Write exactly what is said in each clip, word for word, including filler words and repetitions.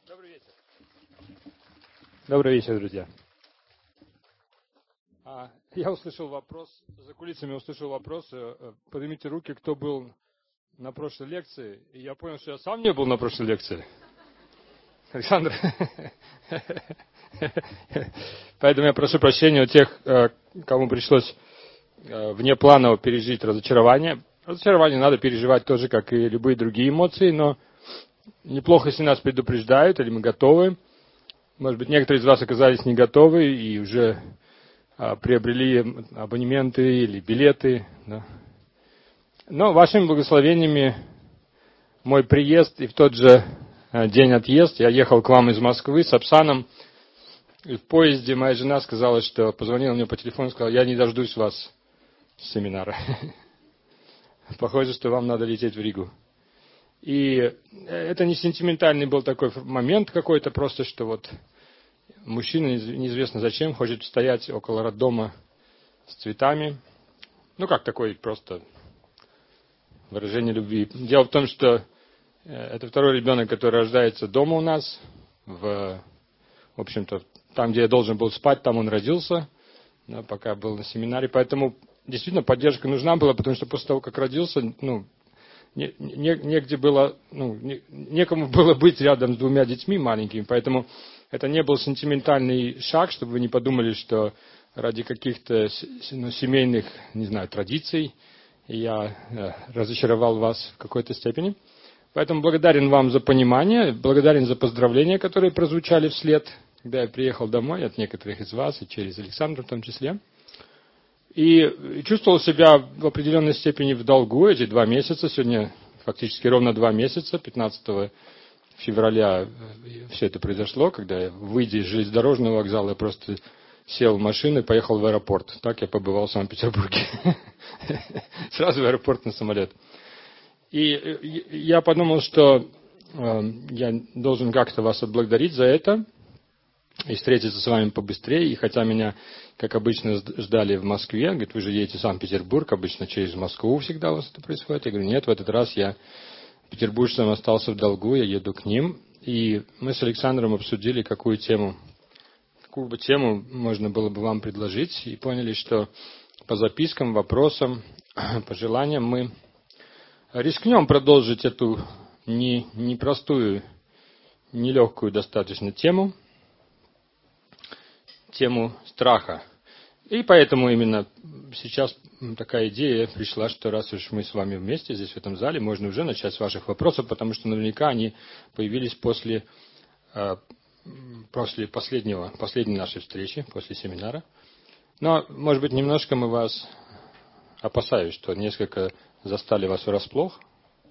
Добрый вечер. Добрый вечер, друзья. А, я услышал вопрос, за кулисами услышал вопрос, поднимите руки, кто был на прошлой лекции. И я понял, что я сам не был на прошлой лекции. Александр. Поэтому я прошу прощения у тех, кому пришлось внепланово пережить разочарование. Разочарование надо переживать тоже, как и любые другие эмоции, но неплохо, если нас предупреждают, или мы готовы. Может быть, некоторые из вас оказались не готовы и уже а, приобрели абонементы или билеты. Да. Но вашими благословениями мой приезд и в тот же а, день отъезд, я ехал к вам из Москвы с Апсаном. И в поезде моя жена сказала, что позвонила мне по телефону и сказала, я не дождусь вас с семинара. Похоже, что вам надо лететь в Ригу. И это не сентиментальный был такой момент какой-то, просто что вот мужчина, неизвестно зачем, хочет стоять около роддома с цветами. Ну, как такое просто выражение любви. Дело в том, что это второй ребенок, который рождается дома у нас, в, в общем-то, там, где я должен был спать, там он родился, да, пока был на семинаре. Поэтому действительно поддержка нужна была, потому что после того, как родился, ну, Не, не, негде было, ну, не, некому было быть рядом с двумя детьми маленькими, поэтому это не был сентиментальный шаг, чтобы вы не подумали, что ради каких-то ну, семейных, не знаю, традиций я э, разочаровал вас в какой-то степени. Поэтому благодарен вам за понимание, благодарен за поздравления, которые прозвучали вслед, когда я приехал домой от некоторых из вас, и через Александра в том числе. И чувствовал себя в определенной степени в долгу эти два месяца. Сегодня фактически ровно два месяца, пятнадцатого февраля все это произошло, когда я, выйдя из железнодорожного вокзала, я просто сел в машину и поехал в аэропорт. Так я побывал в Санкт-Петербурге. Сразу в аэропорт на самолет. И я подумал, что я должен как-то вас отблагодарить за это. И встретиться с вами побыстрее. И хотя меня, как обычно, ждали в Москве, говорит, вы же едете в Санкт-Петербург, обычно через Москву всегда у вас это происходит. Я говорю, нет, в этот раз я петербуржцам остался в долгу, я еду к ним. И мы с Александром обсудили, какую тему, какую бы тему можно было бы вам предложить. И поняли, что по запискам, вопросам, пожеланиям мы рискнем продолжить эту не, непростую, нелегкую достаточно тему. Тему страха. И поэтому именно сейчас такая идея пришла, что раз уж мы с вами вместе здесь в этом зале, можно уже начать с ваших вопросов, потому что наверняка они появились после, после последнего, последней нашей встречи, после семинара. Но, может быть, немножко мы вас, опасаюсь, что несколько застали вас врасплох.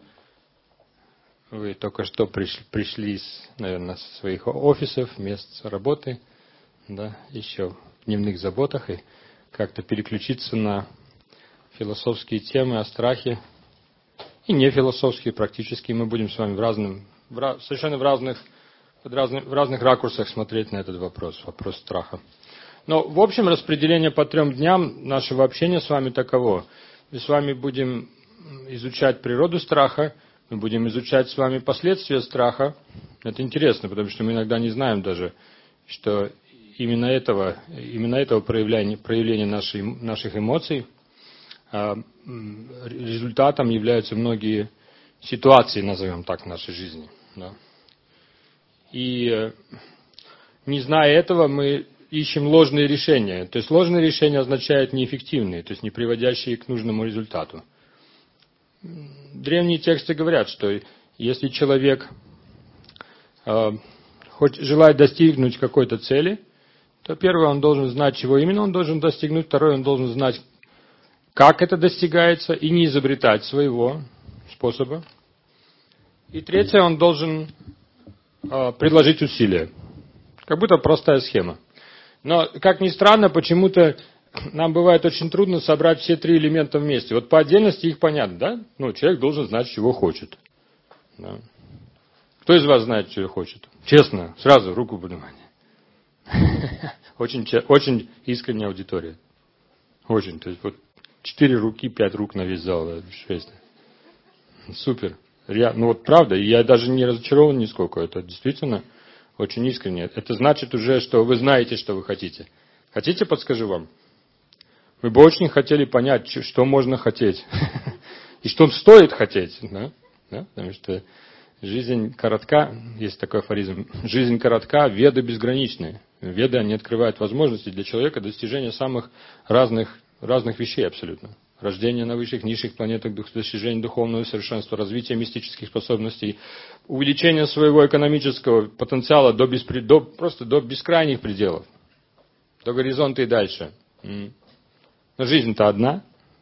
Вы только что пришли, пришли наверное, со своих офисов, мест работы, да, еще в дневных заботах, и как-то переключиться на философские темы о страхе, и не философские, практически. Мы будем с вами в разным, в, совершенно в разных, в, разных, в разных ракурсах смотреть на этот вопрос, вопрос страха. Но, в общем, распределение по трем дням нашего общения с вами таково. Мы с вами будем изучать природу страха, мы будем изучать с вами последствия страха. Это интересно, потому что мы иногда не знаем даже, что Именно этого, именно этого проявления, проявления нашей, наших эмоций а, результатом являются многие ситуации, назовем так, в нашей жизни. Да. И не зная этого, мы ищем ложные решения. То есть ложные решения означают неэффективные, то есть не приводящие к нужному результату. Древние тексты говорят, что если человек а, хоть желает достигнуть какой-то цели, то первое, он должен знать, чего именно он должен достигнуть. Второе, он должен знать, как это достигается, и не изобретать своего способа. И третье, он должен э, предложить усилия. Как будто простая схема. Но, как ни странно, почему-то нам бывает очень трудно собрать все три элемента вместе. Вот по отдельности их понятно, да? Ну, человек должен знать, чего хочет. Да. Кто из вас знает, чего хочет? Честно, сразу руку поднимайте. Очень, очень искренняя аудитория. Очень. То есть вот четыре руки, пять рук на весь зал. Да, шесть. Супер. Я, ну вот правда, я даже не разочарован нисколько. Это действительно очень искренне, это значит уже, что вы знаете, что вы хотите. Хотите, подскажу вам? Вы бы очень хотели понять, что можно хотеть. И что стоит хотеть. Да? Да? Потому что жизнь коротка, есть такой афоризм, жизнь коротка, веды безграничны. Веды, они открывают возможности для человека достижения самых разных, разных вещей абсолютно. Рождение на высших, низших планетах, достижение духовного совершенства, развитие мистических способностей, увеличение своего экономического потенциала до, беспри... до, просто до бескрайних пределов, до горизонта и дальше. Но жизнь-то одна.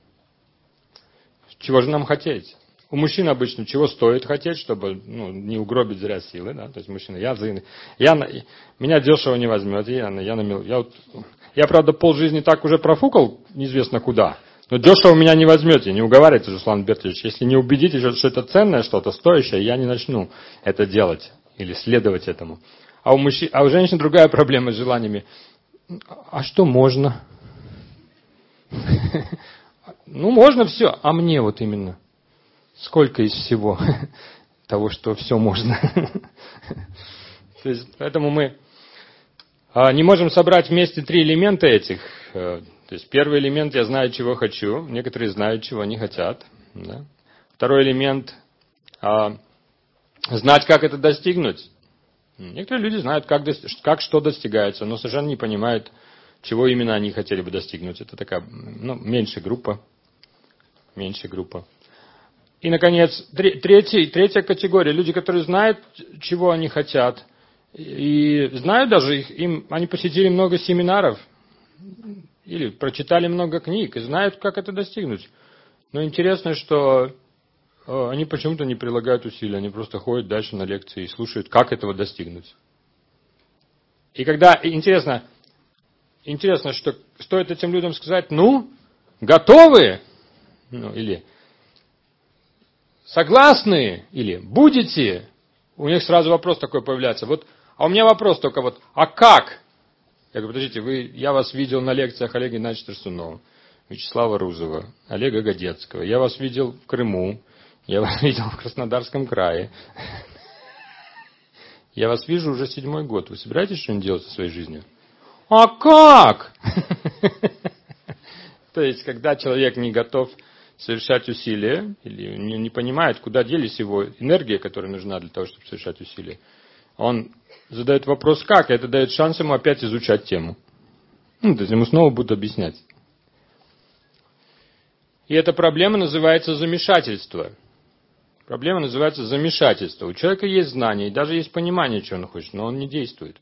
Чего же нам хотеть? У мужчин обычно чего стоит хотеть, чтобы ну, не угробить зря силы. Да? То есть мужчина, я, я, меня дешево не возьмет. Я, я, я, я, я, правда, полжизни так уже профукал, неизвестно куда. Но дешево меня не возьмете, не уговаривайте, Руслан Альбертович. Если не убедитесь, что это ценное что-то, стоящее, я не начну это делать или следовать этому. А у, мужчин, а у женщин другая проблема с желаниями. А что можно? Ну, можно все, а мне вот именно. Сколько из всего того, что все можно. То есть, поэтому мы не можем собрать вместе три элемента этих. То есть первый элемент – я знаю, чего хочу. Некоторые знают, чего не хотят. Да? Второй элемент а, – знать, как это достигнуть. Некоторые люди знают, как, достиг, как что достигается, но совершенно не понимают, чего именно они хотели бы достигнуть. Это такая ну, меньшая группа. Меньшая группа. И, наконец, третий, третья категория – люди, которые знают, чего они хотят. И знают даже, их, им, они посетили много семинаров. Или прочитали много книг и знают, как это достигнуть. Но интересно, что они почему-то не прилагают усилий, они просто ходят дальше на лекции и слушают, как этого достигнуть. И когда, интересно, интересно, что стоит этим людям сказать, ну, готовы, ну, или согласны, или будете, у них сразу вопрос такой появляется. Вот, а у меня вопрос только вот, а как? Я говорю, подождите, вы, я вас видел на лекциях Олега Геннадьевича Тарсунова, Вячеслава Рузова, Олега Годецкого. Я вас видел в Крыму, я вас видел в Краснодарском крае. Я вас вижу уже седьмой год. Вы собираетесь что-нибудь делать со своей жизнью? А как? То есть, когда человек не готов совершать усилия, или не, не понимает, куда делись его энергия, которая нужна для того, чтобы совершать усилия, он задает вопрос «как?», и это дает шанс ему опять изучать тему. Ну, то есть ему снова будут объяснять. И эта проблема называется замешательство. Проблема называется замешательство. У человека есть знание, и даже есть понимание, чего он хочет, но он не действует.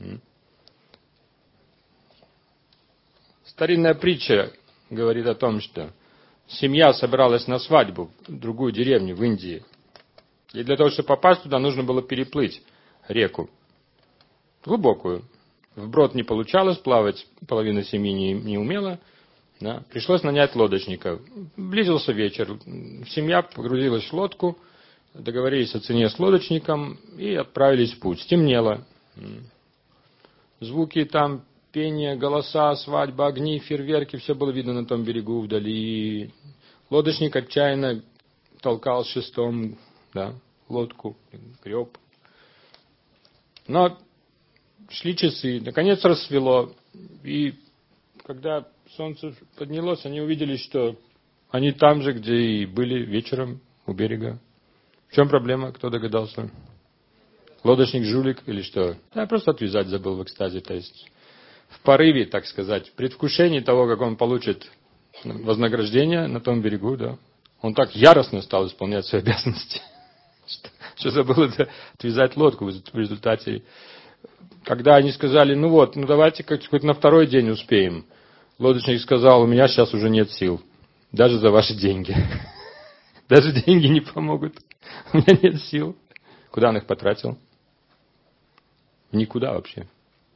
Старинная притча говорит о том, что семья собиралась на свадьбу в другую деревню в Индии. И для того, чтобы попасть туда, нужно было переплыть реку. Глубокую. Вброд не получалось, плавать половина семьи не, не умела. Да. Пришлось нанять лодочника. Близился вечер. Семья погрузилась в лодку, договорились о цене с лодочником и отправились в путь. Стемнело. Звуки там, пение, голоса, свадьба, огни, фейерверки, все было видно на том берегу вдали. Лодочник отчаянно толкал шестом, да, лодку, греб. Но шли часы, наконец рассвело, и когда солнце поднялось, они увидели, что они там же, где и были вечером у берега. В чем проблема? Кто догадался? Лодочник жулик или что? Да, просто отвязать забыл в экстазе, то есть в порыве, так сказать, в предвкушении того, как он получит вознаграждение на том берегу, да, он так яростно стал исполнять свои обязанности, что, что забыл отвязать лодку в результате. Когда они сказали, ну вот, ну давайте как-то на второй день успеем, лодочник сказал, у меня сейчас уже нет сил, даже за ваши деньги. Даже деньги не помогут, у меня нет сил. Куда он их потратил? Никуда вообще.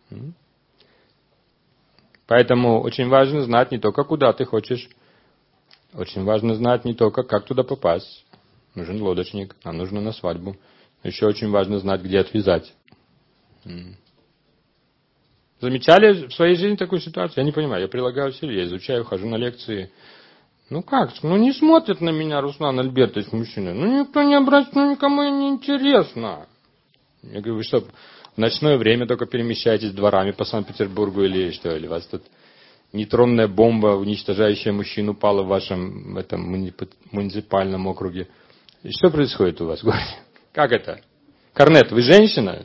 Поэтому очень важно знать не только, куда ты хочешь, очень важно знать не только, как туда попасть. Нужен лодочник, нам нужно на свадьбу. Еще очень важно знать, где отвязать. Замечали в своей жизни такую ситуацию? Я не понимаю, я прилагаю усилия, я изучаю, хожу на лекции. Ну как? Ну не смотрят на меня, Руслан Альбертович, мужчина. Ну никто не обращается, ну никому не интересно. Я говорю, вы что, в ночное время только перемещаетесь дворами по Санкт-Петербургу или что? Или у вас тут нейтронная бомба, уничтожающая мужчин, упала в вашем этом муниципальном округе? И что происходит у вас в городе? Как это? Корнет, вы женщина?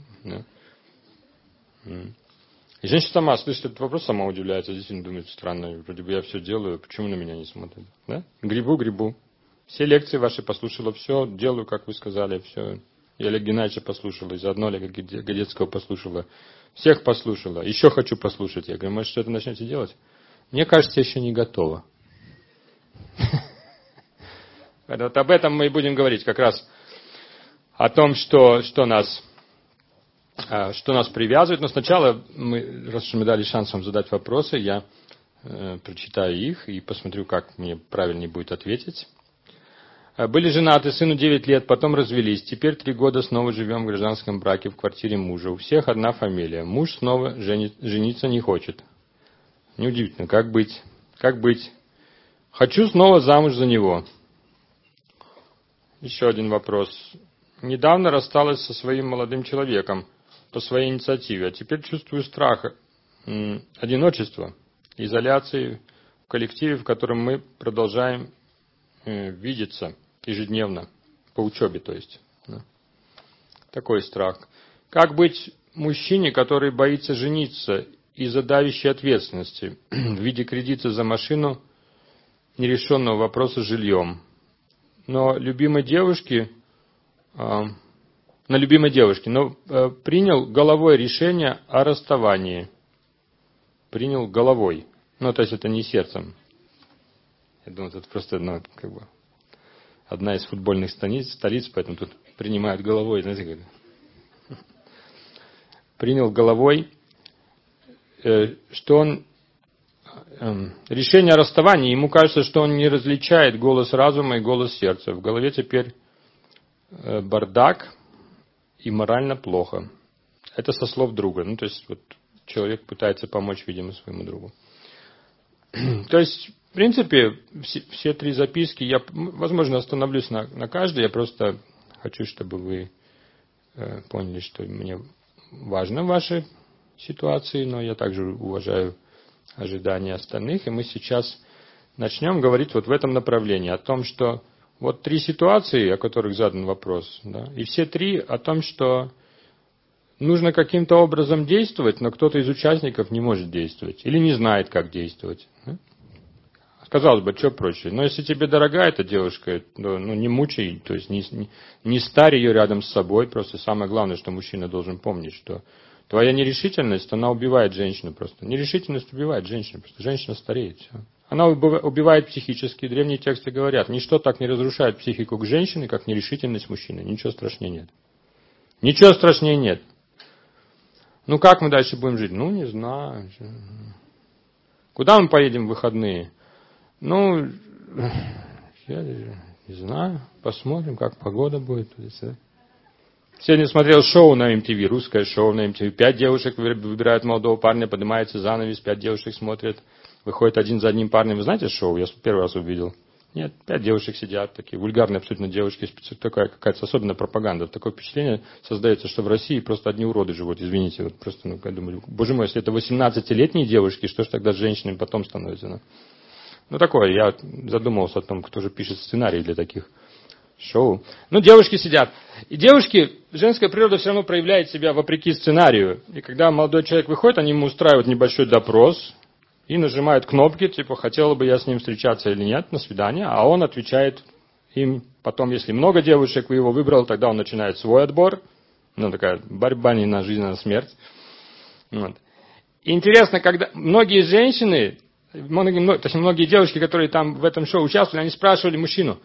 И женщина сама слышит этот вопрос, сама удивляется, действительно думает, странно, вроде бы я все делаю, почему на меня не смотрят? Да? Грибу, грибу. Все лекции ваши послушала, все делаю, как вы сказали, все. И Олег Геннадьевича послушала, и заодно Олега Годецкого послушала. Всех послушала, еще хочу послушать. Я говорю, может, что-то начнете делать? Мне кажется, я еще не готова. Вот об этом мы и будем говорить, как раз о том, что, что, нас, что нас привязывает. Но сначала, мы, раз уж мы дали шанс вам задать вопросы, я э, прочитаю их и посмотрю, как мне правильнее будет ответить. Были женаты, сыну девять лет, потом развелись. Теперь три года снова живем в гражданском браке в квартире мужа. У всех одна фамилия. Муж снова женит, жениться не хочет. Неудивительно, как быть? Как быть? Хочу снова замуж за него. Еще один вопрос. Недавно рассталась со своим молодым человеком по своей инициативе, а теперь чувствую страх, одиночество, изоляции в коллективе, в котором мы продолжаем видеться ежедневно, по учебе, то есть. Да. Такой страх. Как быть мужчине, который боится жениться из-за давящей ответственности в виде кредита за машину, нерешенного вопроса с жильем? Но любимой девушке, э, на любимой девушке, но э, принял головой решение о расставании. Принял головой. Ну, то есть это не сердцем. Я думаю, это просто ну, как бы одна из футбольных столиц, столиц, поэтому тут принимают головой, знаете, как. Принял головой, э, что он э, решение о расставании, ему кажется, что он не различает голос разума и голос сердца. В голове теперь э, бардак и морально плохо. Это со слов друга. Ну, то есть вот человек пытается помочь, видимо, своему другу. То есть в принципе, все, все три записки, я, возможно, остановлюсь на, на каждой, я просто хочу, чтобы вы э, поняли, что мне важно ваши ситуации, но я также уважаю ожидания остальных, и мы сейчас начнем говорить вот в этом направлении, о том, что вот три ситуации, о которых задан вопрос, да, и все три о том, что нужно каким-то образом действовать, но кто-то из участников не может действовать или не знает, как действовать. Да? Казалось бы, что проще. Но если тебе дорога эта девушка, ну, не мучай, то есть не, не, не старь ее рядом с собой. Просто самое главное, что мужчина должен помнить, что твоя нерешительность, она убивает женщину просто. Нерешительность убивает женщину, просто женщина стареет. Все. Она убивает психически. Древние тексты говорят, ничто так не разрушает психику к женщине, как нерешительность мужчины. Ничего страшнее нет. Ничего страшнее нет. Ну как мы дальше будем жить? Ну не знаю. Куда мы поедем в выходные? Ну, я не знаю, посмотрим, как погода будет. Сегодня смотрел шоу на эм ти ви, русское шоу на эм ти ви. Пять девушек выбирают молодого парня, поднимается занавес, пять девушек смотрят, выходит один за одним парнем. Вы знаете шоу? Я первый раз увидел. Нет, пять девушек сидят, такие вульгарные абсолютно девушки, такая какая-то особенная пропаганда. Такое впечатление создается, что в России просто одни уроды живут, извините. Вот просто, ну, я думаю, боже мой, если это восемнадцатилетние девушки, что ж тогда с женщинами потом становится? Ну? Ну, такое, я задумывался о том, кто же пишет сценарий для таких шоу. Ну, девушки сидят. И девушки, женская природа все равно проявляет себя вопреки сценарию. И когда молодой человек выходит, они ему устраивают небольшой допрос и нажимают кнопки, типа, хотела бы я с ним встречаться или нет, на свидание. А он отвечает им, потом, если много девушек вы его выбрал, тогда он начинает свой отбор. Ну, такая борьба не на жизнь, а на смерть. Вот. И интересно, когда многие женщины... Многие, точнее, многие девушки, которые там в этом шоу участвовали, они спрашивали мужчину,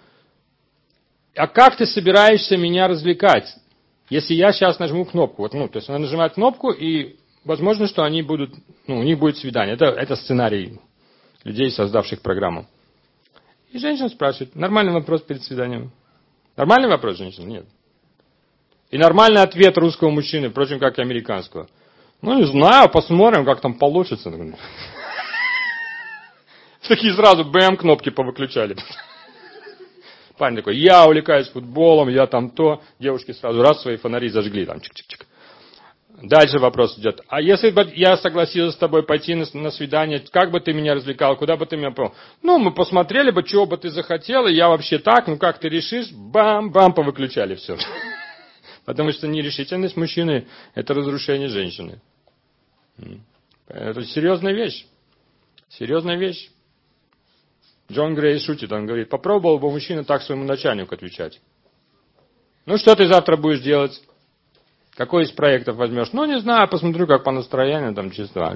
а как ты собираешься меня развлекать, если я сейчас нажму кнопку? Вот, ну, то есть она нажимает кнопку, и возможно, что они будут, ну, у них будет свидание. Это, это сценарий людей, создавших программу. И женщина спрашивает, нормальный вопрос перед свиданием? Нормальный вопрос, женщина? Нет. И нормальный ответ русского мужчины, впрочем, как и американского. Ну, не знаю, посмотрим, как там получится. Такие сразу бэм, кнопки повыключали. Парень такой, я увлекаюсь футболом, я там то. Девушки сразу раз свои фонари зажгли. Там, чик-чик-чик. Дальше вопрос идет. А если бы я согласился с тобой пойти на, на свидание, как бы ты меня развлекал, куда бы ты меня повел? Ну, мы посмотрели бы, чего бы ты захотел, и я вообще так, ну как ты решишь, бам-бам, повыключали все. Потому что нерешительность мужчины – это разрушение женщины. Это серьезная вещь. Серьезная вещь. Джон Грей шутит, он говорит, попробовал бы мужчина так своему начальнику отвечать. Ну, что ты завтра будешь делать? Какой из проектов возьмешь? Ну, не знаю, посмотрю, как по настроению, там, чисто.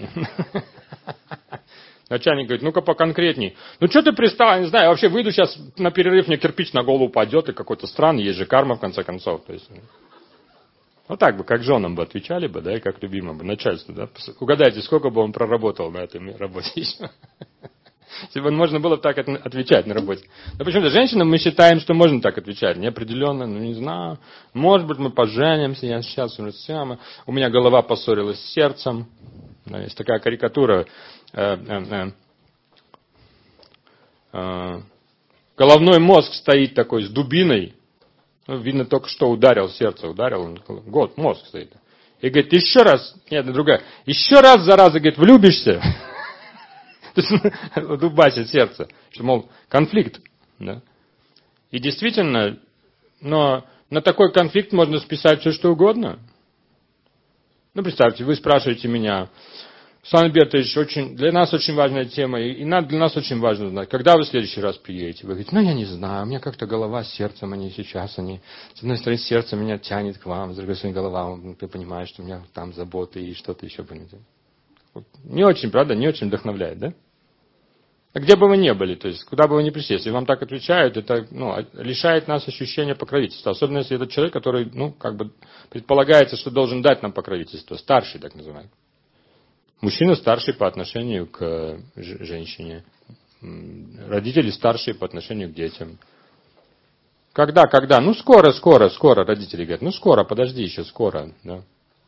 Начальник говорит, ну-ка поконкретней. Ну, что ты пристал, я не знаю, я вообще выйду сейчас на перерыв, мне кирпич на голову упадет, и какой-то странный, есть же карма, в конце концов. То есть, вот так бы, как женам бы отвечали бы, да, и как любимым бы, начальству, да. Угадайте, сколько бы он проработал на этой работе еще. Если бы можно было так отвечать на работе. Но почему-то женщинам мы считаем, что можно так отвечать. Неопределенно, ну не знаю. Может быть, мы поженимся, я сейчас уже самое. У меня голова поссорилась с сердцем. Да, есть такая карикатура. Э, э, э, головной мозг стоит такой с дубиной. Ну, видно, только что ударил, сердце ударил. Год, мозг стоит. И говорит, еще раз, нет, другая, еще раз, зараза, говорит, влюбишься. То есть дубасит сердце, что, мол, конфликт. Да? И действительно, но на такой конфликт можно списать все, что угодно. Ну, представьте, вы спрашиваете меня, Сан Бертович, очень, для нас очень важная тема, и, и для нас очень важно знать, когда вы в следующий раз приедете. Вы говорите, ну, я не знаю, у меня как-то голова с сердцем, они сейчас, они, с одной стороны, сердце меня тянет к вам, с другой стороны, голова, ты понимаешь, что у меня там заботы и что-то еще, понимаете. Не очень, правда, не очень вдохновляет, да? А где бы вы ни были, то есть, куда бы вы ни пришли, если вам так отвечают, это, ну, лишает нас ощущения покровительства. Особенно, если это человек, который, ну, как бы, предполагается, что должен дать нам покровительство. Старший, так называемый. Мужчина старший по отношению к женщине. Родители старшие по отношению к детям. Когда, когда? Ну, скоро, скоро, скоро, родители говорят, ну, скоро, подожди еще, скоро, да.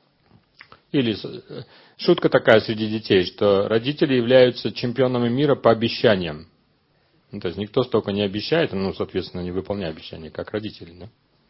Или шутка такая среди детей, что родители являются чемпионами мира по обещаниям. Ну, то есть никто столько не обещает, ну, соответственно, не выполняя обещания, как родители. Да?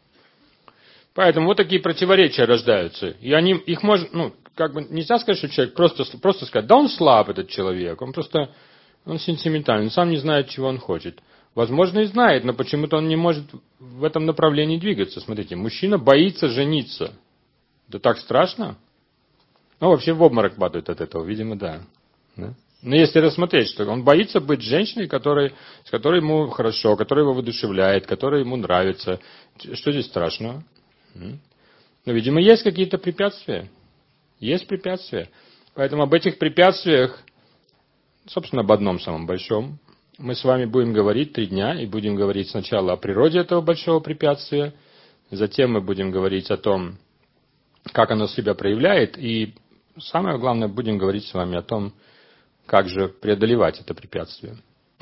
Поэтому вот такие противоречия рождаются. И они, их можно, ну, как бы нельзя сказать, что человек просто, просто сказать, да он слаб, этот человек, он просто, он сентиментальный, он сам не знает, чего он хочет. Возможно, и знает, но почему-то он не может в этом направлении двигаться. Смотрите, мужчина боится жениться. Да так страшно. Ну, вообще в обморок падает от этого, видимо, да. да. Но если рассмотреть, что он боится быть женщиной, которой, с которой ему хорошо, которая его воодушевляет, которая ему нравится. Что здесь страшного? Ну, видимо, есть какие-то препятствия. Есть препятствия. Поэтому об этих препятствиях, собственно, об одном самом большом, мы с вами будем говорить три дня, и будем говорить сначала о природе этого большого препятствия, затем мы будем говорить о том, как оно себя проявляет, и самое главное, будем говорить с вами о том, как же преодолевать это препятствие.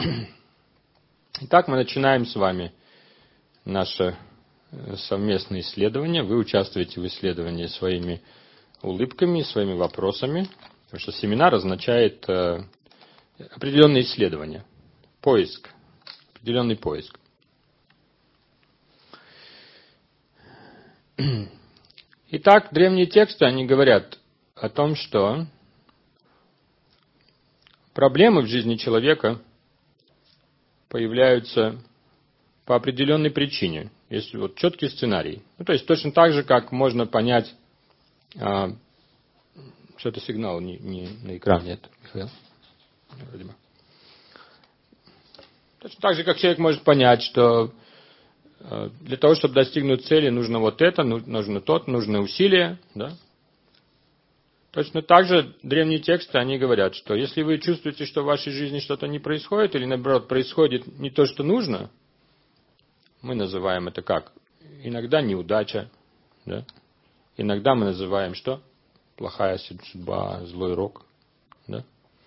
Итак, мы начинаем с вами наше совместное исследование. Вы участвуете в исследовании своими улыбками, своими вопросами, потому что семинар означает э, определенное исследование, поиск, определенный поиск. Итак, древние тексты, они говорят о том, что проблемы в жизни человека появляются по определенной причине. Есть вот четкий сценарий. Ну, то есть точно так же, как можно понять, а, что это сигнал не, не на экране, это, Михаил? Точно так же, как человек может понять, что для того, чтобы достигнуть цели, нужно вот это, нужно то, нужны усилия. Да? Точно так же древние тексты, они говорят, что если вы чувствуете, что в вашей жизни что-то не происходит, или наоборот, происходит не то, что нужно, мы называем это как? Иногда неудача. Да? Иногда мы называем что? Плохая судьба, злой рок. Да?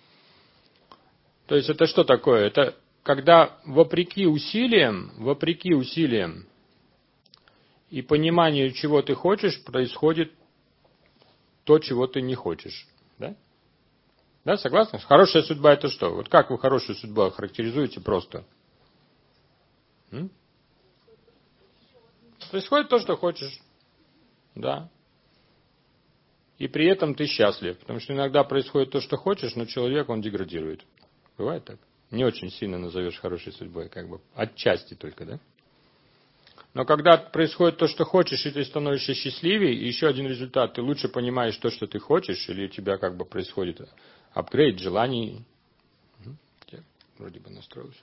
То есть это что такое? Это когда вопреки усилиям, вопреки усилиям и пониманию, чего ты хочешь, происходит то, чего ты не хочешь. Да? Да, согласны? Хорошая судьба это что? Вот как вы хорошую судьбу охарактеризуете просто? М? Происходит то, что хочешь. Да. и при этом ты счастлив. Потому что иногда происходит то, что хочешь, но человек, он деградирует. Бывает так? Не очень сильно назовешь хорошей судьбой, как бы отчасти только, да? Но когда происходит то, что хочешь, и ты становишься счастливее, и еще один результат, ты лучше понимаешь то, что ты хочешь, или у тебя как бы происходит апгрейд желаний. Я вроде бы настроился.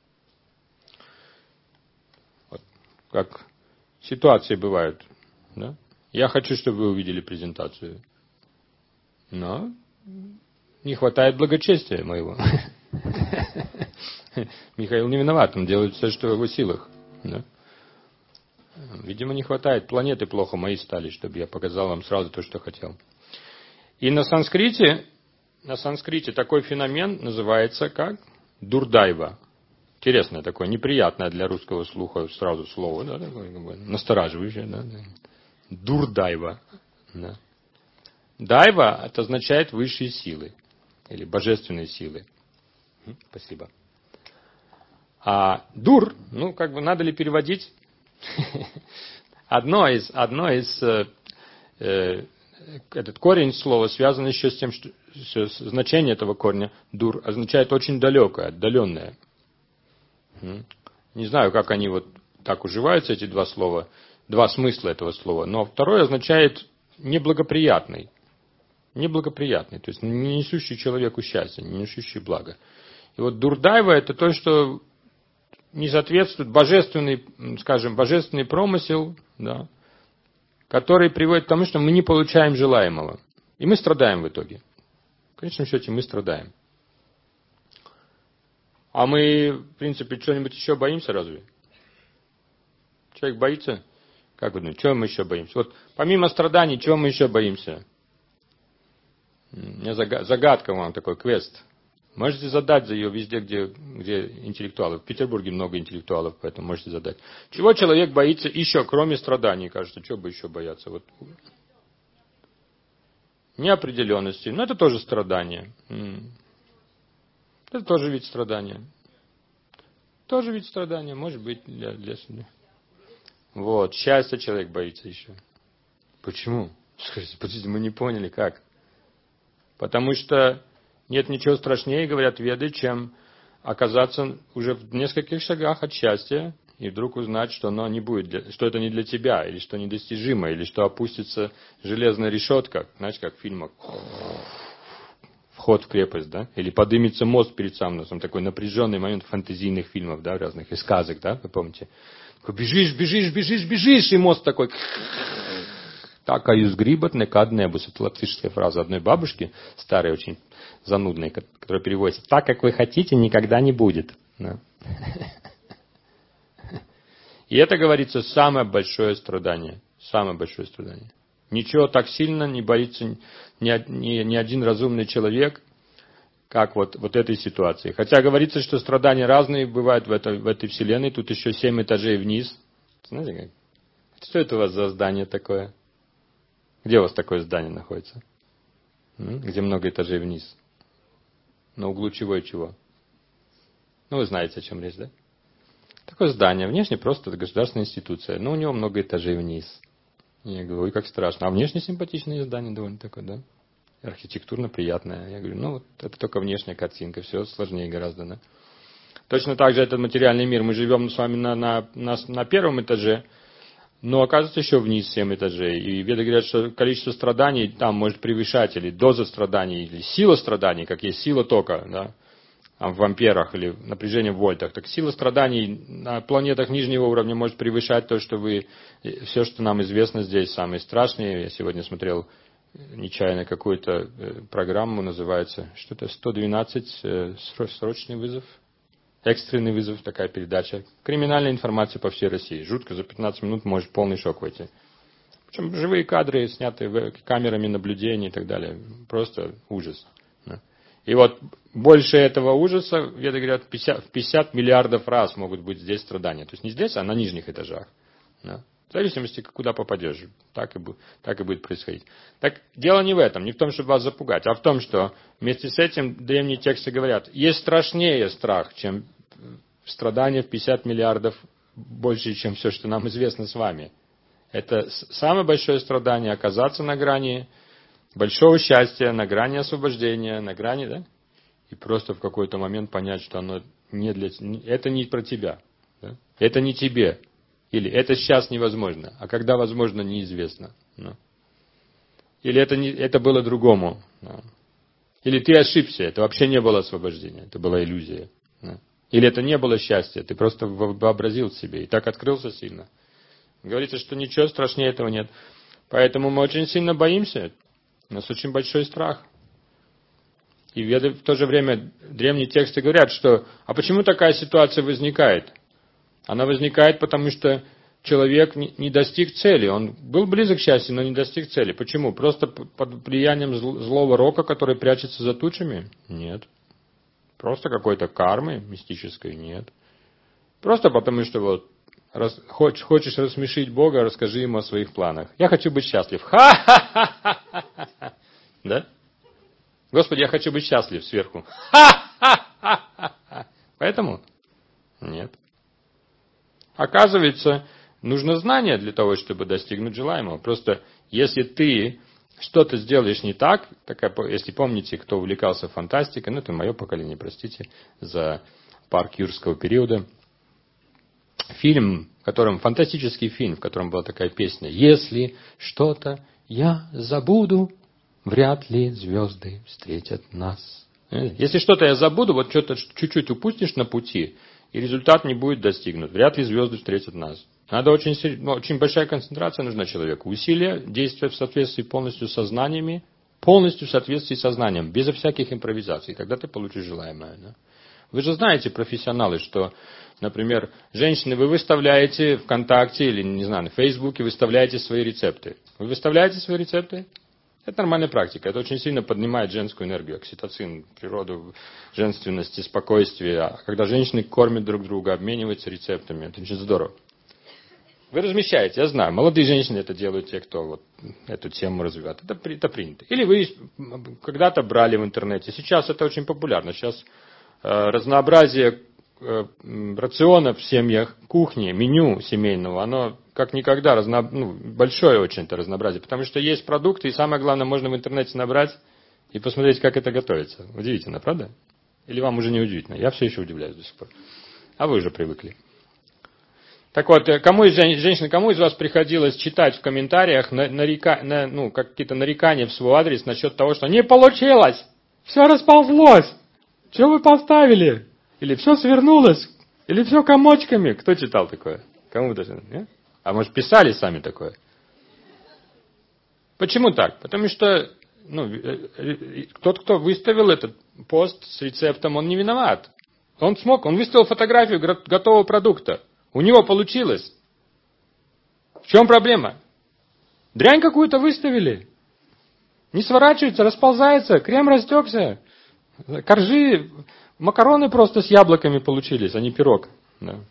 Вот как ситуации бывают, да? Я хочу, чтобы вы увидели презентацию, но не хватает благочестия моего. Михаил не виноват, он делает все, что в его силах, да? Видимо, не хватает. Планеты плохо мои стали, чтобы я показал вам сразу то, что хотел. И на санскрите, на санскрите такой феномен называется как дурдайва. Интересное такое, неприятное для русского слуха сразу слово, да, такое, как бы, настораживающее, да, да. Дурдайва. Да. Дайва, это означает высшие силы или божественные силы. Спасибо. А дур, ну, как бы, надо ли переводить? Одно из, одно из э, э, этот корень слова связан еще с тем, что, что значение этого корня дур означает очень далекое, отдаленное. Не знаю, как они вот так уживаются, эти два слова, два смысла этого слова, но второе означает неблагоприятный. Неблагоприятный, то есть не несущий человеку счастья, не несущий блага. И вот дурдайва это то, что не соответствует божественный, скажем, божественный промысел, да, который приводит к тому, что мы не получаем желаемого. И мы страдаем в итоге. В конечном счете мы страдаем. А мы, в принципе, что-нибудь еще боимся разве? Человек боится? Как вы думаете, чего мы еще боимся? Вот помимо страданий, чего мы еще боимся? У меня загадка вам, такой квест. Можете задать за ее везде, где, где интеллектуалы. В Петербурге много интеллектуалов, поэтому можете задать. Чего человек боится еще, кроме страданий, кажется? Чего бы еще бояться? Вот. Неопределенности. Но это тоже страдание. Это тоже вид страдания. Тоже вид страдания, может быть, для, для себя. Вот. Счастья человек боится еще. Почему? Скажите, подождите, мы не поняли, как. Потому что нет ничего страшнее, говорят веды, чем оказаться уже в нескольких шагах от счастья и вдруг узнать, что оно не будет, для, что это не для тебя, или что недостижимо, или что опустится железная решетка, знаешь, как в фильмах «Вход в крепость», да? Или поднимется мост перед самым носом, такой напряженный момент фантазийных фильмов, да, разных, и сказок, да, вы помните? Такой, бежишь, бежишь, бежишь, бежишь, и мост такой... Так, аюз грибот, некад небус. Это латышская фраза одной бабушки, старой, очень занудной, которая переводится: так, как вы хотите, никогда не будет. Да. И это, говорится, самое большое страдание. Самое большое страдание. Ничего так сильно не боится ни, ни, ни один разумный человек, как вот, вот этой ситуации. Хотя говорится, что страдания разные бывают в этой, в этой вселенной. Тут еще семь этажей вниз. Знаете как? Что это у вас за здание такое? Где у вас такое здание находится? Где много этажей вниз? На углу чего и чего? Ну, вы знаете, о чем речь, да? Такое здание. Внешне просто государственная институция. Но у него много этажей вниз. И я говорю, ой, как страшно. А внешне симпатичное здание довольно такое, да? Архитектурно приятное. Я говорю, ну, вот это только внешняя картинка. Все сложнее гораздо, да? Точно так же этот материальный мир. Мы живем с вами на, на, на, на первом этаже. Но оказывается еще вниз семь этажей. И веды говорят, что количество страданий там может превышать, или доза страданий, или сила страданий, как есть сила тока, да, в амперах или напряжение в вольтах. Так сила страданий на планетах нижнего уровня может превышать то, что вы, все, что нам известно здесь, самые страшные. Я сегодня смотрел нечаянно какую-то программу, называется, что-то сто двенадцать, срочный вызов. Экстренный вызов, такая передача. Криминальная информация по всей России. Жутко, за пятнадцать минут может полный шок войти. Причем живые кадры, снятые камерами наблюдения и так далее. Просто ужас. И вот больше этого ужаса, веды говорят, в пятьдесят миллиардов раз могут быть здесь страдания. То есть не здесь, а на нижних этажах. В зависимости, куда попадешь, так и, так и будет происходить. Так дело не в этом, не в том, чтобы вас запугать, а в том, что вместе с этим древние тексты говорят, есть страшнее страх, чем страдания в пятьдесят миллиардов больше, чем все, что нам известно с вами. Это самое большое страдание — оказаться на грани большого счастья, на грани освобождения, на грани, да? И просто в какой-то момент понять, что оно не для, это не про тебя, да? Это не тебе. Или это сейчас невозможно, а когда возможно, неизвестно. Да? Или это, не, это было другому. Да? Или ты ошибся, это вообще не было освобождения, это была иллюзия. Да? Или это не было счастья, ты просто вообразил себе и так открылся сильно. Говорится, что ничего страшнее этого нет. Поэтому мы очень сильно боимся, у нас очень большой страх. И в то же время древние тексты говорят, что а почему такая ситуация возникает? Она возникает, потому что человек не достиг цели. Он был близок к счастью, но не достиг цели. Почему? Просто под влиянием злого рока, который прячется за тучами? Нет. Просто какой-то кармы мистической? Нет. Просто потому что вот раз, хочешь, хочешь рассмешить Бога, расскажи ему о своих планах. Я хочу быть счастлив. Ха-ха-ха-ха-ха. Да? Господи, я хочу быть счастлив сверху. Ха-ха-ха-ха. Поэтому? Нет. Оказывается, нужно знание для того, чтобы достигнуть желаемого. Просто если ты что-то сделаешь не так, такая, если помните, кто увлекался фантастикой, ну это мое поколение, простите, за парк юрского периода, фильм, в котором, фантастический фильм, в котором была такая песня «Если что-то я забуду, вряд ли звезды встретят нас». Если что-то я забуду, вот что-то чуть-чуть упустишь на пути, и результат не будет достигнут. Вряд ли звезды встретят нас. Надо очень, ну, очень большая концентрация нужна человеку. Усилия, действия в соответствии полностью с сознаниями, полностью в соответствии с сознанием, безо всяких импровизаций. Тогда ты получишь желаемое. Да? Вы же знаете, профессионалы, что, например, женщины, вы выставляете ВКонтакте или, не знаю, на Фейсбуке, выставляете свои рецепты. Вы выставляете свои рецепты? Это нормальная практика. Это очень сильно поднимает женскую энергию, окситоцин, природу женственности, спокойствия. А когда женщины кормят друг друга, обмениваются рецептами, это очень здорово. Вы размещаете, я знаю, молодые женщины это делают, те, кто вот эту тему развивает. Это, это принято. Или вы когда-то брали в интернете. Сейчас это очень популярно. Сейчас э, разнообразие э, рациона в семьях, кухни, меню семейного, оно как никогда разно... ну, большое очень это разнообразие. Потому что есть продукты, и самое главное, можно в интернете набрать и посмотреть, как это готовится. Удивительно, правда? Или вам уже не удивительно? Я все еще удивляюсь до сих пор. А вы уже привыкли. Так вот, кому из женщин, кому из вас приходилось читать в комментариях нарека, на, ну, какие-то нарекания в свой адрес насчет того, что не получилось, все расползлось, что вы поставили, или все свернулось, или все комочками. Кто читал такое? Кому даже? Нет? А может, писали сами такое? Почему так? Потому что ну, тот, кто выставил этот пост с рецептом, он не виноват. Он смог, он выставил фотографию готового продукта. У него получилось. В чем проблема? Дрянь какую-то выставили. Не сворачивается, расползается, крем растекся. Коржи, макароны просто с яблоками получились, а не пирог. Да.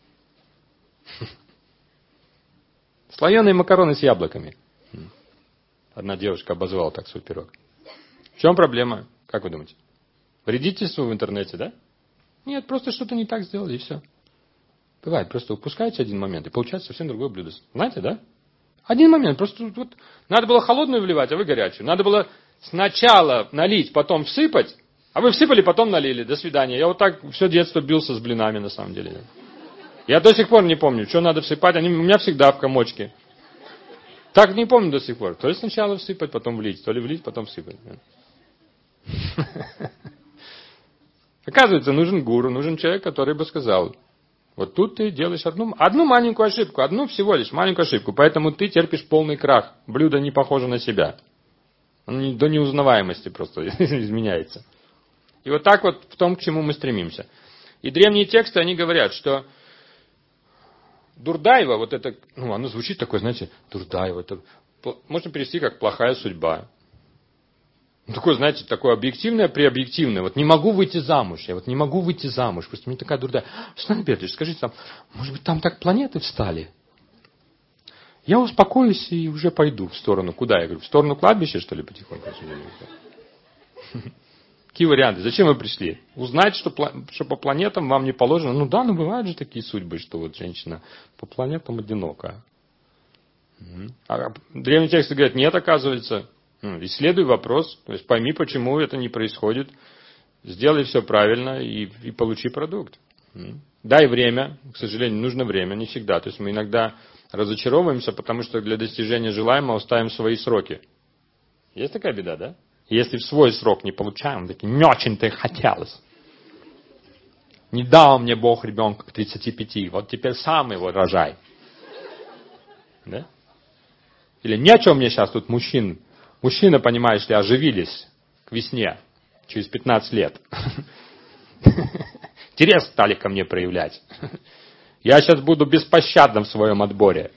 Слоеные макароны с яблоками. Одна девушка обозвала так свой пирог. В чем проблема? Как вы думаете? Вредительство в интернете, да? Нет, просто что-то не так сделали, и все. Бывает, просто упускаете один момент, и получается совсем другое блюдо. Знаете, да? Один момент, просто вот, надо было холодную вливать, а вы горячую. Надо было сначала налить, потом всыпать, а вы всыпали, потом налили. До свидания. Я вот так все детство бился с блинами, на самом деле. Я до сих пор не помню, что надо всыпать. Они у меня всегда в комочке. Так не помню до сих пор. То ли сначала всыпать, потом влить. То ли влить, потом всыпать. Оказывается, нужен гуру, нужен человек, который бы сказал: вот тут ты делаешь одну, одну маленькую ошибку, одну всего лишь маленькую ошибку, поэтому ты терпишь полный крах. Блюдо не похоже на себя. Оно до неузнаваемости просто изменяется. И вот так вот в том, к чему мы стремимся. И древние тексты, они говорят, что Дурдайва, вот это, ну, оно звучит такое, знаете, Дурдайва, это можно перевести как плохая судьба. Такое, знаете, такое объективное, преобъективное. Вот не могу выйти замуж, я вот не могу выйти замуж, просто мне такая дурда. Светлана Петрович, скажите, там, может быть, там так планеты встали? Я успокоюсь и уже пойду в сторону. Куда? Я говорю, в сторону кладбища, что ли, потихоньку? Какие варианты? Зачем вы пришли? Узнать, что, что по планетам вам не положено? Ну да, но бывают же такие судьбы, что вот женщина по планетам одинока. А древние тексты говорят, нет, оказывается. Исследуй вопрос, то есть пойми, почему это не происходит, сделай все правильно и, и получи продукт. Дай время, к сожалению, нужно время, не всегда. То есть мы иногда разочаровываемся, потому что для достижения желаемого ставим свои сроки. Есть такая беда, да? Если в свой срок не получаем, таки не очень-то и хотелось. Не дал мне Бог ребенка к тридцати пяти, вот теперь сам его рожай. Да? Или нечего мне сейчас тут мужчин. Мужчины, понимаешь ли, оживились к весне, через пятнадцать лет. Интерес стали ко мне проявлять. Я сейчас буду беспощадным в своем отборе.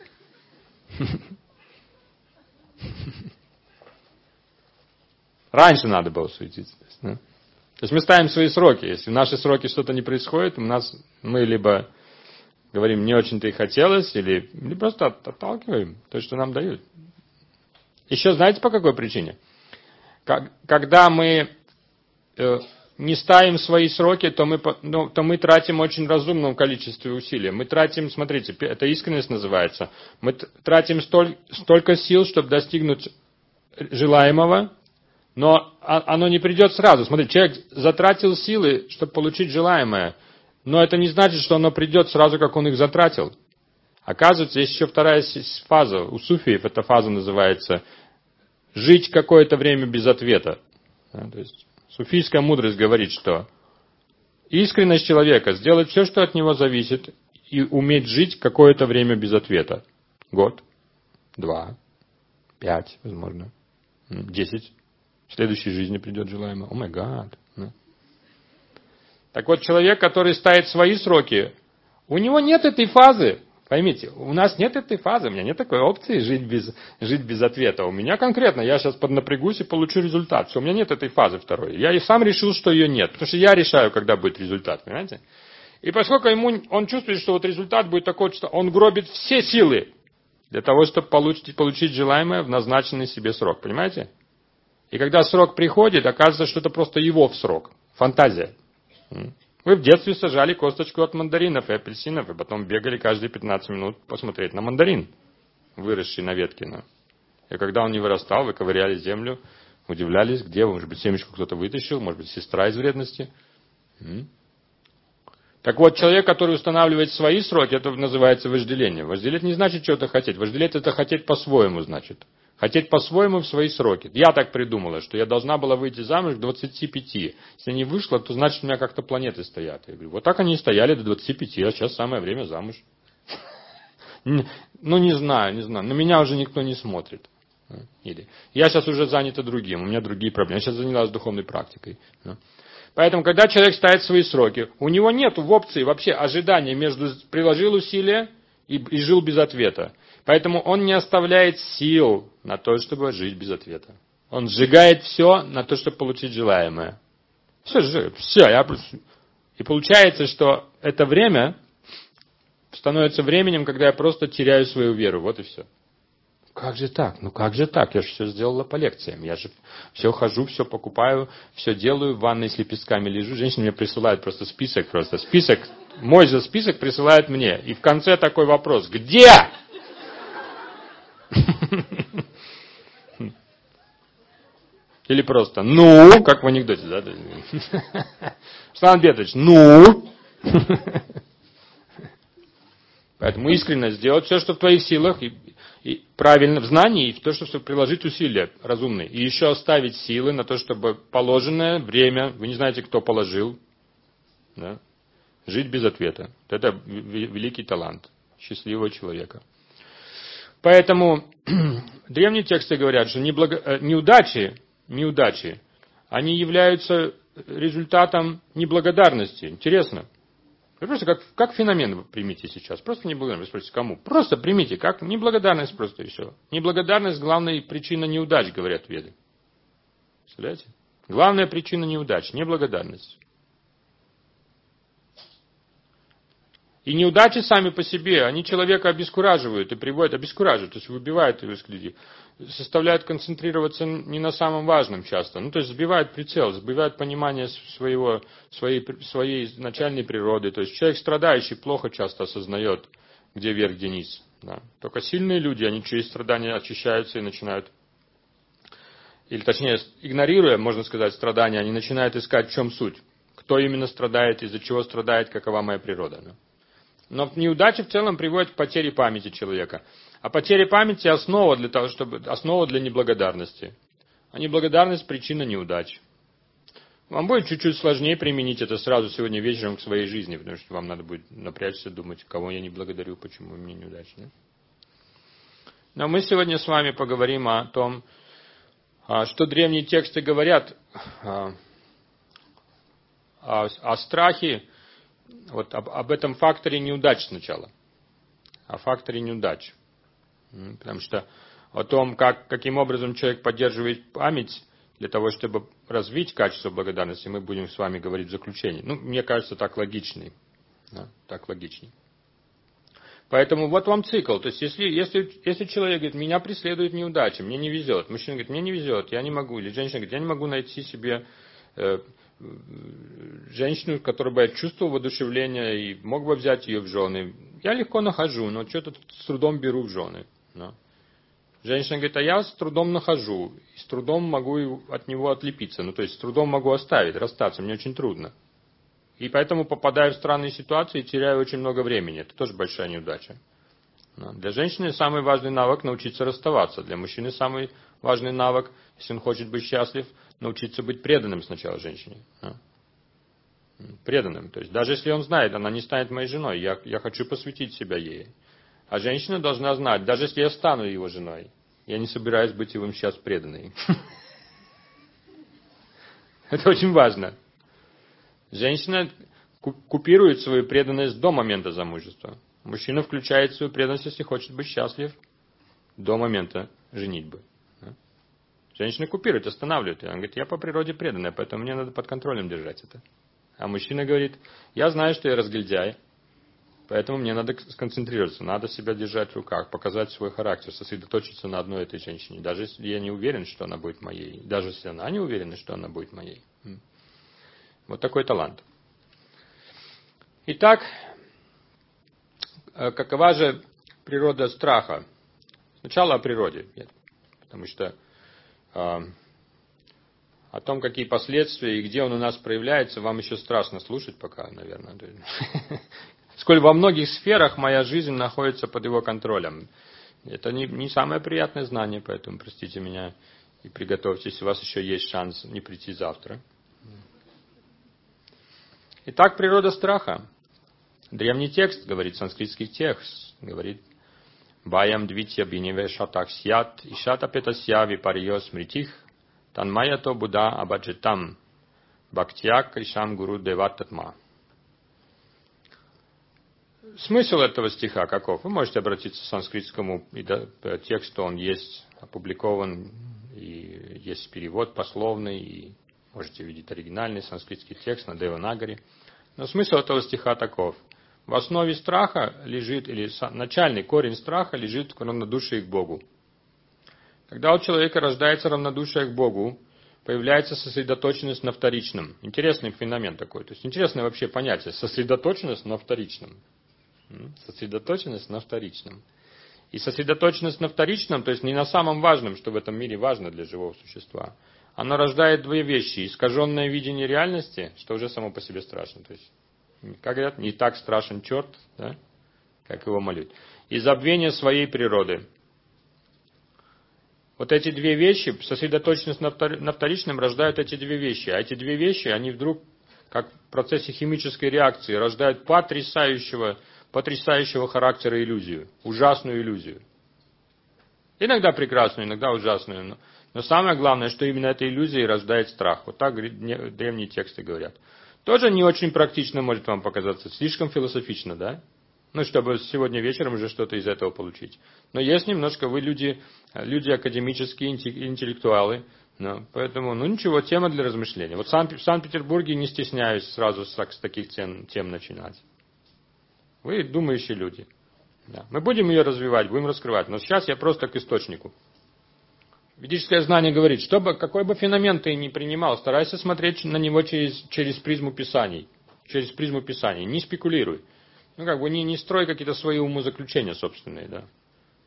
Раньше надо было суетиться. Да? То есть мы ставим свои сроки. Если в наши сроки что-то не происходит, у нас, мы либо говорим, не очень-то и хотелось, или, или просто отталкиваем то, что нам дают. Еще знаете, по какой причине? Как, когда мы э, не ставим свои сроки, то мы, ну, то мы тратим очень разумном количестве усилий. Мы тратим, смотрите, это искренность называется, мы тратим столь, столько сил, чтобы достигнуть желаемого, но оно не придет сразу. Смотрите, человек затратил силы, чтобы получить желаемое, но это не значит, что оно придет сразу, как он их затратил. Оказывается, есть еще вторая фаза. У суфиев эта фаза называется «жить какое-то время без ответа». То есть суфийская мудрость говорит, что искренность человека сделать все, что от него зависит, и уметь жить какое-то время без ответа. Год, два, пять, возможно, десять. В следующей жизни придет желаемое. О май гад. Так вот, человек, который ставит свои сроки, у него нет этой фазы. Поймите, у нас нет этой фазы, у меня нет такой опции жить без, жить без ответа. У меня конкретно, я сейчас поднапрягусь и получу результат. Все, у меня нет этой фазы второй. Я и сам решил, что ее нет, потому что я решаю, когда будет результат, понимаете? И поскольку ему, он чувствует, что вот результат будет такой, что он гробит все силы для того, чтобы получить, получить желаемое в назначенный себе срок, понимаете? И когда срок приходит, оказывается, что это просто его в срок, фантазия. Вы в детстве сажали косточку от мандаринов и апельсинов, и потом бегали каждые пятнадцать минут посмотреть на мандарин, выросший на ветке. Ну. И когда он не вырастал, вы ковыряли землю, удивлялись, где, может быть, семечку кто-то вытащил, может быть, сестра из вредности. М? Так вот, человек, который устанавливает свои сроки, это называется вожделение. Вожделеть не значит что-то хотеть. Вожделеть это хотеть по-своему, значит. Хотеть по-своему в свои сроки. Я так придумала, что я должна была выйти замуж к двадцати пяти. Если не вышла, то значит у меня как-то планеты стоят. Я говорю, вот так они и стояли до двадцати пяти, а сейчас самое время замуж. Ну, не знаю, не знаю. На меня уже никто не смотрит. Или я сейчас уже занята другим, у меня другие проблемы. Я сейчас занялась духовной практикой. Поэтому, когда человек ставит свои сроки, у него нет в опции вообще ожидания между приложил усилия и, и жил без ответа. Поэтому он не оставляет сил на то, чтобы жить без ответа. Он сжигает все на то, чтобы получить желаемое. Все сжигает. Все. Я... И получается, что это время становится временем, когда я просто теряю свою веру. Вот и все. Как же так? Ну как же так? Я же все сделала по лекциям. Я же все хожу, все покупаю, все делаю, в ванной с лепестками лежу. Женщины мне присылают просто список. Просто список. Мой же список присылают мне. И в конце такой вопрос. Где? Или просто «ну», как в анекдоте, да? Руслан Петрович, «ну». Поэтому искренне сделать все, что в твоих силах, и, и правильно в знании, и в то, чтобы приложить усилия разумные. И еще оставить силы на то, чтобы положенное время, вы не знаете, кто положил, да? Жить без ответа. Это великий талант счастливого человека. Поэтому древние тексты говорят, что неблаго... неудачи, неудачи, они являются результатом неблагодарности. Интересно. Вы просто как, как феномен вы примите сейчас. Просто неблагодарность. Вы спросите, кому? Просто примите, как неблагодарность просто и все. Неблагодарность – главная причина неудач, говорят веды. Представляете? Главная причина неудач – неблагодарность. И неудачи сами по себе, они человека обескураживают и приводят, обескураживают, то есть выбивают его из колеи, составляют концентрироваться не на самом важном часто, ну то есть сбивают прицел, сбивают понимание своего, своей, своей начальной природы, то есть человек страдающий плохо часто осознает, где вверх, где низ. Да. Только сильные люди, они через страдания очищаются и начинают или точнее, игнорируя, можно сказать, страдания, они начинают искать, в чем суть. Кто именно страдает, из-за чего страдает, какова моя природа. Но неудача в целом приводит к потере памяти человека. А потеря памяти основа для того, чтобы, основа для неблагодарности. А неблагодарность – причина неудач. Вам будет чуть-чуть сложнее применить это сразу сегодня вечером к своей жизни, потому что вам надо будет напрячься, думать, кого я не благодарю, почему мне неудачно. Но мы сегодня с вами поговорим о том, что древние тексты говорят о, о, о страхе, вот об, об этом факторе неудач сначала. О факторе неудач. Потому что о том, как, каким образом человек поддерживает память для того, чтобы развить качество благодарности, мы будем с вами говорить в заключении. Ну, мне кажется, так логичней. Да, так логичней. Поэтому вот вам цикл. То есть, если, если, если человек говорит, меня преследует неудача, мне не везет. Мужчина говорит, мне не везет, я не могу. Или женщина говорит, я не могу найти себе э, женщину, которая бы чувствовала воодушевление и мог бы взять ее в жены. Я легко нахожу, но что-то с трудом беру в жены. Да. Женщина говорит, а я с трудом нахожу, и с трудом могу от него отлепиться. Ну, то есть, с трудом могу оставить, расстаться, мне очень трудно. И поэтому попадаю в странные ситуации и теряю очень много времени. Это тоже большая неудача. Для женщины самый важный навык – научиться расставаться. Для мужчины самый важный навык, если он хочет быть счастлив, научиться быть преданным сначала женщине. Преданным. То есть даже если он знает, она не станет моей женой, я, я хочу посвятить себя ей. А женщина должна знать, даже если я стану его женой, я не собираюсь быть его сейчас преданной. Это очень важно. Женщина купирует свою преданность до момента замужества. Мужчина включает свою преданность, если хочет быть счастлив, до момента женитьбы. Женщина купирует, останавливает. Она говорит, я по природе преданная, поэтому мне надо под контролем держать это. А мужчина говорит, я знаю, что я разгильдяй, поэтому мне надо сконцентрироваться, надо себя держать в руках, показать свой характер, сосредоточиться на одной этой женщине, даже если я не уверен, что она будет моей, даже если она не уверена, что она будет моей. Вот такой талант. Итак, какова же природа страха? Сначала о природе, потому что э, о том, какие последствия и где он у нас проявляется, вам еще страшно слушать пока, наверное. Сколь во многих сферах моя жизнь находится под его контролем. Это не, не самое приятное знание, поэтому простите меня и приготовьтесь, у вас еще есть шанс не прийти завтра. Итак, природа страха. Древний текст, говорит санскритский текст, говорит «Баям двитья биневе шатак сят, ишата петасья випарио смритих, танмаято буда абаджитам, бхактья кришам гуру деваттатма». Смысл этого стиха каков? Вы можете обратиться к санскритскому тексту, он есть опубликован, и есть перевод пословный, и можете видеть оригинальный санскритский текст на Деванагари. Но смысл этого стиха таков. В основе страха лежит, или начальный корень страха лежит в равнодушии к Богу. Когда у человека рождается равнодушие к Богу, появляется сосредоточенность на вторичном. Интересный феномен такой. То есть интересное вообще понятие. Сосредоточенность на вторичном. Сосредоточенность на вторичном. И сосредоточенность на вторичном, то есть не на самом важном, что в этом мире важно для живого существа, оно рождает две вещи. Искаженное видение реальности, что уже само по себе страшно. То есть, как говорят, не так страшен черт, да, как его молют. И забвение своей природы. Вот эти две вещи, сосредоточенность на вторичном, рождают эти две вещи. А эти две вещи, они вдруг, как в процессе химической реакции, рождают потрясающего, потрясающего характера иллюзию. Ужасную иллюзию. Иногда прекрасную, иногда ужасную. Но, но самое главное, что именно эта иллюзия рождает страх. Вот так древние тексты говорят. Тоже не очень практично может вам показаться. Слишком философично, да? Ну, чтобы сегодня вечером уже что-то из этого получить. Но есть немножко, вы люди, люди академические, интеллектуалы. Ну, поэтому, ну ничего, тема для размышления. Вот в Санкт-Петербурге не стесняюсь сразу с, с таких тем, тем начинать. Вы думающие люди. Да. Мы будем ее развивать, будем раскрывать. Но сейчас я просто к источнику. Ведическое знание говорит, чтобы какой бы феномен ты ни принимал, старайся смотреть на него через, через призму Писаний. Через призму Писаний. Не спекулируй. Ну, как бы не, не строй какие-то свои умозаключения собственные, да.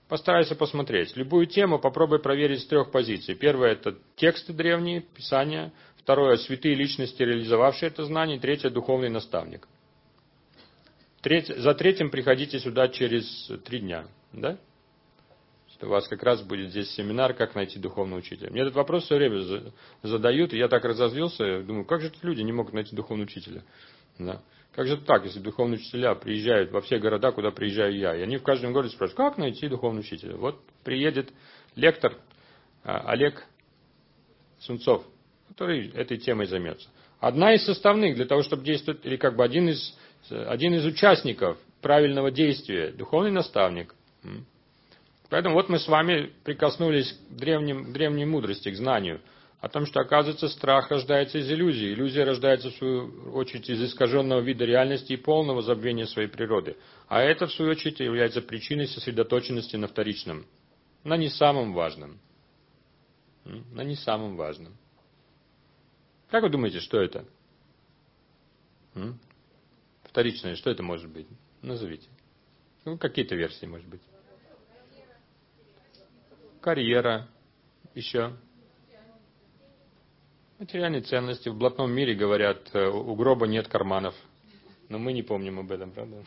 Постарайся посмотреть. Любую тему попробуй проверить с трех позиций. Первое – это тексты древние, писания. Второе – святые личности, реализовавшие это знание. Третье – духовный наставник. Треть, за третьим приходите сюда через три дня. Да? У вас как раз будет здесь семинар, как найти духовного учителя. Мне этот вопрос все время задают, и я так разозлился. Думаю, как же тут люди не могут найти духовного учителя? Да. Как же это так, если духовные учителя приезжают во все города, куда приезжаю я, и они в каждом городе спрашивают, как найти духовного учителя? Вот приедет лектор Олег Сунцов, который этой темой займется. Одна из составных для того, чтобы действовать, или как бы один из, один из участников правильного действия, духовный наставник. Поэтому вот мы с вами прикоснулись к древним, древней мудрости, к знанию. О том, что, оказывается, страх рождается из иллюзии. Иллюзия рождается, в свою очередь, из искаженного вида реальности и полного забвения своей природы. А это, в свою очередь, является причиной сосредоточенности на вторичном. На не самом важном. На не самом важном. Как вы думаете, что это? Вторичное, что это может быть? Назовите. Ну, какие-то версии, может быть. Карьера. Еще. Материальные ценности. В блатном мире говорят, у гроба нет карманов. Но мы не помним об этом, правда?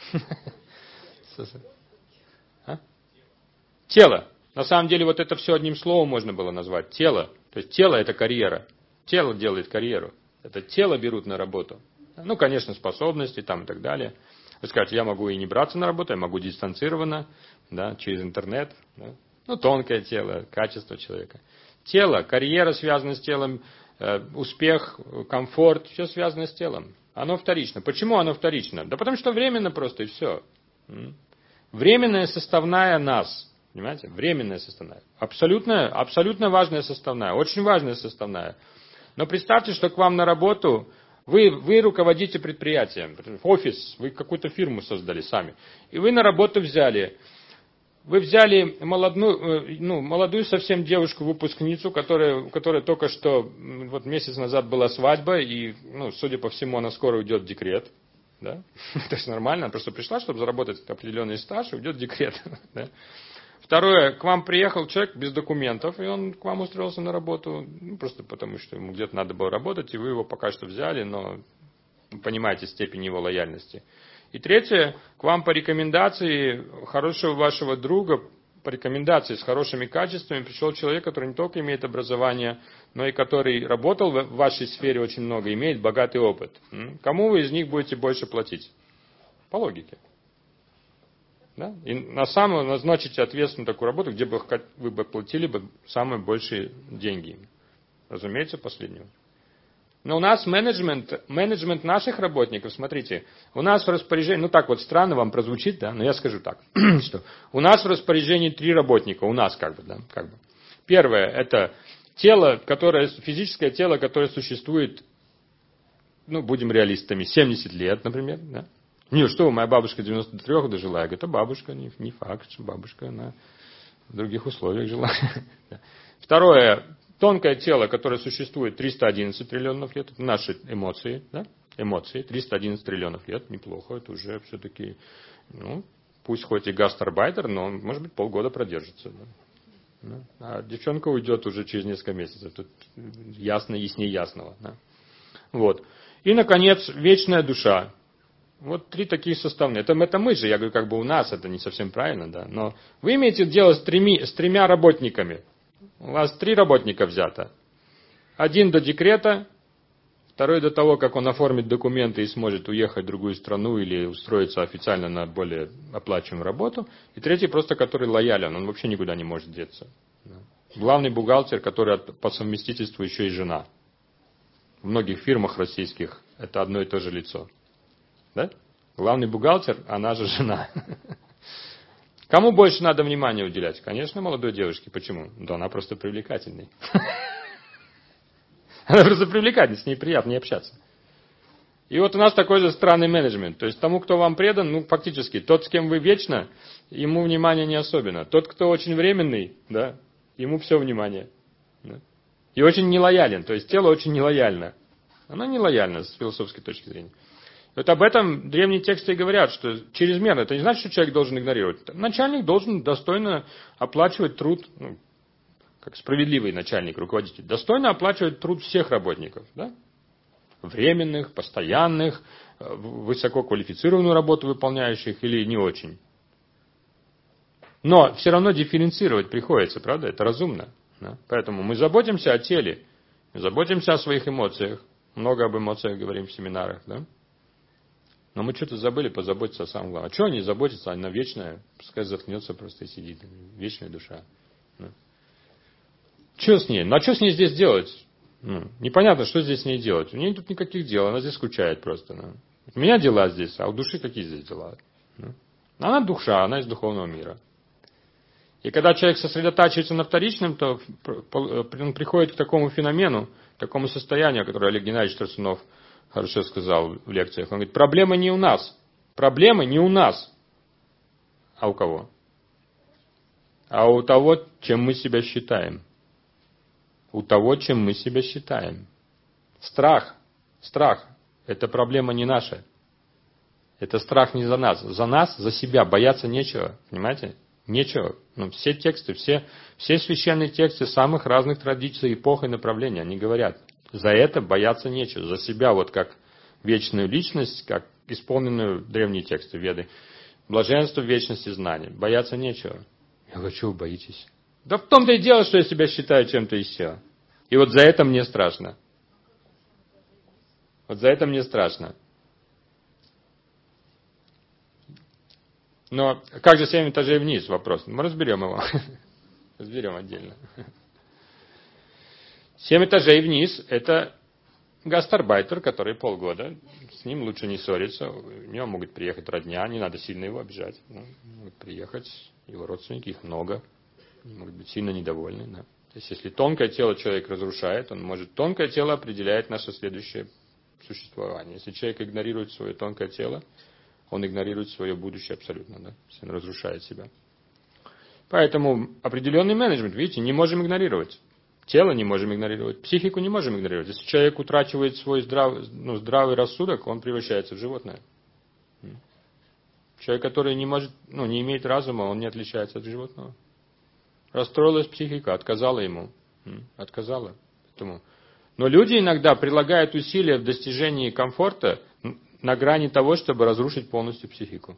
А? Тело. На самом деле, вот это все одним словом можно было назвать. Тело. То есть, тело – это карьера. Тело делает карьеру. Это тело берут на работу. Ну, конечно, способности там и так далее. Вы скажете, я могу и не браться на работу, я могу дистанцированно, да, через интернет. Да. Ну, тонкое тело, качество человека. Тело, карьера связана с телом, э, успех, комфорт, все связано с телом. Оно вторично. Почему оно вторично? Да потому что временно просто и все. Временная составная нас. Понимаете? Временная составная. Абсолютно, абсолютно важная составная. Очень важная составная. Но представьте, что к вам на работу вы, вы руководите предприятием. Офис, вы какую-то фирму создали сами. И вы на работу взяли... Вы взяли молодую, ну, молодую совсем девушку-выпускницу, которая, которая только что, вот месяц назад была свадьба, и, ну, судя по всему, она скоро уйдет в декрет. Да? То есть нормально, она просто пришла, чтобы заработать определенный стаж, и уйдет в декрет. Да? Второе, к вам приехал человек без документов, и он к вам устроился на работу, ну, просто потому что ему где-то надо было работать, и вы его пока что взяли, но понимаете степень его лояльности. И третье, к вам по рекомендации хорошего вашего друга, по рекомендации с хорошими качествами пришел человек, который не только имеет образование, но и который работал в вашей сфере очень много, имеет богатый опыт. Кому вы из них будете больше платить? По логике. Да? И на самом назначите ответственную такую работу, где бы вы бы платили бы самые большие деньги. Разумеется, последнего. Но у нас менеджмент, менеджмент наших работников, смотрите, у нас в распоряжении, ну так вот странно вам прозвучит, да, но я скажу так, что у нас в распоряжении три работника, у нас как бы, да, как бы. Первое, это тело, которое, физическое тело, которое существует, ну, будем реалистами, семьдесят лет, например, да. Не, что, моя бабушка девяносто три дожила, я говорю, это бабушка, не, не факт, что бабушка, она в других условиях жила. Второе, тонкое тело, которое существует триста одиннадцать триллионов лет, это наши эмоции, да? Эмоции, триста одиннадцать триллионов лет, неплохо, это уже все-таки, ну, пусть хоть и гастарбайтер, но он, может быть, полгода продержится. Да? А девчонка уйдет уже через несколько месяцев, тут ясно, яснее ясного. Да? Вот. И, наконец, вечная душа. Вот три таких составные. Это, это мы же, я говорю, как бы у нас, это не совсем правильно, да, но вы имеете дело с, треми, с тремя работниками. У вас три работника взято. Один до декрета, второй до того, как он оформит документы и сможет уехать в другую страну или устроиться официально на более оплачиваемую работу. И третий просто, который лоялен, он вообще никуда не может деться. Главный бухгалтер, который по совместительству еще и жена. В многих фирмах российских это одно и то же лицо. Да? Главный бухгалтер, она же жена. Кому больше надо внимания уделять? Конечно, молодой девушке. Почему? Да она просто привлекательный. Она просто привлекательная, с ней приятно не общаться. И вот у нас такой же странный менеджмент. То есть тому, кто вам предан, ну, фактически, тот, с кем вы вечно, ему внимания не особенно. Тот, кто очень временный, да, ему все внимание. Да? И очень нелоялен. То есть тело очень нелояльно. Оно нелояльно с философской точки зрения. Вот об этом древние тексты и говорят, что чрезмерно. Это не значит, что человек должен игнорировать. Начальник должен достойно оплачивать труд, ну, как справедливый начальник, руководитель, достойно оплачивать труд всех работников. Да? Временных, постоянных, высококвалифицированную работу выполняющих или не очень. Но все равно дифференцировать приходится, правда? Это разумно. Да? Поэтому мы заботимся о теле, мы заботимся о своих эмоциях. Много об эмоциях говорим в семинарах. Да? Но мы что-то забыли позаботиться о самом главном. А что они заботятся? Она вечная, пускай заткнется просто и сидит. Вечная душа. Да? Что с ней? Ну а что с ней здесь делать? Ну, непонятно, что здесь с ней делать. У нее тут никаких дел, она здесь скучает просто. Ну. У меня дела здесь, а у души какие здесь дела? Ну. Она душа, она из духовного мира. И когда человек сосредотачивается на вторичном, то он приходит к такому феномену, к такому состоянию, которое Олег Геннадьевич Тарсунов хорошо сказал в лекциях. Он говорит, проблема не у нас. Проблема не у нас. А у кого? А у того, чем мы себя считаем. У того, чем мы себя считаем. Страх. Страх. Это проблема не наша. Это страх не за нас. За нас, за себя. Бояться нечего. Понимаете? Нечего. Ну, все тексты, все, все священные тексты самых разных традиций, эпох и направлений, они говорят, за это бояться нечего. За себя, вот как вечную личность, как исполненную древние тексты Веды, блаженство в вечности знания. Бояться нечего. Я говорю, чего вы боитесь? Да в том-то и дело, что я себя считаю чем-то еще. И вот за это мне страшно. Вот за это мне страшно. Но как же семь этажей вниз? Вопрос. Мы разберем его. Разберем отдельно. Семь этажей вниз – это гастарбайтер, который полгода. С ним лучше не ссориться. У него могут приехать родня, не надо сильно его обижать. Ну, могут приехать его родственники, их много. Могут быть сильно недовольны. Да. То есть, если тонкое тело человек разрушает, он может... Тонкое тело определяет наше следующее существование. Если человек игнорирует свое тонкое тело, он игнорирует свое будущее абсолютно, да? Он разрушает себя. Поэтому определенный менеджмент, видите, не можем игнорировать. Тело не можем игнорировать, психику не можем игнорировать. Если человек утрачивает свой здрав, ну, здравый рассудок, он превращается в животное. Человек, который не может, ну, не имеет разума, он не отличается от животного. Расстроилась психика, отказала ему. Отказала. Поэтому. Но люди иногда прилагают усилия в достижении комфорта на грани того, чтобы разрушить полностью психику.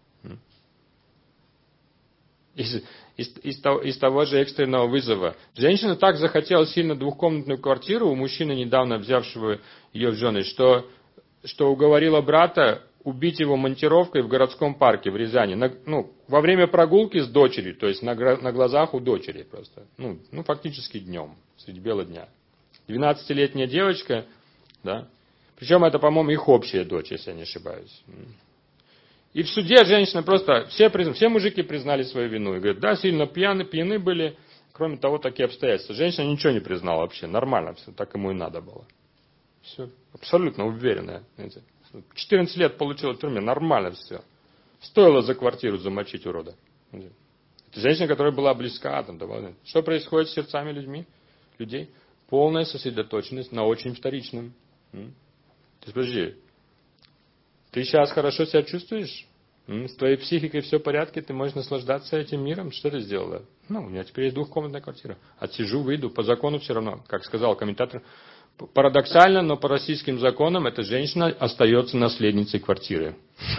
Из, из, из, того, из того же экстренного вызова. Женщина так захотела сильно двухкомнатную квартиру у мужчины, недавно взявшего ее в жены, что, что уговорила брата убить его монтировкой в городском парке в Рязани. На, ну, во время прогулки с дочерью, то есть на, на глазах у дочери просто. Ну, ну, фактически днем, среди бела дня. двенадцатилетняя девочка, да. Причем это, по-моему, их общая дочь, если я не ошибаюсь. И в суде женщина просто, все, все мужики признали свою вину. И говорят, да, сильно пьяны, пьяны были. Кроме того, такие обстоятельства. Женщина ничего не признала вообще. Нормально все, так ему и надо было. Все, абсолютно уверенная. четырнадцать лет получила в тюрьме, нормально все. Стоило за квартиру замочить урода. Это женщина, которая была близка. Там, довольно. Что происходит с сердцами людьми? людей? Полная сосредоточенность на очень вторичном. То есть, подожди, ты сейчас хорошо себя чувствуешь? С твоей психикой все в порядке, ты можешь наслаждаться этим миром? Что ты сделала? Ну, у меня теперь есть двухкомнатная квартира. Отсижу, выйду. По закону все равно, как сказал комментатор, парадоксально, но по российским законам эта женщина остается наследницей квартиры.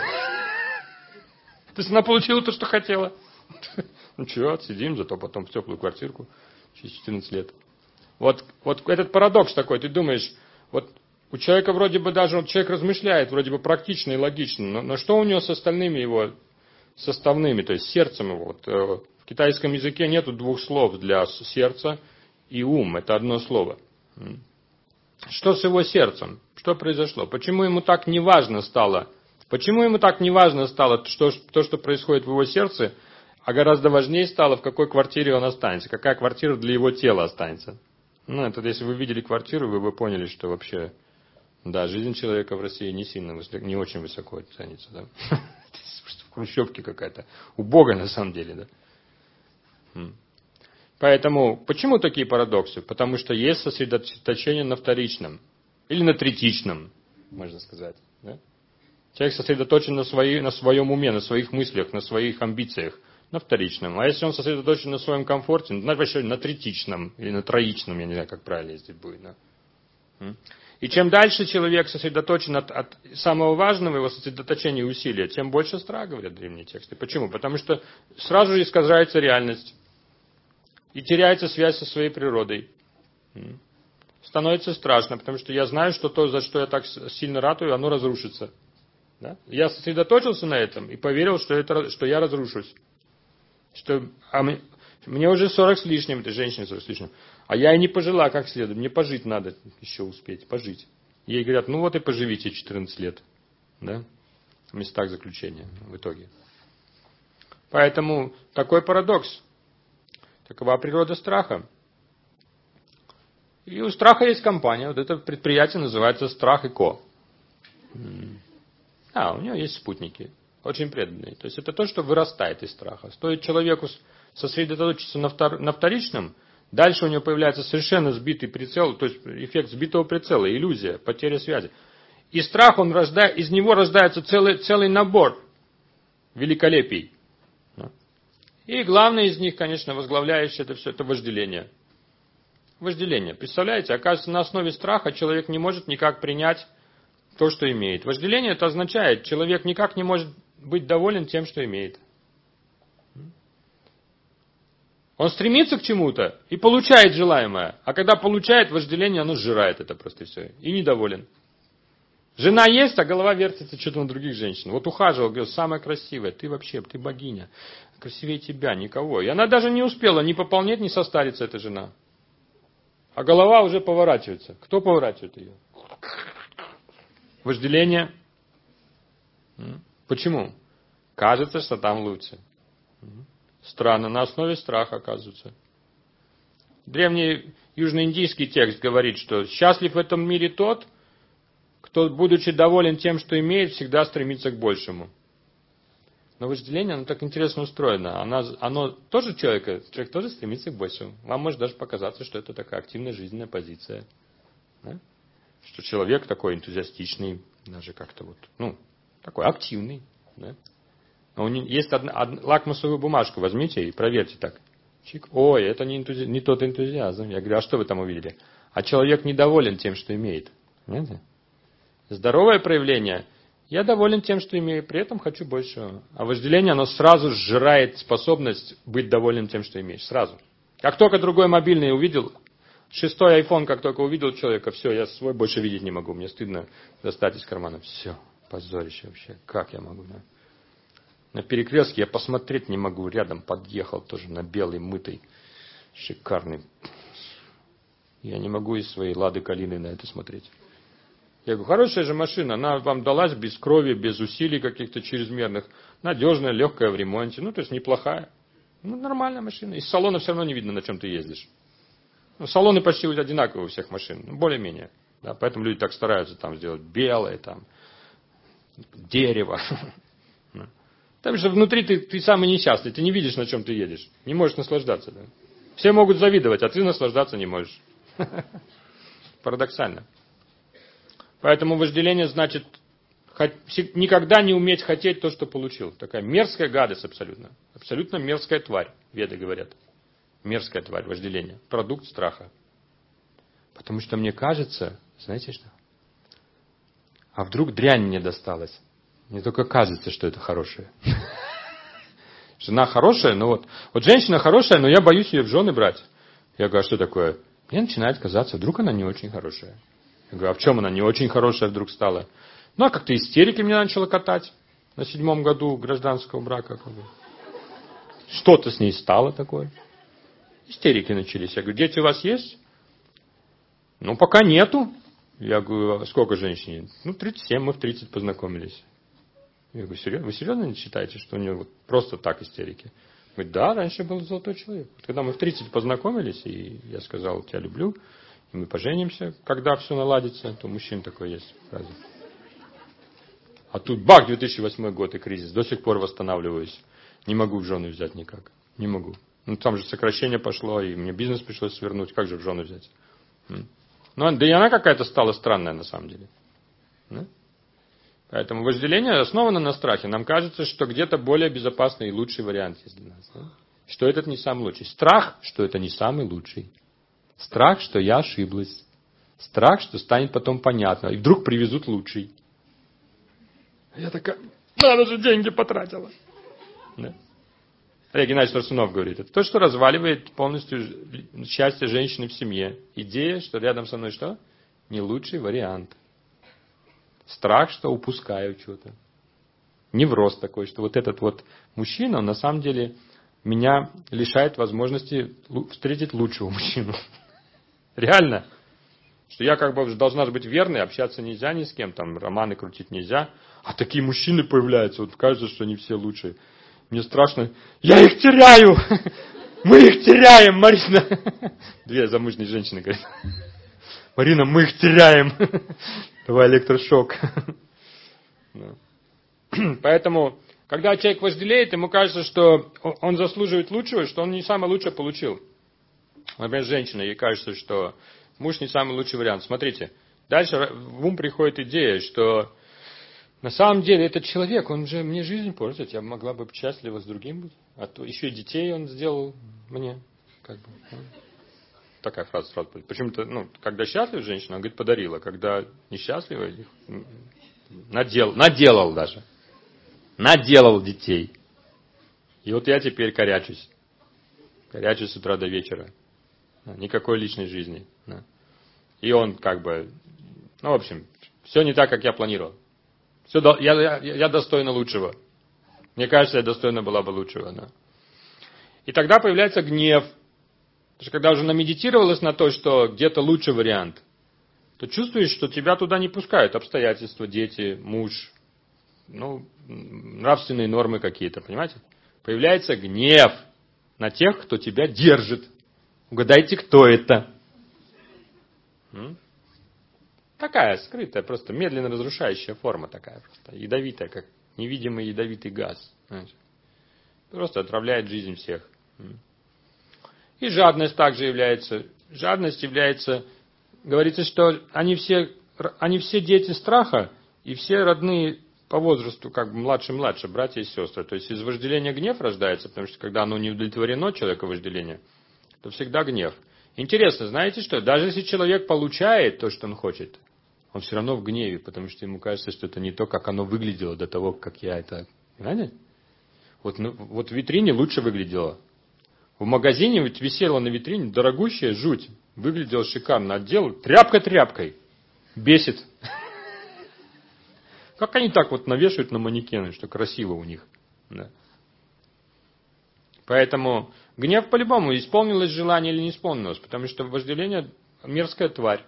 То есть она получила то, что хотела. Ну что, отсидим, зато потом в теплую квартирку через четырнадцать лет. Вот, вот этот парадокс такой, ты думаешь, вот у человека вроде бы даже, вот человек размышляет, вроде бы практично и логично, но, но что у него с остальными его составными, то есть сердцем его? Вот, э, в китайском языке нету двух слов для сердца и ум, это одно слово. Что с его сердцем? Что произошло? Почему ему так неважно стало? Почему ему так неважно стало что, то, что происходит в его сердце, а гораздо важнее стало, в какой квартире он останется, какая квартира для его тела останется? Ну, это если вы видели квартиру, вы бы поняли, что вообще, да, жизнь человека в России не сильно, не очень высоко ценится, да. В хрущевке какая-то, убогая на самом деле, да. Поэтому, почему такие парадоксы? Потому что есть сосредоточение на вторичном, или на третичном, можно сказать, да. Человек сосредоточен на, своей, на своем уме, на своих мыслях, на своих амбициях, на вторичном. А если он сосредоточен на своем комфорте, на, на третичном или на троичном, я не знаю, как правильно здесь будет. Да? И чем дальше человек сосредоточен от, от самого важного его сосредоточения и усилия, тем больше страха, говорят древние тексты. Почему? Потому что сразу же искажается реальность. И теряется связь со своей природой. Становится страшно, потому что я знаю, что то, за что я так сильно ратую, оно разрушится. Да? Я сосредоточился на этом и поверил, что, это, что я разрушусь. Что, а мне, мне уже сорок с лишним, этой женщине сорок с лишним. А я и не пожила как следует. Мне пожить надо еще успеть, пожить. Ей говорят, ну вот и поживите четырнадцать лет. Да? В местах заключения в итоге. Поэтому такой парадокс. Такова природа страха. И у страха есть компания. Вот это предприятие называется «Страх и Ко». А, у него есть спутники. Очень преданные. То есть это то, что вырастает из страха. Стоит человеку сосредоточиться на, втор, на вторичном, дальше у него появляется совершенно сбитый прицел, то есть эффект сбитого прицела, иллюзия, потеря связи. И страх, он рождает, из него рождается целый, целый набор великолепий. И главное из них, конечно, возглавляющее это все, это вожделение. Вожделение. Представляете, оказывается, на основе страха человек не может никак принять то, что имеет. Вожделение это означает, человек никак не может быть доволен тем, что имеет. Он стремится к чему-то и получает желаемое. А когда получает вожделение, оно сжирает это просто все. И недоволен. Жена есть, а голова вертится что-то на других женщин. Вот ухаживал, говорил, самая красивая, ты вообще, ты богиня. Красивее тебя никого. И она даже не успела ни пополнеть, ни состариться, эта жена. А голова уже поворачивается. Кто поворачивает ее? Вожделение. Почему? Кажется, что там лучше. Странно, на основе страха, оказывается. Древний южноиндийский текст говорит, что счастлив в этом мире тот, кто, будучи доволен тем, что имеет, всегда стремится к большему. Но вожделение, оно так интересно устроено. Оно, оно тоже человека, человек тоже стремится к большему. Вам может даже показаться, что это такая активная жизненная позиция. Да? Что человек такой энтузиастичный, даже как-то вот, ну, такой активный. Да? Но у него есть одна, одна лакмусовую бумажку, возьмите и проверьте так. Чик. Ой, это не, энтузи... не тот энтузиазм. Я говорю, а что вы там увидели? А человек недоволен тем, что имеет. Понимаете? Здоровое проявление. Я доволен тем, что имею, при этом хочу большего. А вожделение, оно сразу сжирает способность быть довольным тем, что имеешь. Сразу. Как только другой мобильный увидел, шестой айфон, как только увидел человека, все, я свой больше видеть не могу. Мне стыдно достать из кармана. Все, позорище вообще. Как я могу, да? На перекрестке я посмотреть не могу. Рядом подъехал тоже на белый, мытый, шикарный. Я не могу из своей Лады Калины на это смотреть. Я говорю, хорошая же машина, она вам далась без крови, без усилий каких-то чрезмерных, надежная, легкая в ремонте, ну, то есть неплохая. Ну, нормальная машина. Из салона все равно не видно, на чем ты ездишь. Ну, салоны почти одинаковые у всех машин, ну, более-менее. Да, поэтому люди так стараются там сделать белое, там, дерево. Потому что внутри ты, ты самый несчастный, ты не видишь, на чем ты едешь, не можешь наслаждаться. Да? Все могут завидовать, а ты наслаждаться не можешь. Парадоксально. Поэтому вожделение значит никогда не уметь хотеть то, что получил. Такая мерзкая гадость абсолютно. Абсолютно мерзкая тварь, веды говорят. Мерзкая тварь, вожделение. Продукт страха. Потому что мне кажется, знаете что? А вдруг дрянь мне досталась? Мне только кажется, что это хорошее. Жена хорошая, но вот... Вот женщина хорошая, но я боюсь ее в жены брать. Я говорю, а что такое? Мне начинает казаться, вдруг она не очень хорошая. Я говорю, а в чем она не очень хорошая вдруг стала? Ну, а как-то истерики меня начала катать на седьмом году гражданского брака. Что-то с ней стало такое. Истерики начались. Я говорю, дети у вас есть? Ну, пока нету. Я говорю, а сколько женщин? Ну, тридцать семь, мы в тридцать познакомились. Я говорю, серьезно? Вы серьезно не считаете, что у нее вот просто так истерики? Говорит, да, раньше был золотой человек. Когда мы в тридцать познакомились, и я сказал, тебя люблю, и мы поженимся, когда все наладится, то мужчин такой есть. Разве? А тут бах, две тысячи восьмой год и кризис. До сих пор восстанавливаюсь. Не могу в жены взять никак. Не могу. Ну, там же сокращение пошло, и мне бизнес пришлось свернуть. Как же в жены взять? Ну, да и она какая-то стала странная на самом деле. Да? Поэтому вожделение основано на страхе. Нам кажется, что где-то более безопасный и лучший вариант есть для нас. Да? Что этот не самый лучший. Страх, что это не самый лучший. Страх, что я ошиблась. Страх, что станет потом понятно. И вдруг привезут лучший. Я такая, надо же, деньги потратила. Да? Олег Геннадьевич Тарсунов говорит, это то, что разваливает полностью счастье женщины в семье. Идея, что рядом со мной что? Не лучший вариант. Страх, что упускаю что-то. Невроз такой, что вот этот вот мужчина, он на самом деле меня лишает возможности встретить лучшего мужчину. Реально. Что я как бы должна быть верной, общаться нельзя ни с кем, там романы крутить нельзя. А такие мужчины появляются, вот кажется, что они все лучшие. Мне страшно. Я их теряю! Мы их теряем, Марина! Две замужние женщины говорят. Марина, мы их теряем! Давай электрошок. Поэтому, когда человек вожделеет, ему кажется, что он заслуживает лучшего, что он не самое лучшее получил. Например, женщина, ей кажется, что муж не самый лучший вариант. Смотрите, дальше в ум приходит идея, что на самом деле этот человек, он же мне жизнь портит, я могла бы быть счастлива с другим быть. А то еще и детей он сделал мне. Как бы, ну. Такая фраза сразу будет. Почему-то, ну, когда счастлива женщина, она говорит, подарила. Когда несчастлива, надел, наделал даже. Наделал детей. И вот я теперь корячусь. Корячусь с утра до вечера. Никакой личной жизни. И он как бы, ну, в общем, все не так, как я планировал. Все, я, я, я достойна лучшего. Мне кажется, я достойна была бы лучшего. Да. И тогда появляется гнев. Потому что когда уже намедитировалась на то, что где-то лучший вариант, то чувствуешь, что тебя туда не пускают обстоятельства, дети, муж, ну, нравственные нормы какие-то, понимаете? Появляется гнев на тех, кто тебя держит. Угадайте, кто это? М? Такая скрытая, просто медленно разрушающая форма такая, просто ядовитая, как невидимый ядовитый газ. Знаете? Просто отравляет жизнь всех. И жадность также является. Жадность является, говорится, что они все, они все дети страха, и все родные по возрасту, как бы младше-младше, братья и сестры. То есть из вожделения гнев рождается, потому что когда оно не удовлетворено, человека вожделение, то всегда гнев. Интересно, знаете что? Даже если человек получает то, что он хочет, он все равно в гневе, потому что ему кажется, что это не то, как оно выглядело до того, как я это... Понимаете? Вот, ну, вот в витрине лучше выглядело. В магазине ведь висело на витрине дорогущая жуть. Выглядело шикарно. Отдел тряпка тряпкой. Бесит. Как они так вот навешивают на манекены, что красиво у них. Да. Поэтому гнев по-любому, исполнилось желание или не исполнилось. Потому что вожделение мерзкая тварь.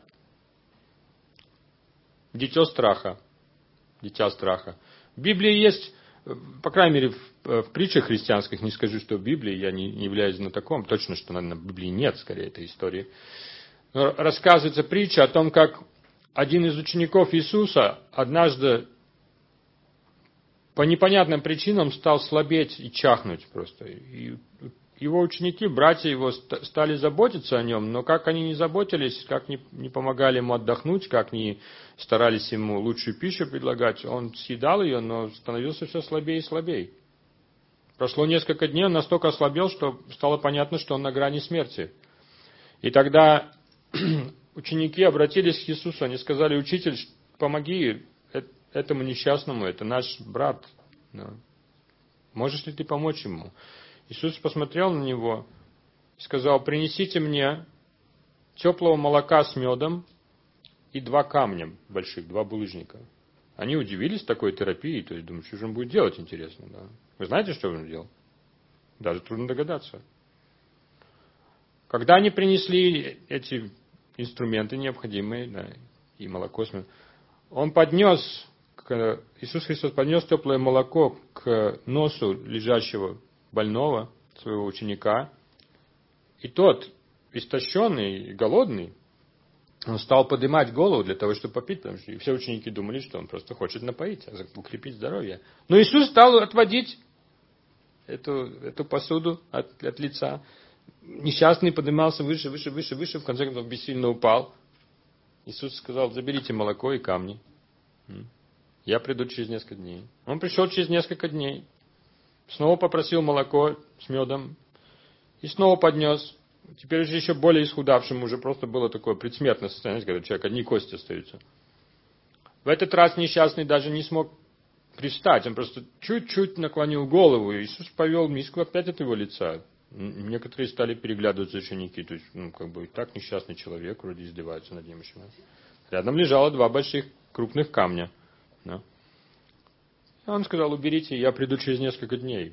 Дитё страха. Дитя страха. В Библии есть, по крайней мере, в, в притчах христианских, не скажу, что в Библии, я не, не являюсь знатоком, точно, что, наверное, в Библии нет, скорее, этой истории. Но рассказывается притча о том, как один из учеников Иисуса однажды по непонятным причинам стал слабеть и чахнуть просто. И его ученики, братья его, стали заботиться о нем, но как они не заботились, как не, не помогали ему отдохнуть, как не старались ему лучшую пищу предлагать, он съедал ее, но становился все слабее и слабее. Прошло несколько дней, он настолько ослабел, что стало понятно, что он на грани смерти. И тогда ученики обратились к Иисусу, они сказали: «Учитель, помоги этому несчастному, это наш брат. Можешь ли ты помочь ему?» Иисус посмотрел на него и сказал: «Принесите мне теплого молока с медом и два камня больших, два булыжника». Они удивились такой терапии, то есть думают, что же он будет делать, интересно. Да? Вы знаете, что он делал? Даже трудно догадаться. Когда они принесли эти инструменты необходимые, да, и молоко с медом, он поднес, Иисус Христос поднес теплое молоко к носу лежащего больного, своего ученика, и тот, истощенный и голодный, он стал поднимать голову для того, чтобы попить, потому что все ученики думали, что он просто хочет напоить, укрепить здоровье. Но Иисус стал отводить эту, эту посуду от, от лица. Несчастный поднимался выше, выше, выше, выше, в конце концов бессильно упал. Иисус сказал: «Заберите молоко и камни». Я приду через несколько дней. Он пришел через несколько дней. Снова попросил молоко с медом. И снова поднес. Теперь уже еще более исхудавшим, уже просто было такое предсмертное состояние, когда человек одни кости остаются. В этот раз несчастный даже не смог привстать. Он просто чуть-чуть наклонил голову. И Иисус повел миску опять от его лица. Некоторые стали переглядываться ученики. То есть, ну, как бы и так несчастный человек, вроде издевается над ним еще. Рядом лежало два больших крупных камня. Да. И он сказал: уберите, я приду через несколько дней.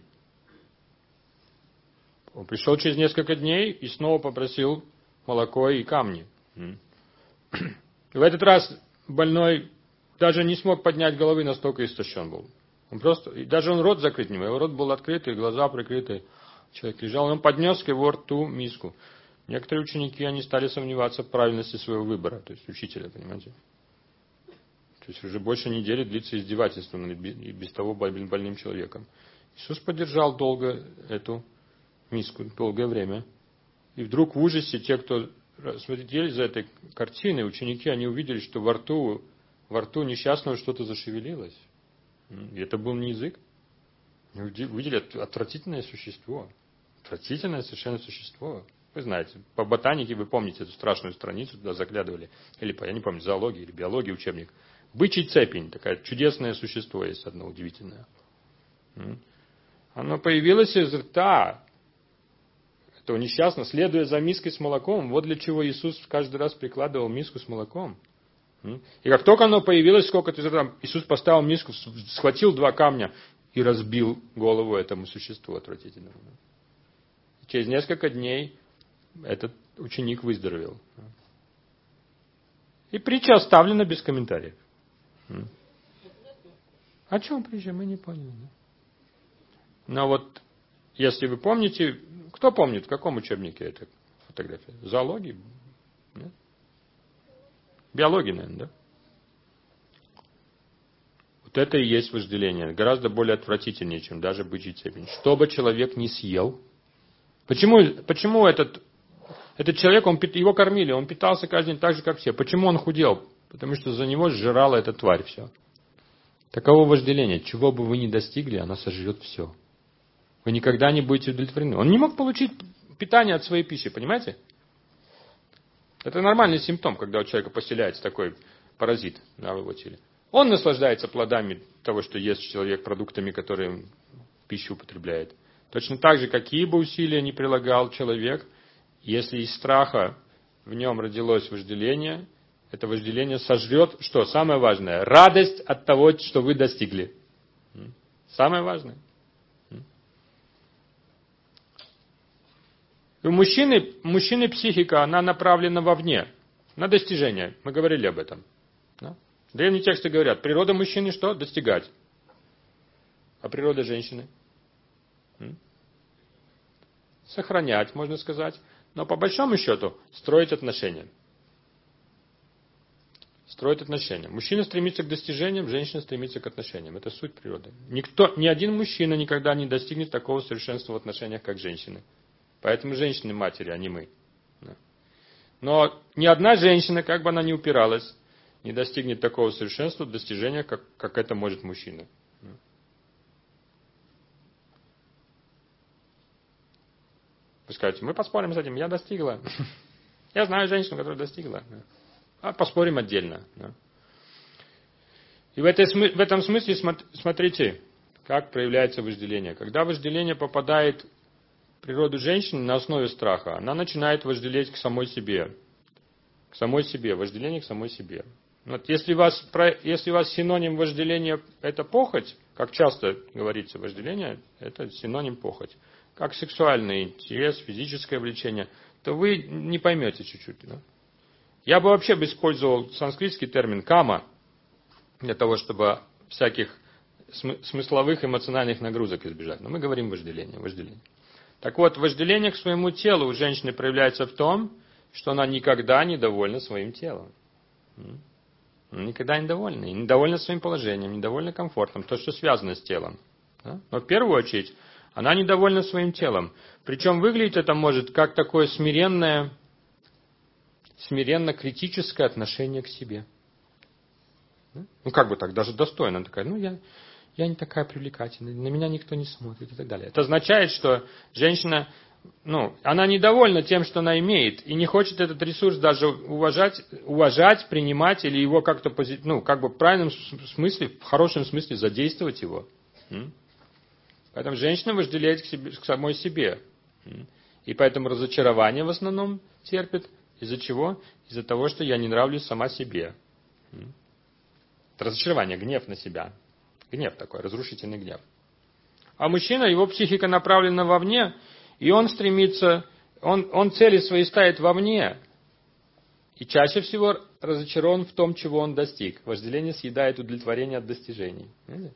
Он пришел через несколько дней и снова попросил молоко и камни. И в этот раз больной даже не смог поднять головы, настолько истощен был. Он просто, и даже он рот закрыть не мог. Его рот был открытый, глаза прикрыты. Человек лежал, и он поднес к его рту миску. Некоторые ученики, они стали сомневаться в правильности своего выбора, то есть учителя, понимаете. То есть уже больше недели длится издевательство над и без того больным человеком. Иисус поддержал долго эту миску, долгое время. И вдруг в ужасе те, кто смотрели за этой картиной, ученики, они увидели, что во рту, во рту несчастного что-то зашевелилось. И это был не язык. Они увидели отвратительное существо. Отвратительное совершенно существо. Вы знаете, по ботанике вы помните эту страшную страницу, туда заглядывали. Или по, я не помню, зоологии или биологии учебник. Бычий цепень, такое чудесное существо есть одно удивительное. Оно появилось из рта этого несчастного, следуя за миской с молоком. Вот для чего Иисус каждый раз прикладывал миску с молоком. И как только оно появилось, сколько-то из рта, Иисус поставил миску, схватил два камня и разбил голову этому существу отвратительному. И через несколько дней этот ученик выздоровел. И притча оставлена без комментариев. О чем притча? Мы не поняли. Но вот, если вы помните, кто помнит, в каком учебнике эта фотография? Зоологии? Нет? Биология, наверное, да? Вот это и есть вожделение. Гораздо более отвратительнее, чем даже бычий цепень. Что бы человек не съел. Почему, почему этот, этот человек, он, его кормили, он питался каждый день так же, как все. Почему он худел? Потому что за него сжирала эта тварь все. Таково вожделение. Чего бы вы ни достигли, она сожрет все. Вы никогда не будете удовлетворены. Он не мог получить питание от своей пищи, понимаете? Это нормальный симптом, когда у человека поселяется такой паразит да, в его теле. Он наслаждается плодами того, что ест человек, продуктами, которые пищу употребляет. Точно так же, какие бы усилия ни прилагал человек, если из страха в нем родилось вожделение, это вожделение сожрет, что самое важное, радость от того, что вы достигли. Самое важное. И у мужчины, у мужчины психика, она направлена вовне, на достижение. Мы говорили об этом. Да? Древние тексты говорят, природа мужчины что? Достигать. А природа женщины? Сохранять, можно сказать. Но по большому счету, строить отношения. Строить отношения. Мужчина стремится к достижениям, женщина стремится к отношениям. Это суть природы. Никто, ни один мужчина никогда не достигнет такого совершенства в отношениях, как женщины. Поэтому женщины матери, а не мы. Но ни одна женщина, как бы она ни упиралась, не достигнет такого совершенства, достижения, как, как это может мужчина. Вы скажете, мы поспорим с этим, я достигла. Я знаю женщину, которая достигла. А поспорим отдельно. И в, этой, в этом смысле смотрите, как проявляется вожделение. Когда вожделение попадает в природу женщины на основе страха, она начинает вожделеть к самой себе. К самой себе. Вожделение к самой себе. Вот если, вас, если у вас синоним вожделения это похоть, как часто говорится, вожделение это синоним похоть, как сексуальный интерес, физическое влечение, то вы не поймете чуть-чуть. Да? Я бы вообще бы использовал санскритский термин кама для того, чтобы всяких смысловых эмоциональных нагрузок избежать. Но мы говорим вожделение, вожделение. Так вот, вожделение к своему телу у женщины проявляется в том, что она никогда не довольна своим телом. Она никогда не довольна. И недовольна своим положением, недовольна комфортом, то, что связано с телом. Да? Но в первую очередь, она недовольна своим телом. Причем выглядит это может как такое смиренное, смиренно-критическое отношение к себе. Ну, как бы так, даже достойно. Она такая, ну, я, я не такая привлекательная, на меня никто не смотрит и так далее. Это означает, что женщина, ну, она недовольна тем, что она имеет, и не хочет этот ресурс даже уважать, уважать, принимать, или его как-то, ну, как бы в правильном смысле, в хорошем смысле задействовать его. Поэтому женщина вожделеет к, себе, к самой себе. И поэтому разочарование в основном терпит. Из-за чего? Из-за того, что я не нравлюсь сама себе. Это разочарование, гнев на себя. Гнев такой, разрушительный гнев. А мужчина, его психика направлена вовне, и он стремится, он, он цели свои ставит вовне. И чаще всего разочарован в том, чего он достиг. Вожделение съедает удовлетворение от достижений.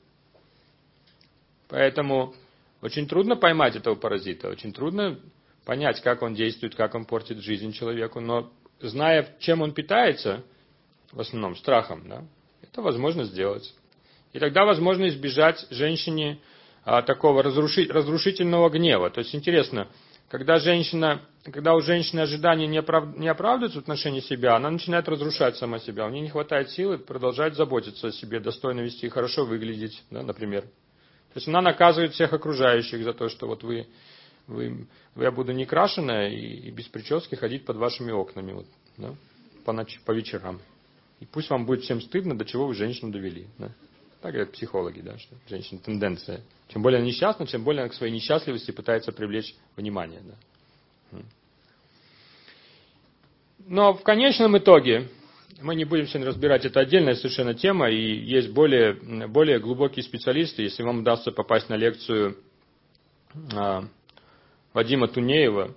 Поэтому очень трудно поймать этого паразита, очень трудно понять, как он действует, как он портит жизнь человеку. Но зная, чем он питается, в основном страхом, да, это возможно сделать. И тогда возможно избежать женщине а, такого разруши, разрушительного гнева. То есть интересно, когда, женщина, когда у женщины ожидания не, оправ, не оправдываются в отношении себя, она начинает разрушать сама себя. У нее не хватает силы продолжать заботиться о себе, достойно вести, хорошо выглядеть, да, например. То есть она наказывает всех окружающих за то, что вот вы, вы, я буду некрашенная и, и без прически ходить под вашими окнами вот, да, по, ночь, по вечерам. И пусть вам будет всем стыдно, до чего вы женщину довели. Да. Так говорят психологи, да, что женщина тенденция. Чем более она несчастна, тем более она к своей несчастливости пытается привлечь внимание. Да. Но в конечном итоге, мы не будем сегодня разбирать, это отдельная совершенно тема, и есть более, более глубокие специалисты. Если вам удастся попасть на лекцию а, Вадима Тунеева,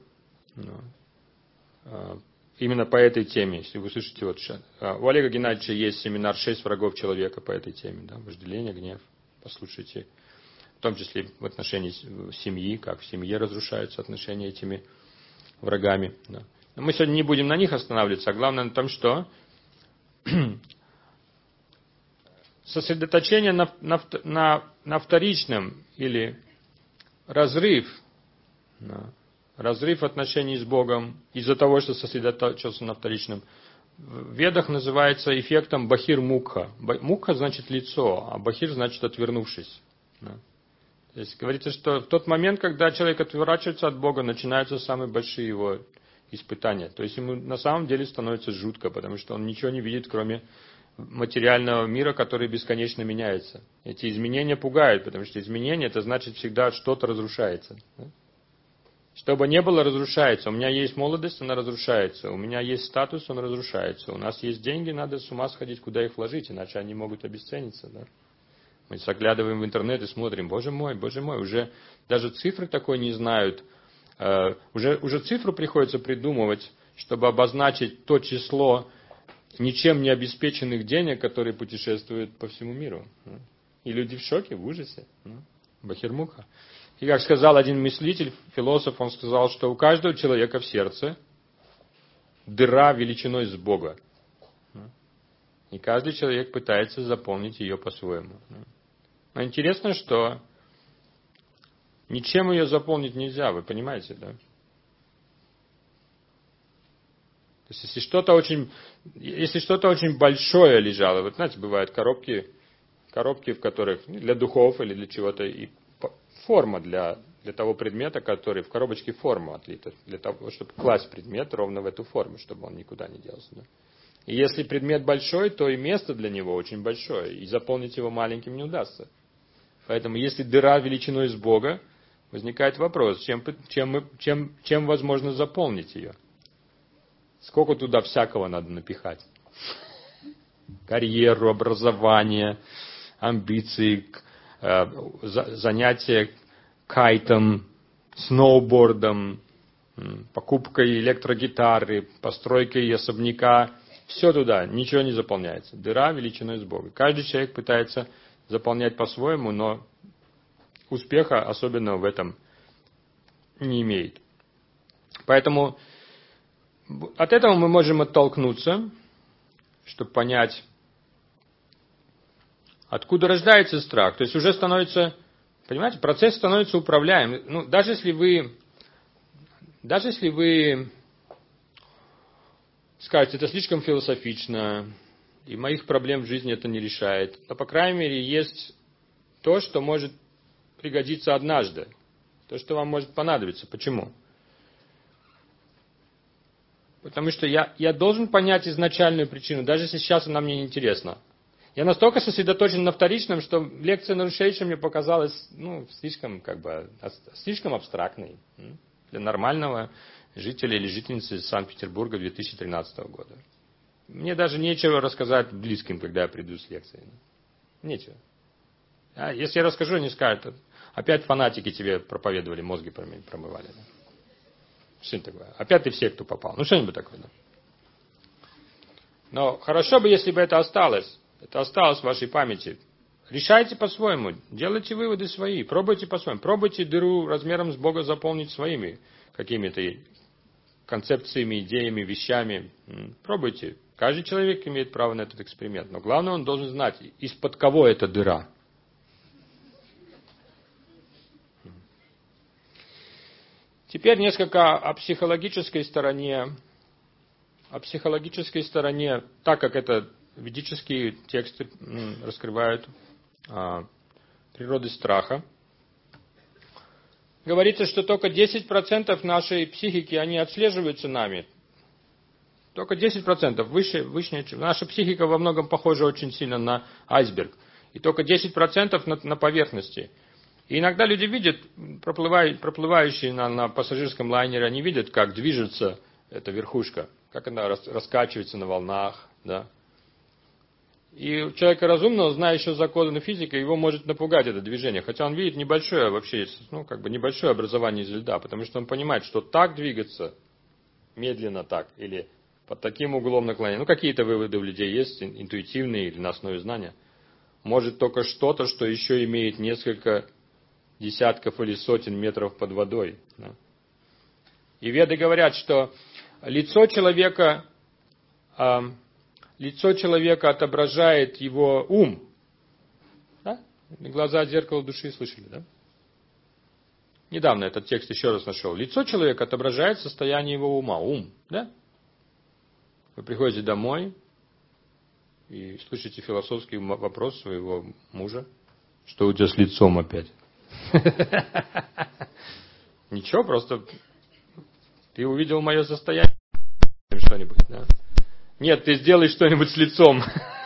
а, именно по этой теме, если вы слышите, вот, у Олега Геннадьевича есть семинар «Шесть врагов человека» по этой теме, да, вожделение, гнев, послушайте, в том числе в отношении семьи, как в семье разрушаются отношения этими врагами. Да. Но мы сегодня не будем на них останавливаться, а главное на том, что сосредоточение на, на, на, на вторичном или разрыв, да, разрыв отношений с Богом из-за того, что сосредоточился на вторичном, в ведах называется эффектом бахир-мукха. Мукха значит лицо, а бахир значит отвернувшись. Да. То есть говорится, что в тот момент, когда человек отворачивается от Бога, начинаются самые большие его испытания. То есть ему на самом деле становится жутко, потому что он ничего не видит, кроме материального мира, который бесконечно меняется. Эти изменения пугают, потому что изменения, это значит всегда что-то разрушается. Что бы ни было, разрушается. У меня есть молодость, она разрушается. У меня есть статус, он разрушается. У нас есть деньги, надо с ума сходить, куда их вложить, иначе они могут обесцениться. Да? Мы заглядываем в интернет и смотрим, боже мой, боже мой, уже даже цифры такой не знают. Uh, уже, уже цифру приходится придумывать, чтобы обозначить то число ничем не обеспеченных денег, которые путешествуют по всему миру. И люди в шоке, в ужасе. Бахир-мукха. И как сказал один мыслитель, философ, он сказал, что у каждого человека в сердце дыра величиной с Бога. И каждый человек пытается заполнить ее по-своему. Но интересно, что ничем ее заполнить нельзя, вы понимаете, да? То есть, если что-то очень, если что-то очень большое лежало, вот знаете, бывают коробки, коробки, в которых для духов или для чего-то, и форма для, для того предмета, который в коробочке форма отлита, для того, чтобы класть предмет ровно в эту форму, чтобы он никуда не делся. Да? И если предмет большой, то и место для него очень большое, и заполнить его маленьким не удастся. Поэтому, если дыра величиной с Бога, возникает вопрос, чем, чем, чем, чем возможно заполнить ее? Сколько туда всякого надо напихать? Карьеру, образование, амбиции, занятия кайтом, сноубордом, покупкой электрогитары, постройкой особняка. Все туда, ничего не заполняется. Дыра величиной с Бога. Каждый человек пытается заполнять по-своему, но успеха особенного в этом не имеет. Поэтому от этого мы можем оттолкнуться, чтобы понять, откуда рождается страх. То есть уже становится, понимаете, процесс становится управляемым. Ну, даже если вы, даже если вы скажете, это слишком философично, и моих проблем в жизни это не решает. Но, по крайней мере, есть то, что может пригодиться однажды. То, что вам может понадобиться. Почему? Потому что я, я должен понять изначальную причину, даже если сейчас она мне не интересна. Я настолько сосредоточен на вторичном, что лекция нарушения мне показалась ну, слишком, как бы, слишком абстрактной для нормального жителя или жительницы Санкт-Петербурга две тысячи тринадцатого года. Мне даже нечего рассказать близким, когда я приду с лекцией. Нечего. А если я расскажу, они скажут, опять фанатики тебе проповедовали, мозги промывали. Да? Что такое? Опять ты в секту попал. Ну, что-нибудь такое. Да? Но хорошо бы, если бы это осталось. Это осталось в вашей памяти. Решайте по-своему. Делайте выводы свои. Пробуйте по-своему. Пробуйте дыру размером с Бога заполнить своими какими-то концепциями, идеями, вещами. Пробуйте. Каждый человек имеет право на этот эксперимент. Но главное, он должен знать, из-под кого эта дыра. Теперь несколько о психологической стороне. О психологической стороне, так как это ведические тексты раскрывают а, природы страха. Говорится, что только десять процентов нашей психики, они отслеживаются нами. Только десять процентов. Выше, выше, наша психика во многом похожа очень сильно на айсберг. И только десять процентов на, на поверхности. И иногда люди видят, проплывающие, проплывающие на, на пассажирском лайнере, они видят, как движется эта верхушка, как она рас, раскачивается на волнах. Да? И у человека разумного, знающего законы физики, его может напугать это движение. Хотя он видит небольшое вообще, ну, как бы небольшое образование из льда, потому что он понимает, что так двигаться, медленно так, или под таким углом наклонения, ну, какие-то выводы у людей есть, интуитивные или на основе знания, может только что-то, что еще имеет несколько десятков или сотен метров под водой. Да. И веды говорят, что лицо человека... Э, Лицо человека отображает его ум. Да? Глаза зеркало души слышали, да? Недавно этот текст еще раз нашел. Лицо человека отображает состояние его ума. Ум, да? Вы приходите домой и слышите философский вопрос своего мужа. Что у тебя с лицом опять? Ничего, просто ты увидел мое состояние. Что-нибудь, да? Нет, ты сделай что-нибудь с лицом.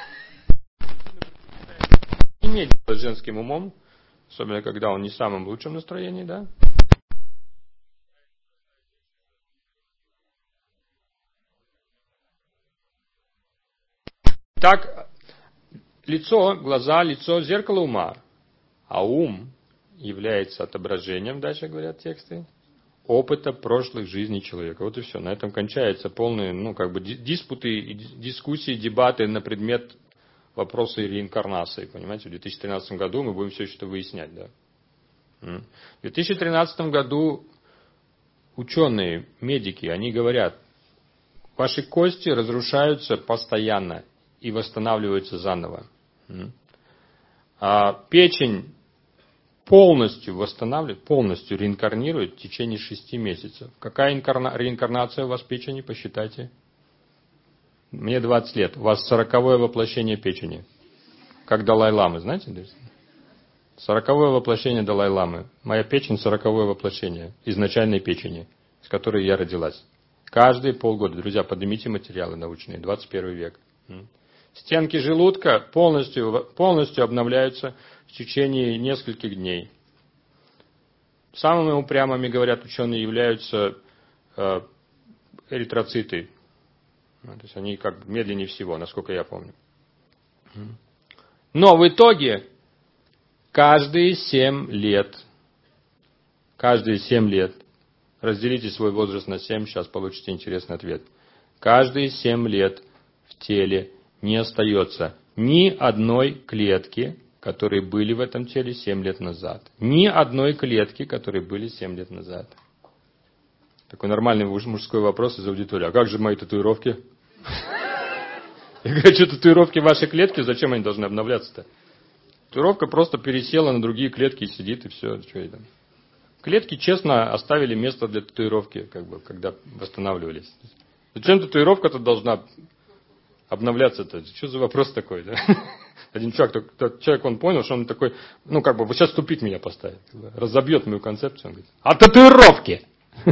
Не имеет дело с женским умом, особенно когда он не в самом лучшем настроении, да? Так, лицо, глаза, лицо, зеркало ума. А ум является отображением, дальше говорят тексты, опыта прошлых жизней человека. Вот и все. На этом кончаются полные, ну, как бы диспуты, дискуссии, дебаты на предмет вопроса реинкарнации. Понимаете, в две тысячи тринадцатом году мы будем все это выяснять, да. В две тысячи тринадцатом году ученые, медики, они говорят, ваши кости разрушаются постоянно и восстанавливаются заново. А печень полностью восстанавливает, полностью реинкарнирует в течение шести месяцев. Какая инкарна... реинкарнация у вас в печени, посчитайте? Мне двадцать лет. У вас сороковое воплощение печени. Как Далай-ламы, знаете? Сороковое воплощение Далай-ламы. Моя печень сороковое воплощение изначальной печени, с которой я родилась. Каждые полгода. Друзья, поднимите материалы научные. двадцать первый век. Стенки желудка полностью, полностью обновляются в течение нескольких дней. Самыми упрямыми, говорят ученые, являются э, эритроциты. То есть они как медленнее всего, насколько я помню. Но в итоге каждые семь лет, каждые семь лет, разделите свой возраст на семь, сейчас получите интересный ответ. Каждые семь лет в теле не остается ни одной клетки, которые были в этом теле семь лет назад. Ни одной клетки, которые были семь лет назад. Такой нормальный мужской вопрос из аудитории. А как же мои татуировки? Я говорю, что татуировки вашей клетки, зачем они должны обновляться-то? Татуировка просто пересела на другие клетки и сидит, и все. Клетки честно оставили место для татуировки, как бы, когда восстанавливались. Зачем татуировка-то должна обновляться-то? Что за вопрос такой, да? Один человек, тот, тот человек, он понял, что он такой, ну, как бы, вот сейчас тупик меня поставит, разобьет мою концепцию. Он говорит, а татуировки?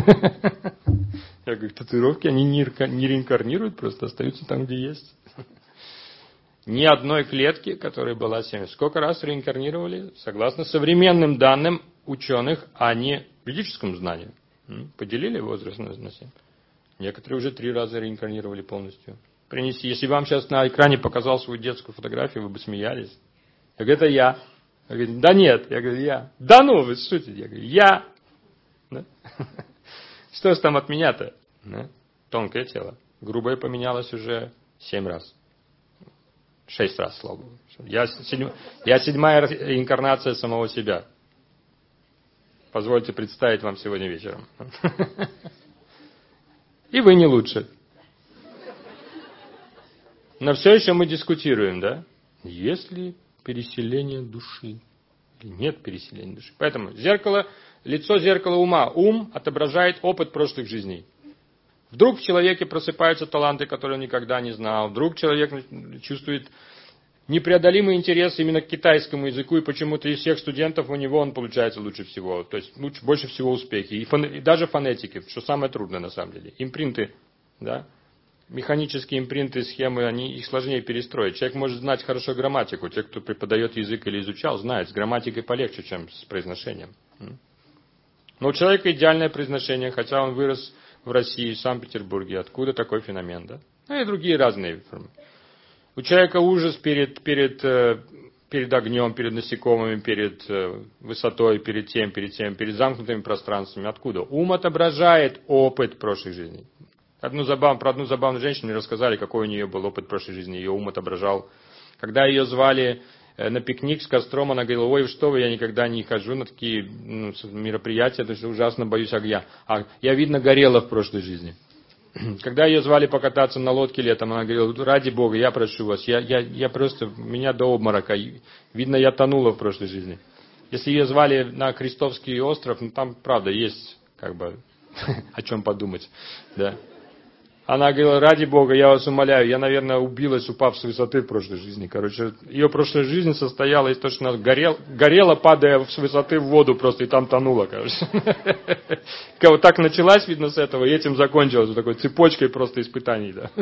Я говорю, татуировки, они не реинкарнируют, просто остаются там, где есть. Ни одной клетки, которая была семь. Сколько раз реинкарнировали? Согласно современным данным ученых, а не ведическому знанию. Поделили возраст на семь. Некоторые уже три раза реинкарнировали полностью. Принеси. Если вам сейчас на экране показал свою детскую фотографию, вы бы смеялись. Я говорю, это я. Я говорю, да нет. Я говорю, я. Да ну, вы шутите. Я говорю, я. Да? Что ж там от меня-то? Да? Тонкое тело. Грубое поменялось уже семь раз. Шесть раз, слава Богу. Я, седьм... я седьмая инкарнация самого себя. Позвольте представить вам сегодня вечером. И вы не лучше. Но все еще мы дискутируем, да? Есть ли переселение души? Или нет переселения души? Поэтому зеркало, лицо зеркало ума. Ум отображает опыт прошлых жизней. Вдруг в человеке просыпаются таланты, которые он никогда не знал. Вдруг человек чувствует непреодолимый интерес именно к китайскому языку, и почему-то из всех студентов у него он получается лучше всего. То есть лучше, больше всего успехи. И, фон, и даже фонетики, что самое трудное на самом деле. Импринты, да? Механические импринты, схемы, они, их сложнее перестроить. Человек может знать хорошо грамматику. Те, кто преподает язык или изучал, знают, с грамматикой полегче, чем с произношением. Но у человека идеальное произношение, хотя он вырос в России, в Санкт-Петербурге. Откуда такой феномен, да? Ну и другие разные формы. У человека ужас перед, перед, перед огнем, перед насекомыми, перед высотой, перед тем, перед тем, перед замкнутыми пространствами. Откуда? Ум отображает опыт прошлых жизней. Одну забав, про одну забавную женщину мне рассказали, какой у нее был опыт прошлой жизни. Ее ум отображал. Когда ее звали на пикник с костром, она говорила, ой, что вы, я никогда не хожу на такие ну, мероприятия, потому что ужасно боюсь огня. А я, видно, горела в прошлой жизни. Когда ее звали покататься на лодке летом, она говорила, ради Бога, я прошу вас, я, я, я просто, меня до обморока, видно, я тонула в прошлой жизни. Если ее звали на Крестовский остров, ну там, правда, есть, как бы, о чем подумать, да. Она говорила, ради Бога, я вас умоляю, я, наверное, убилась, упав с высоты в прошлой жизни. Короче, ее прошлая жизнь состояла из того, что она горел, горела, падая с высоты в воду просто, и там тонула, короче. Вот так началась, видно, с этого, и этим закончилась, вот такой цепочкой просто испытаний, да.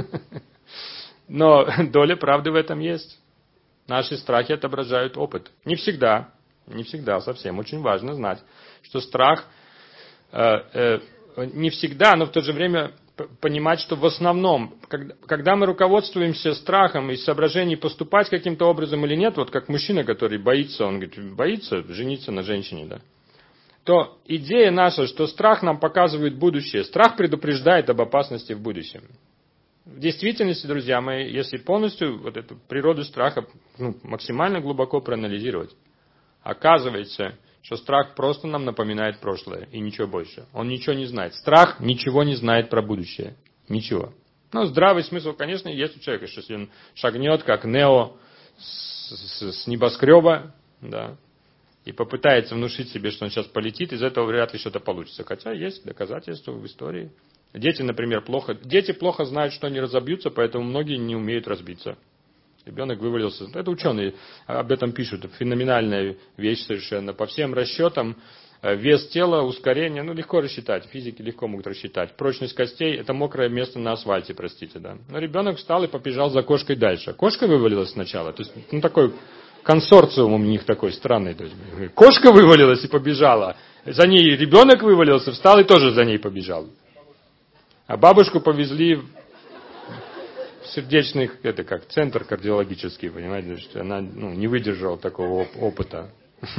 Но доля правды в этом есть. Наши страхи отображают опыт. Не всегда, не всегда совсем. Очень важно знать, что страх э, э, не всегда, но в то же время понимать, что в основном, когда, когда мы руководствуемся страхом из соображений поступать каким-то образом или нет, вот как мужчина, который боится, он говорит, боится жениться на женщине, да, то идея наша, что страх нам показывает будущее, страх предупреждает об опасности в будущем. В действительности, друзья мои, если полностью вот эту природу страха ну, максимально глубоко проанализировать, оказывается, что страх просто нам напоминает прошлое и ничего больше. Он ничего не знает. Страх ничего не знает про будущее. Ничего. Ну, здравый смысл, конечно, есть у человека. Если он шагнет, как Нео, с, с, с небоскреба, да, и попытается внушить себе, что он сейчас полетит, из этого вряд ли что-то получится. Хотя есть доказательства в истории. Дети, например, плохо... Дети плохо знают, что они разобьются, поэтому многие не умеют разбиться. Ребенок вывалился. Это ученые об этом пишут. Феноменальная вещь совершенно. По всем расчетам вес тела, ускорение, ну легко рассчитать. Физики легко могут рассчитать. Прочность костей – это мокрое место на асфальте, простите. Да. Но ребенок встал и побежал за кошкой дальше. Кошка вывалилась сначала. То есть, ну такой консорциум у них такой странный. То есть, кошка вывалилась и побежала. За ней ребенок вывалился, встал и тоже за ней побежал. А бабушку повезли сердечных, это как центр кардиологический, понимаете, что она ну, не выдержала такого оп- опыта.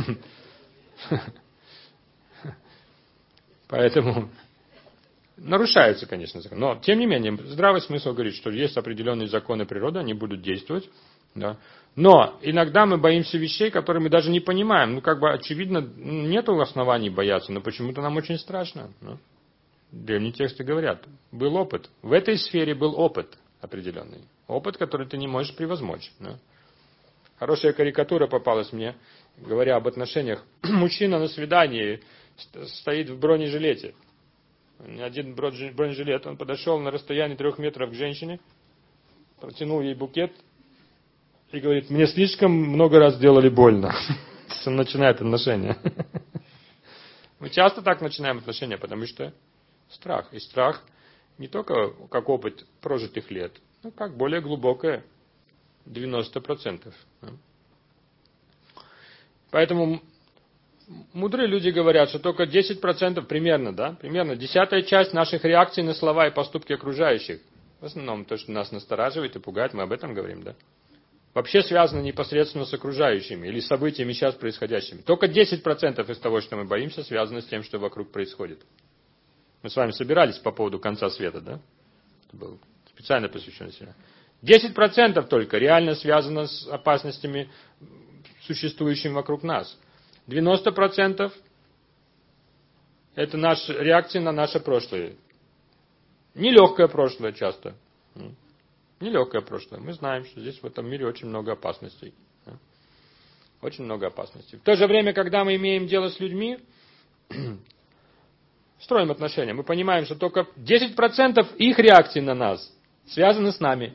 Поэтому нарушаются, конечно, законы. Но, тем не менее, здравый смысл говорит, что есть определенные законы природы, они будут действовать. Да. Но иногда мы боимся вещей, которые мы даже не понимаем. Ну, как бы, очевидно, нет оснований бояться, но почему-то нам очень страшно. Ну, древние тексты говорят, был опыт. В этой сфере был опыт определенный. Опыт, который ты не можешь превозмочь. Да? Хорошая карикатура попалась мне, говоря об отношениях. Мужчина на свидании стоит в бронежилете. Один бронежилет. Он подошел на расстоянии трех метров к женщине. протянул ей букет и говорит, мне слишком много раз делали больно. Он начинает отношения. Мы часто так начинаем отношения, потому что страх. И страх не только как опыт прожитых лет, но как более глубокое девяносто процентов. Поэтому мудрые люди говорят, что только десять процентов примерно, да, примерно десятая часть наших реакций на слова и поступки окружающих. В основном то, что нас настораживает и пугает, мы об этом говорим, да. Вообще связано непосредственно с окружающими или событиями сейчас происходящими. Только десять процентов из того, что мы боимся, связано с тем, что вокруг происходит. Мы с вами собирались по поводу конца света, да? Это был специально посвящен себе. десять процентов только реально связано с опасностями, существующими вокруг нас. девяносто процентов это наша реакция на наше прошлое. Нелегкое прошлое часто. Нелегкое прошлое. Мы знаем, что здесь в этом мире очень много опасностей. Очень много опасностей. В то же время, когда мы имеем дело с людьми, строим отношения, мы понимаем, что только десять процентов их реакций на нас связаны с нами.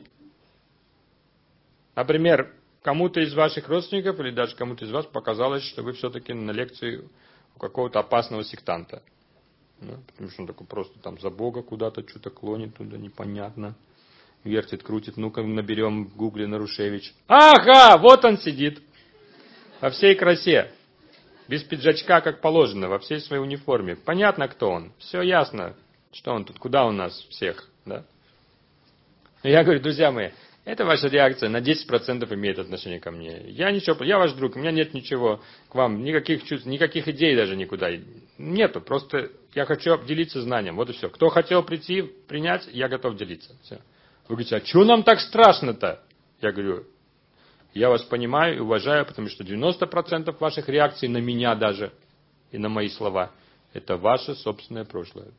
Например, кому-то из ваших родственников или даже кому-то из вас показалось, что вы все-таки на лекции у какого-то опасного сектанта. Да? Потому что он такой просто там за Бога куда-то что-то клонит туда, непонятно. Вертит, крутит. Ну-ка наберем в гугле Нарушевич. Ага, вот он сидит. Во всей красе. Без пиджачка, как положено, во всей своей униформе. Понятно, кто он. Все ясно, что он тут, куда у нас всех. Да? Я говорю, друзья мои, это ваша реакция на десять процентов имеет отношение ко мне. Я ничего, я ваш друг, у меня нет ничего к вам, никаких чувств, никаких идей даже никуда. Нету, просто я хочу обделиться знанием. Вот и все. Кто хотел прийти, принять, я готов делиться. Все. Вы говорите, а что нам так страшно-то? Я говорю, я вас понимаю и уважаю, потому что девяносто процентов ваших реакций на меня даже и на мои слова, это ваше собственное прошлое.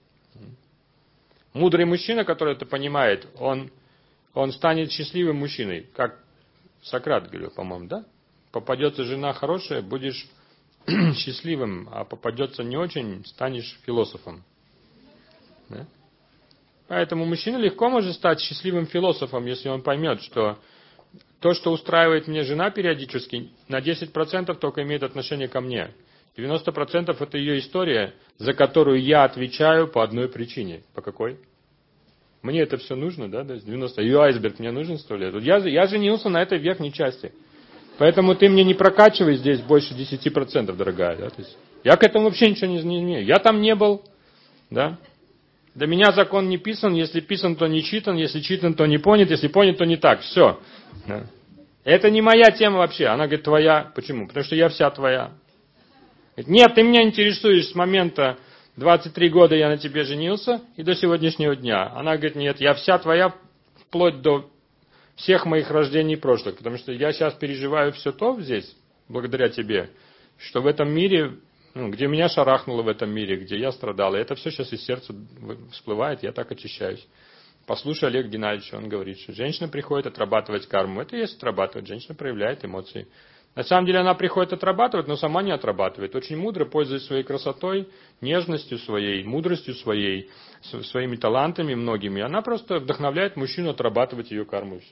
Мудрый мужчина, который это понимает, он, он станет счастливым мужчиной. Как Сократ говорил, по-моему, да? Попадется жена хорошая, будешь счастливым, а попадется не очень, станешь философом. Да? Поэтому мужчина легко может стать счастливым философом, если он поймет, что то, что устраивает мне жена периодически, на десять процентов только имеет отношение ко мне. девяносто процентов это ее история, за которую я отвечаю по одной причине. По какой? Мне это все нужно, да? девяносто. Ее айсберг мне нужен, что ли? Я, я женился на этой верхней части. Поэтому ты мне не прокачивай здесь больше десять процентов, дорогая. Да? То есть, я к этому вообще ничего не, не имею. Я там не был. Да? Для меня закон не писан, если писан, то не читан, если читан, то не понят, если понят, то не так. Все. Да. Это не моя тема вообще. Она говорит, твоя. Почему? Потому что я вся твоя. Говорит, нет, ты меня интересуешь с момента двадцать три года я на тебе женился и до сегодняшнего дня. Она говорит, нет, я вся твоя вплоть до всех моих рождений прошлых. Потому что я сейчас переживаю все то здесь, благодаря тебе, что в этом мире... Ну, где меня шарахнуло в этом мире, где я страдал. И это все сейчас из сердца всплывает, я так очищаюсь. Послушай Олега Геннадьевича, он говорит, что женщина приходит отрабатывать карму. Это и есть отрабатывать, женщина проявляет эмоции. На самом деле она приходит отрабатывать, но сама не отрабатывает. Очень мудро, пользуясь своей красотой, нежностью своей, мудростью своей, своими талантами многими. Она просто вдохновляет мужчину отрабатывать ее карму. И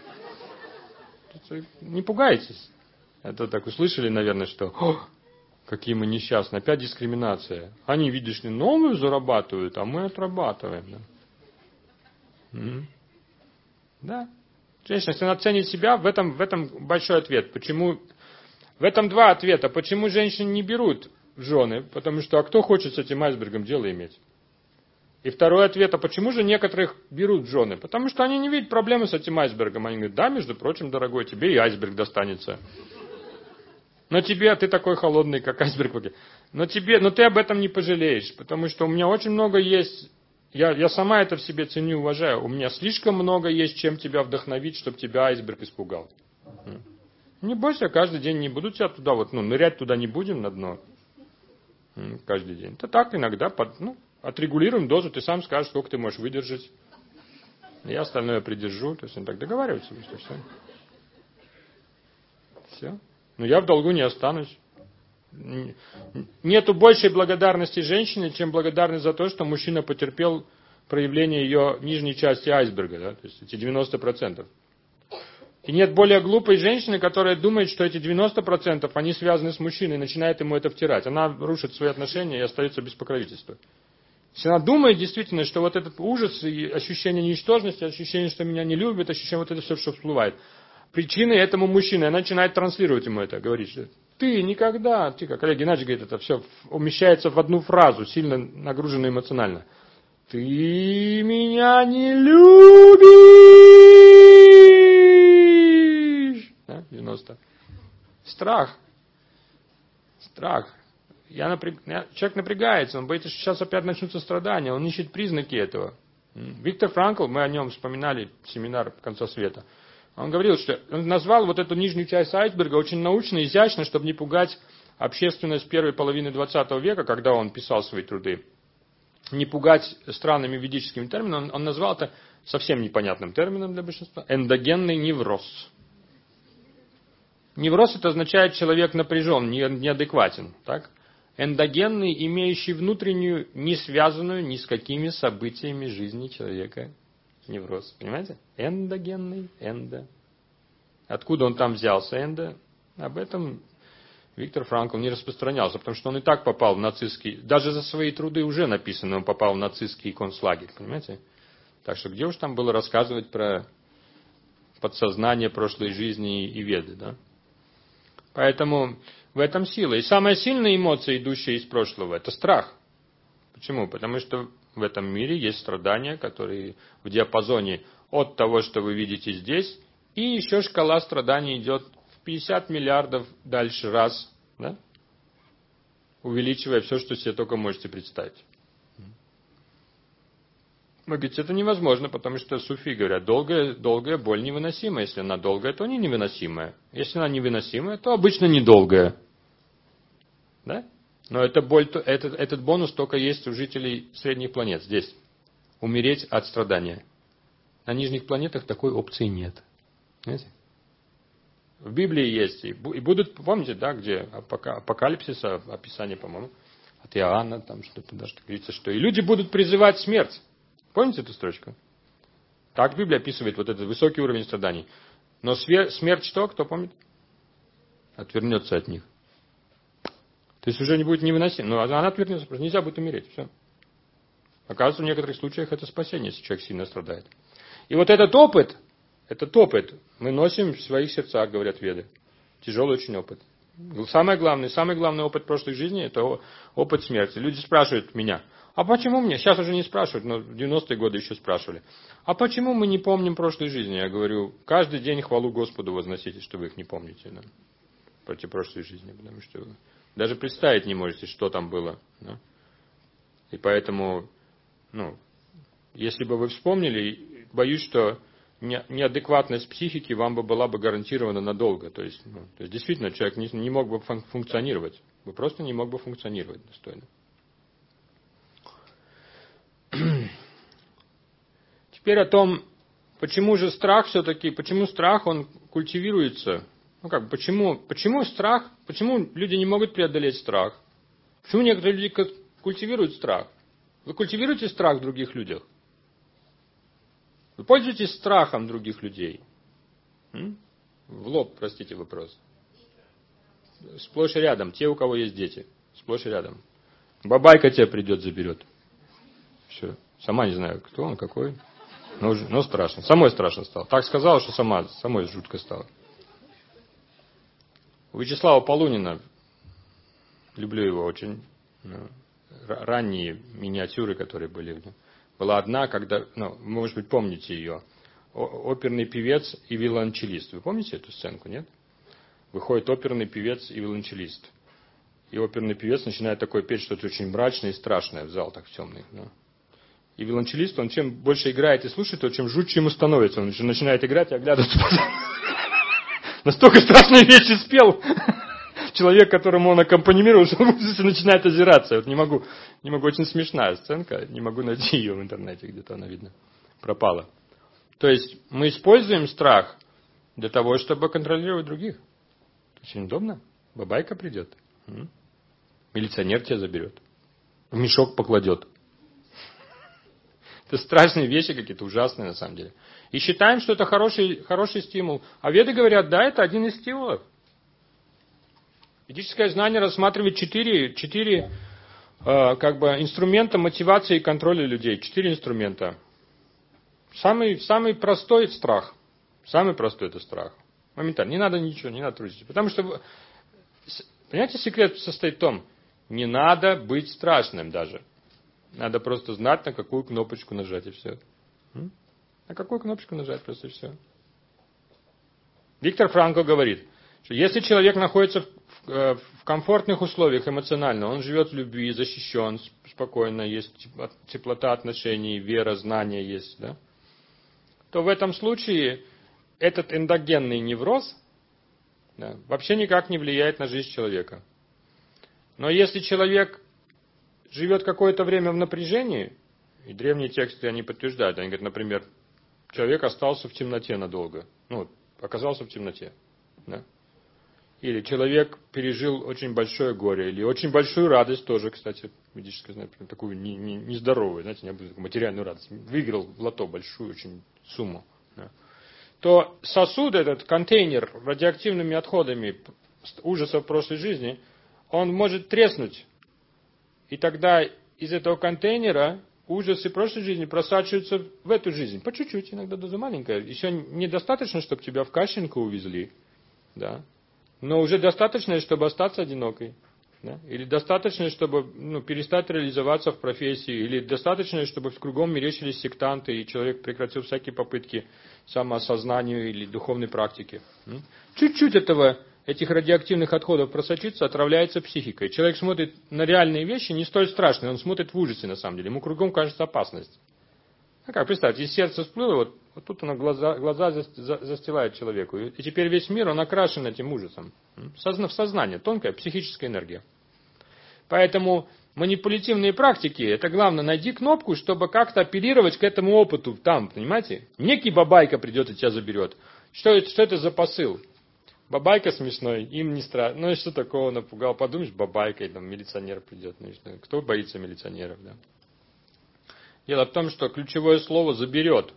все. Не пугайтесь. Это так услышали, наверное, что... Какие мы несчастные. Опять дискриминация. Они, видишь ли, новую зарабатывают, а мы отрабатываем. Да. Mm-hmm. Да. Женщина, если она ценит себя, в этом, в этом большой ответ. Почему? В этом два ответа. Почему женщины не берут в жены? Потому что, а кто хочет с этим айсбергом дело иметь? И второй ответ, а почему же некоторых берут в жены? Потому что они не видят проблемы с этим айсбергом. Они говорят, да, между прочим, дорогой, тебе и айсберг достанется. Но тебе, ты такой холодный, как айсберг. Но тебе, но ты об этом не пожалеешь, потому что у меня очень много есть, я, я сама это в себе ценю и уважаю, у меня слишком много есть, чем тебя вдохновить, чтобы тебя айсберг испугал. Не бойся, каждый день не буду тебя туда, вот, ну, нырять туда не будем на дно. Каждый день. Это так иногда, под, ну, отрегулируем дозу, ты сам скажешь, сколько ты можешь выдержать. Я остальное придержу, то есть он так договаривается, что все. Все. Но я в долгу не останусь. Нету большей благодарности женщине, чем благодарность за то, что мужчина потерпел проявление ее нижней части айсберга, да, то есть эти девяносто процентов. И нет более глупой женщины, которая думает, что эти девяносто процентов, они связаны с мужчиной, и начинает ему это втирать. Она рушит свои отношения и остается без покровительства. Если она думает действительно, что вот этот ужас и ощущение ничтожности, ощущение, что меня не любят, ощущение вот это все, что всплывает, причиной этому мужчине, она начинает транслировать ему это, говорить, что ты никогда, ты, как Олег Геннадьевич говорит, это все умещается в одну фразу, сильно нагруженно эмоционально. Ты меня не любишь! Да, девяносто. Страх. Страх. Я напряг... Человек напрягается, он боится, что сейчас опять начнутся страдания, он ищет признаки этого. Виктор Франкл, мы о нем вспоминали семинар «Конца света», он говорил, что он назвал вот эту нижнюю часть айсберга очень научно, изящно, чтобы не пугать общественность первой половины двадцатого века, когда он писал свои труды. Не пугать странными ведическими терминами, он назвал это совсем непонятным термином для большинства. Эндогенный невроз. Невроз это означает человек напряжен, неадекватен. Так? Эндогенный, имеющий внутреннюю, не связанную ни с какими событиями жизни человека невроз. Понимаете? Эндогенный, эндо. Откуда он там взялся, эндо? Об этом Виктор Франкл не распространялся, потому что он и так попал в нацистский, даже за свои труды уже написано, он попал в нацистский концлагерь, понимаете? Так что где уж там было рассказывать про подсознание прошлой жизни и веды, да? Поэтому в этом сила. И самая сильная эмоция, идущая из прошлого, это страх. Почему? Потому что в этом мире есть страдания, которые в диапазоне от того, что вы видите здесь, и еще шкала страданий идет пятьдесят миллиардов дальше раз, да? Увеличивая все, что себе только можете представить. Вы говорите, это невозможно, потому что суфии говорят, долгая, долгая боль невыносима. Если она долгая, то не невыносимая. Если она невыносимая, то обычно недолгая. Да? Но эта боль, этот, этот бонус только есть у жителей средних планет здесь. Умереть от страдания. На нижних планетах такой опции нет. Знаете? В Библии есть. И будут, помните, да, где апокалипсис, описание, по-моему, от Иоанна, там что-то даже говорится, что и люди будут призывать смерть. Помните эту строчку? Так Библия описывает вот этот высокий уровень страданий. Но смерть что? Кто помнит? Отвернется от них. То есть уже не будет невыносимо. Но она отвернется, просто нельзя будет умереть. Все. Оказывается, в некоторых случаях это спасение, если человек сильно страдает. И вот этот опыт, этот опыт мы носим в своих сердцах, говорят веды. Тяжелый очень опыт. Самое главное, самый главный опыт прошлой жизни – это опыт смерти. Люди спрашивают меня, а почему мне, сейчас уже не спрашивают, но в девяностые годы еще спрашивали, а почему мы не помним прошлой жизни? Я говорю, каждый день хвалу Господу возносите, что вы их не помните. Да? Против прошлой жизни, потому что вы даже представить не можете, что там было. Да? И поэтому, ну, если бы вы вспомнили, боюсь, что неадекватность психики вам бы была бы гарантирована надолго. То есть, ну, то есть действительно, человек не, не мог бы функционировать. Вы просто не мог бы функционировать достойно. Теперь о том, почему же страх все-таки, почему страх, он культивируется. Ну как, почему, почему страх, почему люди не могут преодолеть страх? Почему некоторые люди культивируют страх? Вы культивируете страх в других людях? Вы пользуетесь страхом других людей? М? В лоб, простите, вопрос. Сплошь и рядом. Те, у кого есть дети. Сплошь и рядом. Бабайка тебя придет, заберет. Все. Сама не знаю, кто он, какой. Но, но страшно. Самой страшно стало. Так сказала, что сама, самой жутко стало. У Вячеслава Полунина, люблю его очень, ранние миниатюры, которые были в нем. Была одна, когда, ну, может быть, помните ее, оперный певец и виолончелист. Вы помните эту сценку, нет? Выходит оперный певец и виолончелист. И оперный певец начинает такое петь, что-то очень мрачное и страшное в зал, так темный. Да? И виолончелист, он чем больше играет и слушает, то чем жутче ему становится. Он начинает играть и оглядывается. Настолько страшные вещи спел человек, которому он аккомпанировал, что он начинает озираться. Вот не могу, не могу, очень смешная сценка, не могу найти ее в интернете, где-то она, видно, пропала. То есть мы используем страх для того, чтобы контролировать других. Очень удобно. Бабайка придет. Милиционер тебя заберет. В мешок покладет. Это страшные вещи какие-то, ужасные на самом деле. И считаем, что это хороший, хороший стимул. А веды говорят, да, это один из стимулов. Ведическое знание рассматривает четыре, четыре э, как бы, инструмента мотивации и контроля людей. Четыре инструмента. Самый, самый простой страх. Самый простой это страх. Моментально. Не надо ничего, не надо трудиться. Потому что, понимаете, секрет состоит в том, не надо быть страшным даже. Надо просто знать, на какую кнопочку нажать, и все. М? На какую кнопочку нажать, просто и все. Виктор Франкл говорит, что если человек находится в, в комфортных условиях эмоционально, он живет в любви, защищен, спокойно, есть теплота отношений, вера, знания есть, да, то в этом случае этот эндогенный невроз, да, вообще никак не влияет на жизнь человека. Но если человек живет какое-то время в напряжении, и древние тексты они подтверждают, они говорят, например, человек остался в темноте надолго, ну, оказался в темноте, да? Или человек пережил очень большое горе, или очень большую радость тоже, кстати, ведическое знание, такую не, не, нездоровую, знаете, необычную материальную радость, выиграл в лото большую очень сумму, да? То сосуд этот, контейнер радиоактивными отходами ужасов прошлой жизни, он может треснуть. И тогда из этого контейнера ужасы прошлой жизни просачиваются в эту жизнь. По чуть-чуть, иногда доза маленькая. Еще недостаточно, чтобы тебя в Кащенко увезли. Да? Но уже достаточно, чтобы остаться одинокой. Да? Или достаточно, чтобы ну, перестать реализоваться в профессии. Или достаточно, чтобы в кругом мерещились сектанты, и человек прекратил всякие попытки самоосознанию или духовной практики. Чуть-чуть этого... этих радиоактивных отходов просочится, отравляется психикой. Человек смотрит на реальные вещи не столь страшные, он смотрит в ужасе на самом деле. Ему кругом кажется опасность. А как, представьте, из сердца всплыло, вот, вот тут оно глаза, глаза застилает человеку. И теперь весь мир, он окрашен этим ужасом. В сознание, тонкая психическая энергия. Поэтому манипулятивные практики, это главное, найди кнопку, чтобы как-то апеллировать к этому опыту там, понимаете? Некий бабайка придет и тебя заберет. Что это, что это за посыл? Бабайка смешной, им не страшно. Ну и что такого напугал? Подумаешь, бабайкой, там милиционер придет. Ну, что? Кто боится милиционеров, да? Дело в том, что ключевое слово «заберет».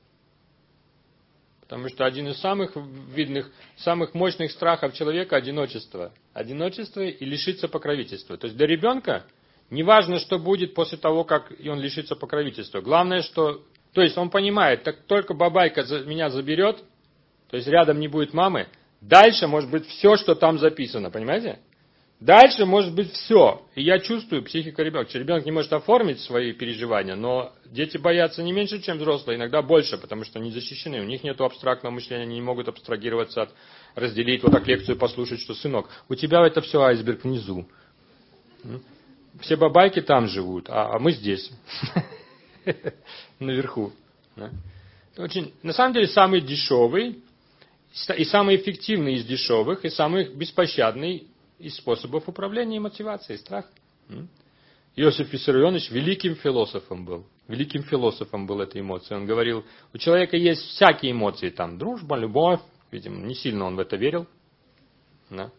Потому что один из самых видных, самых мощных страхов человека – одиночество. Одиночество и лишиться покровительства. То есть для ребенка не важно, что будет после того, как он лишится покровительства. Главное, что... То есть он понимает, так только бабайка меня заберет, то есть рядом не будет мамы, дальше может быть все, что там записано, понимаете? Дальше может быть все. И я чувствую психику ребенка. Ребенок не может оформить свои переживания, но дети боятся не меньше, чем взрослые, иногда больше, потому что они защищены. У них нет абстрактного мышления, они не могут абстрагироваться от, разделить, вот так лекцию послушать, что, сынок, у тебя это все айсберг внизу. Все бабайки там живут, а мы здесь, наверху. Очень, на самом деле, самый дешевый и самый эффективный из дешевых, и самый беспощадный из способов управления и мотивацией, страх. Иосиф Виссарионович великим философом был. Великим философом был этой эмоцией. Он говорил, у человека есть всякие эмоции, там, дружба, любовь. Видимо, не сильно он в это верил. Да.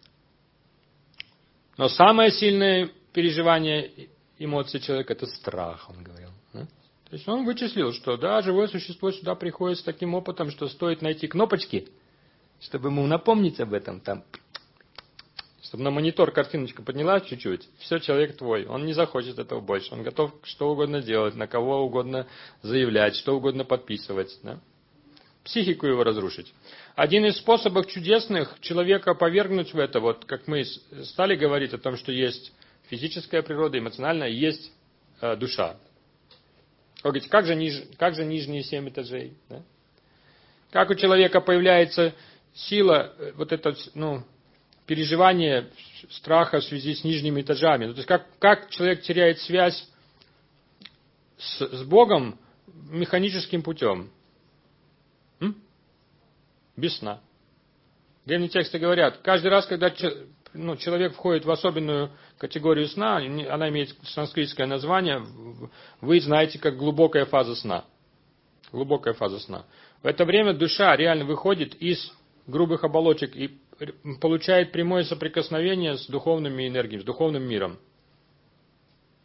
Но самое сильное переживание эмоций человека – это страх, он говорил. Да. То есть он вычислил, что да, живое существо сюда приходит с таким опытом, что стоит найти кнопочки, чтобы ему напомнить об этом, там, чтобы на монитор картиночка поднялась чуть-чуть, все, человек твой, он не захочет этого больше, он готов что угодно делать, на кого угодно заявлять, что угодно подписывать, да? Психику его разрушить. Один из способов чудесных человека повергнуть в это, вот как мы стали говорить о том, что есть физическая природа, эмоциональная, есть э, душа. Вы говорите, как же, ниж, как же нижние семь этажей? Да? Как у человека появляется сила, вот это, ну, переживание страха в связи с нижними этажами. То есть как, как человек теряет связь с, с Богом механическим путем? М? Без сна. Древние тексты говорят, каждый раз, когда ну, человек входит в особенную категорию сна, она имеет санскритское название, вы знаете, как глубокая фаза сна. Глубокая фаза сна. В это время душа реально выходит из грубых оболочек и получает прямое соприкосновение с духовными энергиями, с духовным миром.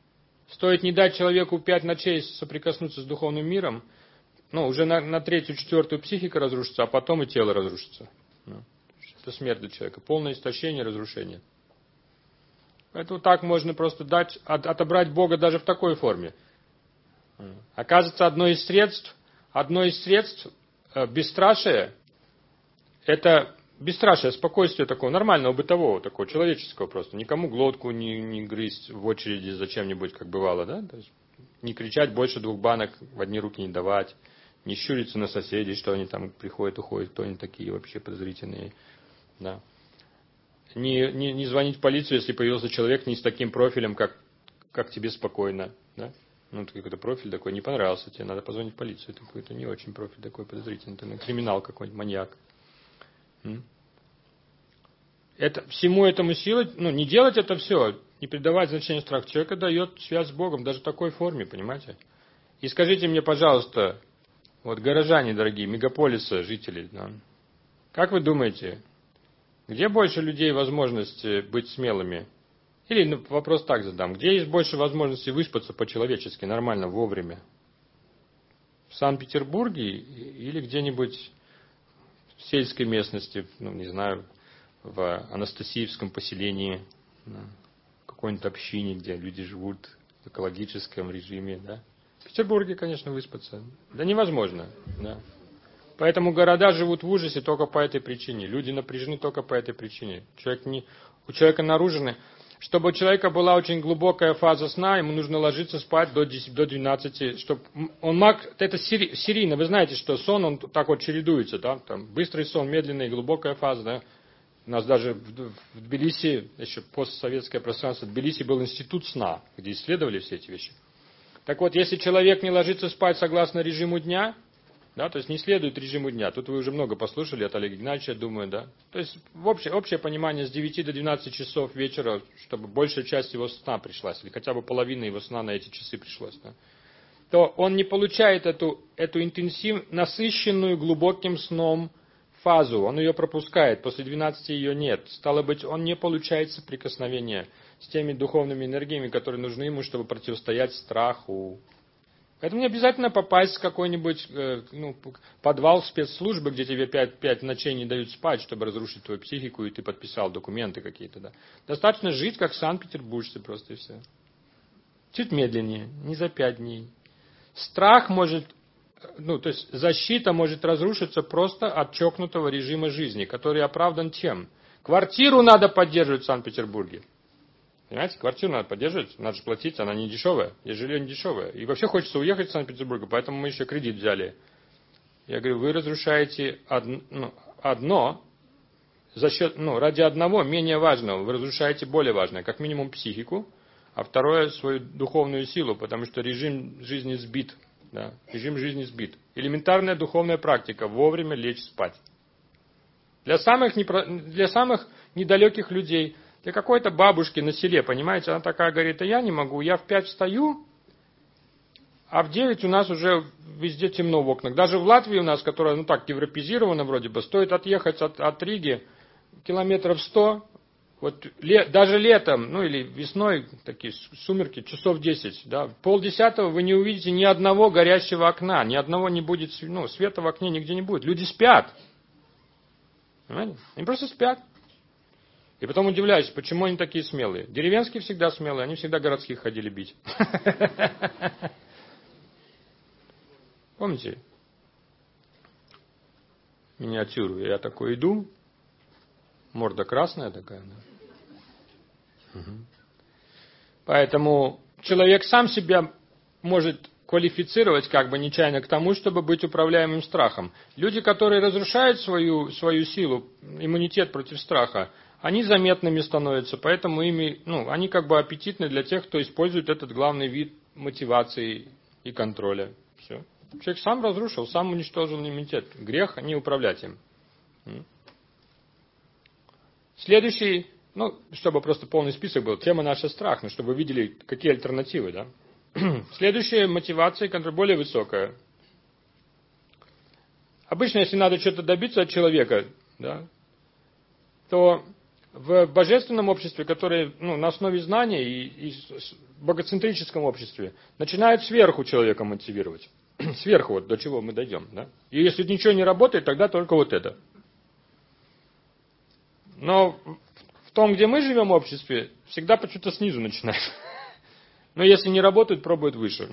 Стоит не дать человеку пять ночей соприкоснуться с духовным миром, ну, уже на, на третью, четвертую психика разрушится, а потом и тело разрушится. Ну, это смерть для человека. Полное истощение, разрушение. Поэтому так можно просто дать, от, отобрать Бога даже в такой форме. Оказывается, одно из средств, одно из средств э, бесстрашия, это бесстрашие, спокойствие такого нормального, бытового, такого человеческого просто. Никому глотку не, не грызть в очереди за чем-нибудь, как бывало, да? То есть не кричать больше двух банок в одни руки не давать, не щуриться на соседей, что они там приходят, уходят, кто они такие вообще подозрительные, да. Не, не, не звонить в полицию, если появился человек не с таким профилем, как, как тебе спокойно, да. Ну, это какой-то профиль такой, не понравился тебе, надо позвонить в полицию, это какой-то не очень профиль такой подозрительный, это криминал какой-нибудь, маньяк. Это, всему этому силы, ну, не делать это все, не придавать значения страху. Человек дает связь с Богом даже в такой форме, понимаете? И скажите мне, пожалуйста, вот горожане дорогие, мегаполиса, жители, да, как вы думаете, где больше людей возможности быть смелыми? Или ну, вопрос так задам, где есть больше возможности выспаться по-человечески, нормально, вовремя? В Санкт-Петербурге или где-нибудь в сельской местности, ну, не знаю, в Анастасиевском поселении, в какой-нибудь общине, где люди живут в экологическом режиме, да? В Петербурге, конечно, выспаться. Да невозможно, да. Поэтому города живут в ужасе только по этой причине. Люди напряжены только по этой причине. Человек не, у человека наружены. Чтобы у человека была очень глубокая фаза сна, ему нужно ложиться спать до десяти, до двенадцати, чтобы он мог, это серийно, вы знаете, что сон, он так вот чередуется, да, там быстрый сон, медленная и глубокая фаза, да. У нас даже в, в Тбилиси, еще постсоветское пространство, в Тбилиси был институт сна, где исследовали все эти вещи. Так вот, если человек не ложится спать согласно режиму дня, да, то есть не следует режиму дня. Тут вы уже много послушали от Олега Игнатьевича, думаю, да. То есть в общее, общее понимание с девяти до двенадцати часов вечера, чтобы большая часть его сна пришлась, или хотя бы половина его сна на эти часы пришлась, да, то он не получает эту, эту интенсив, насыщенную глубоким сном фазу. Он ее пропускает, после двенадцати ее нет. Стало быть, он не получает соприкосновения с теми духовными энергиями, которые нужны ему, чтобы противостоять страху. Поэтому не обязательно попасть в какой-нибудь э, ну, подвал спецслужбы, где тебе пять, пять ночей не дают спать, чтобы разрушить твою психику, и ты подписал документы какие-то. Да. Достаточно жить, как санкт-петербуржцы, просто и все. Чуть медленнее, не за пять дней. Страх может, ну, то есть защита может разрушиться просто от чокнутого режима жизни, который оправдан чем? Квартиру надо поддерживать в Санкт-Петербурге. Понимаете, квартиру надо поддерживать, надо же платить, она не дешевая, и жилье не дешевое. И вообще хочется уехать из Санкт-Петербурга, поэтому мы еще кредит взяли. Я говорю, вы разрушаете одно, ну, одно за счет, ну, ради одного менее важного, вы разрушаете более важное, как минимум психику, а второе свою духовную силу, потому что режим жизни сбит. Да, режим жизни сбит. Элементарная духовная практика, вовремя лечь спать. Для самых, непро... для самых недалеких людей, для какой-то бабушки на селе, понимаете, она такая говорит, а я не могу, я в пять встаю, а в девять у нас уже везде темно в окнах. Даже в Латвии у нас, которая, ну так, европеизирована вроде бы, стоит отъехать от, от Риги километров сто, вот ле, даже летом, ну или весной, такие сумерки, часов десять, да, полдесятого вы не увидите ни одного горящего окна, ни одного не будет, ну, света в окне нигде не будет. Люди спят. Понимаете? Они просто спят. И потом удивляюсь, почему они такие смелые. Деревенские всегда смелые, они всегда городских ходили бить. Помните? Миниатюру. Я такой иду, морда красная такая. Да? Угу. Поэтому человек сам себя может квалифицировать как бы нечаянно к тому, чтобы быть управляемым страхом. Люди, которые разрушают свою, свою силу, иммунитет против страха, они заметными становятся, поэтому ими, ну, они как бы аппетитны для тех, кто использует этот главный вид мотивации и контроля. Все. Человек сам разрушил, сам уничтожил иммунитет. Грех не управлять им. Следующий, ну, чтобы просто полный список был, тема наша страх, ну, чтобы вы видели, какие альтернативы, да. Следующая мотивация, которая более высокая. Обычно, если надо что-то добиться от человека, да, то в божественном обществе, которое ну, на основе знания и, и в богоцентрическом обществе, начинает сверху человека мотивировать. Сверху вот до чего мы дойдем. Да? И если ничего не работает, тогда только вот это. Но в том, где мы живем в обществе, всегда почему-то снизу начинает. Но если не работает, пробует выше.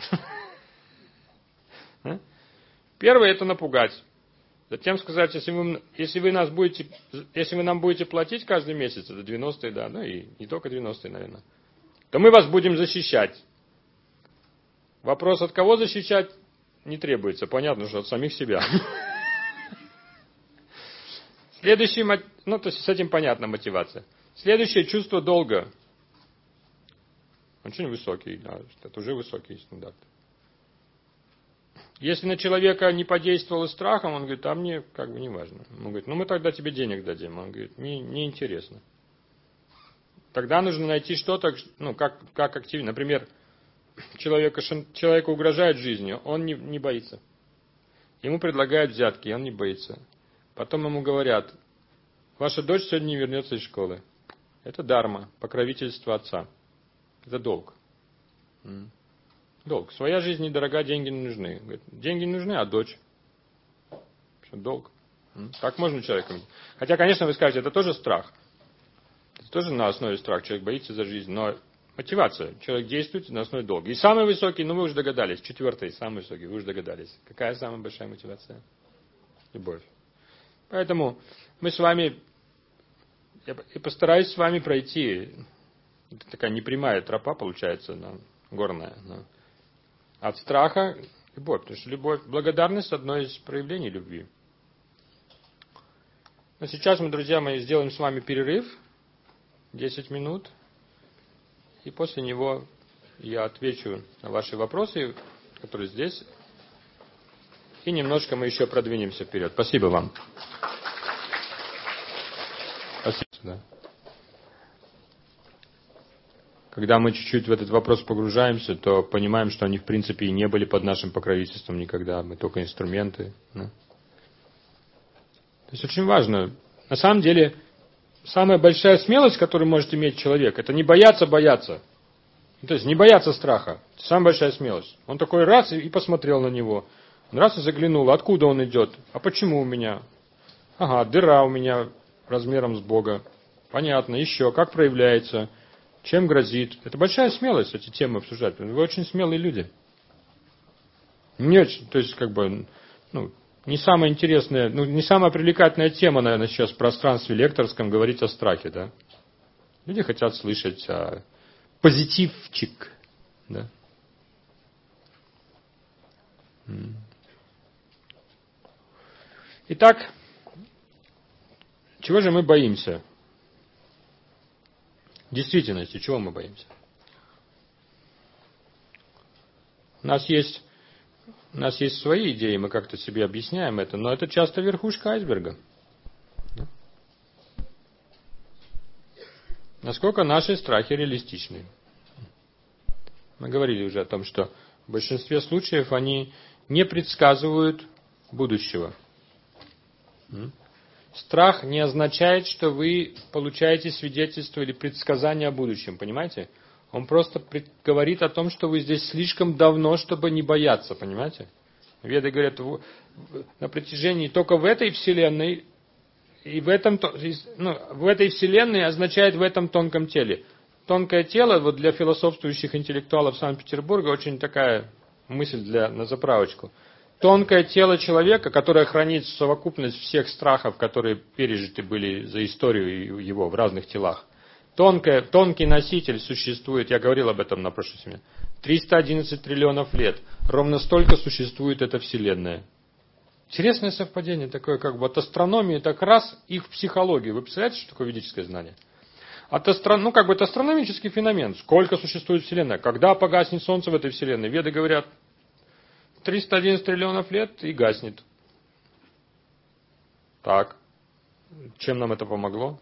Первое это напугать. Затем сказать, если вы, если вы нас будете, если вы нам будете платить каждый месяц, это девяностые, да, ну и не только девяностые, наверное, то мы вас будем защищать. Вопрос, от кого защищать, не требуется. Понятно, что от самих себя. Следующий, ну, то есть с этим понятна мотивация. Следующее чувство долга. Очень высокий, да, это уже высокий стандарт. Если на человека не подействовало страхом, он говорит, а мне как бы не важно. Он говорит, ну мы тогда тебе денег дадим. Он говорит, не, не интересно. Тогда нужно найти что-то, ну как, как активно. Например, человека, человеку угрожает жизнью, он не, не боится. Ему предлагают взятки, он не боится. Потом ему говорят, ваша дочь сегодня не вернется из школы. Это дарма, покровительство отца. Это долг. Долг. Своя жизнь недорога, деньги не нужны. Говорит, деньги не нужны, а дочь. Долг. Как можно человеком? Хотя, конечно, вы скажете, это тоже страх. Это тоже на основе страха. Человек боится за жизнь. Но мотивация. Человек действует на основе долга. И самый высокий, ну вы уже догадались. Четвертый, самый высокий, вы уже догадались. Какая самая большая мотивация? Любовь. Поэтому мы с вами, я постараюсь с вами пройти. Это такая непрямая тропа получается, но горная. Но от страха – любовь. Потому что любовь, благодарность – одно из проявлений любви. Но сейчас мы, друзья мои, сделаем с вами перерыв. десять минут. И после него я отвечу на ваши вопросы, которые здесь. И немножко мы еще продвинемся вперед. Спасибо вам. Спасибо. Да. Когда мы чуть-чуть в этот вопрос погружаемся, то понимаем, что они в принципе и не были под нашим покровительством никогда. Мы только инструменты. Да? То есть очень важно. На самом деле, самая большая смелость, которую может иметь человек, это не бояться бояться. То есть не бояться страха. Это самая большая смелость. Он такой раз и посмотрел на него. Он раз и заглянул. Откуда он идет? А почему у меня? Ага, дыра у меня размером с Бога. Понятно. Еще. Как проявляется? Чем грозит? Это большая смелость, эти темы обсуждать. Вы очень смелые люди. Не очень, то есть, как бы, ну, не самая интересная, ну, не самая привлекательная тема, наверное, сейчас в пространстве лекторском говорить о страхе, да? Люди хотят слышать о позитивчик, да? Итак, чего же мы боимся? В действительности, чего мы боимся? У нас есть, у нас есть свои идеи, мы как-то себе объясняем это, но это часто верхушка айсберга. Насколько наши страхи реалистичны? Мы говорили уже о том, что в большинстве случаев они не предсказывают будущего. Страх не означает, что вы получаете свидетельство или предсказание о будущем, понимаете? Он просто говорит о том, что вы здесь слишком давно, чтобы не бояться, понимаете? Веды говорят, на протяжении только в этой вселенной, и в этом, ну, в этой вселенной означает в этом тонком теле. Тонкое тело, вот для философствующих интеллектуалов Санкт-Петербурга, очень такая мысль для, на заправочку. Тонкое тело человека, которое хранит совокупность всех страхов, которые пережиты были за историю его в разных телах. Тонкое, тонкий носитель существует, я говорил об этом на прошлой семинаре, триста одиннадцать триллионов лет. Ровно столько существует эта Вселенная. Интересное совпадение такое, как бы от астрономии, так раз их в психологию. Вы представляете, что такое ведическое знание? От астро... Ну, как бы это астрономический феномен. Сколько существует Вселенная? Когда погаснет Солнце в этой Вселенной? Веды говорят, триста одиннадцать триллионов лет и гаснет. Так. Чем нам это помогло?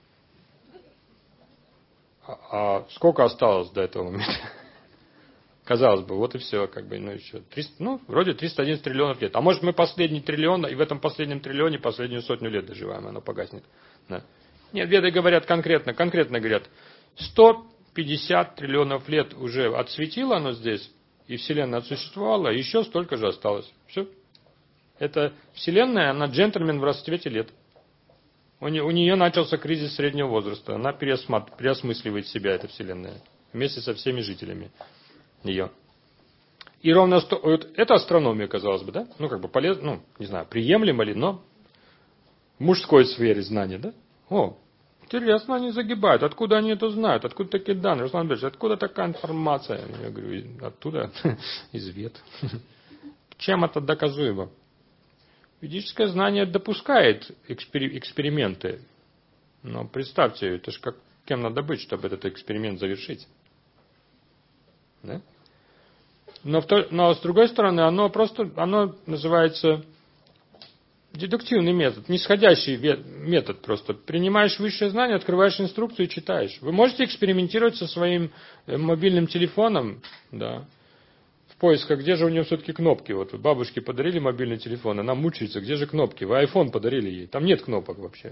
А, а сколько осталось до этого момента? Казалось бы, вот и все, как бы, ну еще. триста, ну, вроде триста одиннадцать триллионов лет. А может мы последний триллион, и в этом последнем триллионе последнюю сотню лет доживаем, оно погаснет. Да. Нет, веды говорят конкретно, конкретно говорят, сто пятьдесят триллионов лет уже отсветило оно здесь, и Вселенная отсуществовала, и еще столько же осталось. Все. Это Вселенная, она джентльмен в расцвете лет. У нее, у нее начался кризис среднего возраста. Она переосмысливает себя, эта Вселенная, вместе со всеми жителями ее. И ровно сто, вот это астрономия, казалось бы, да? Ну, как бы полезно, ну, не знаю, приемлемо ли, но в мужской сфере знания, да? О, интересно, они загибают. Откуда они это знают? Откуда такие данные? Руслан Андреевич, откуда такая информация? Я говорю, оттуда, из вед. Чем это доказуемо? Ведическое знание допускает эксперименты. Но представьте, это же как, кем надо быть, чтобы этот эксперимент завершить. Да? Но, в то, но с другой стороны, оно просто, оно называется дедуктивный метод, нисходящий метод просто. Принимаешь высшее знание, открываешь инструкцию и читаешь. Вы можете экспериментировать со своим мобильным телефоном, да, в поисках, где же у нее все-таки кнопки. Вот бабушке подарили мобильный телефон, она мучается, где же кнопки? Вы айфон подарили ей, там нет кнопок вообще.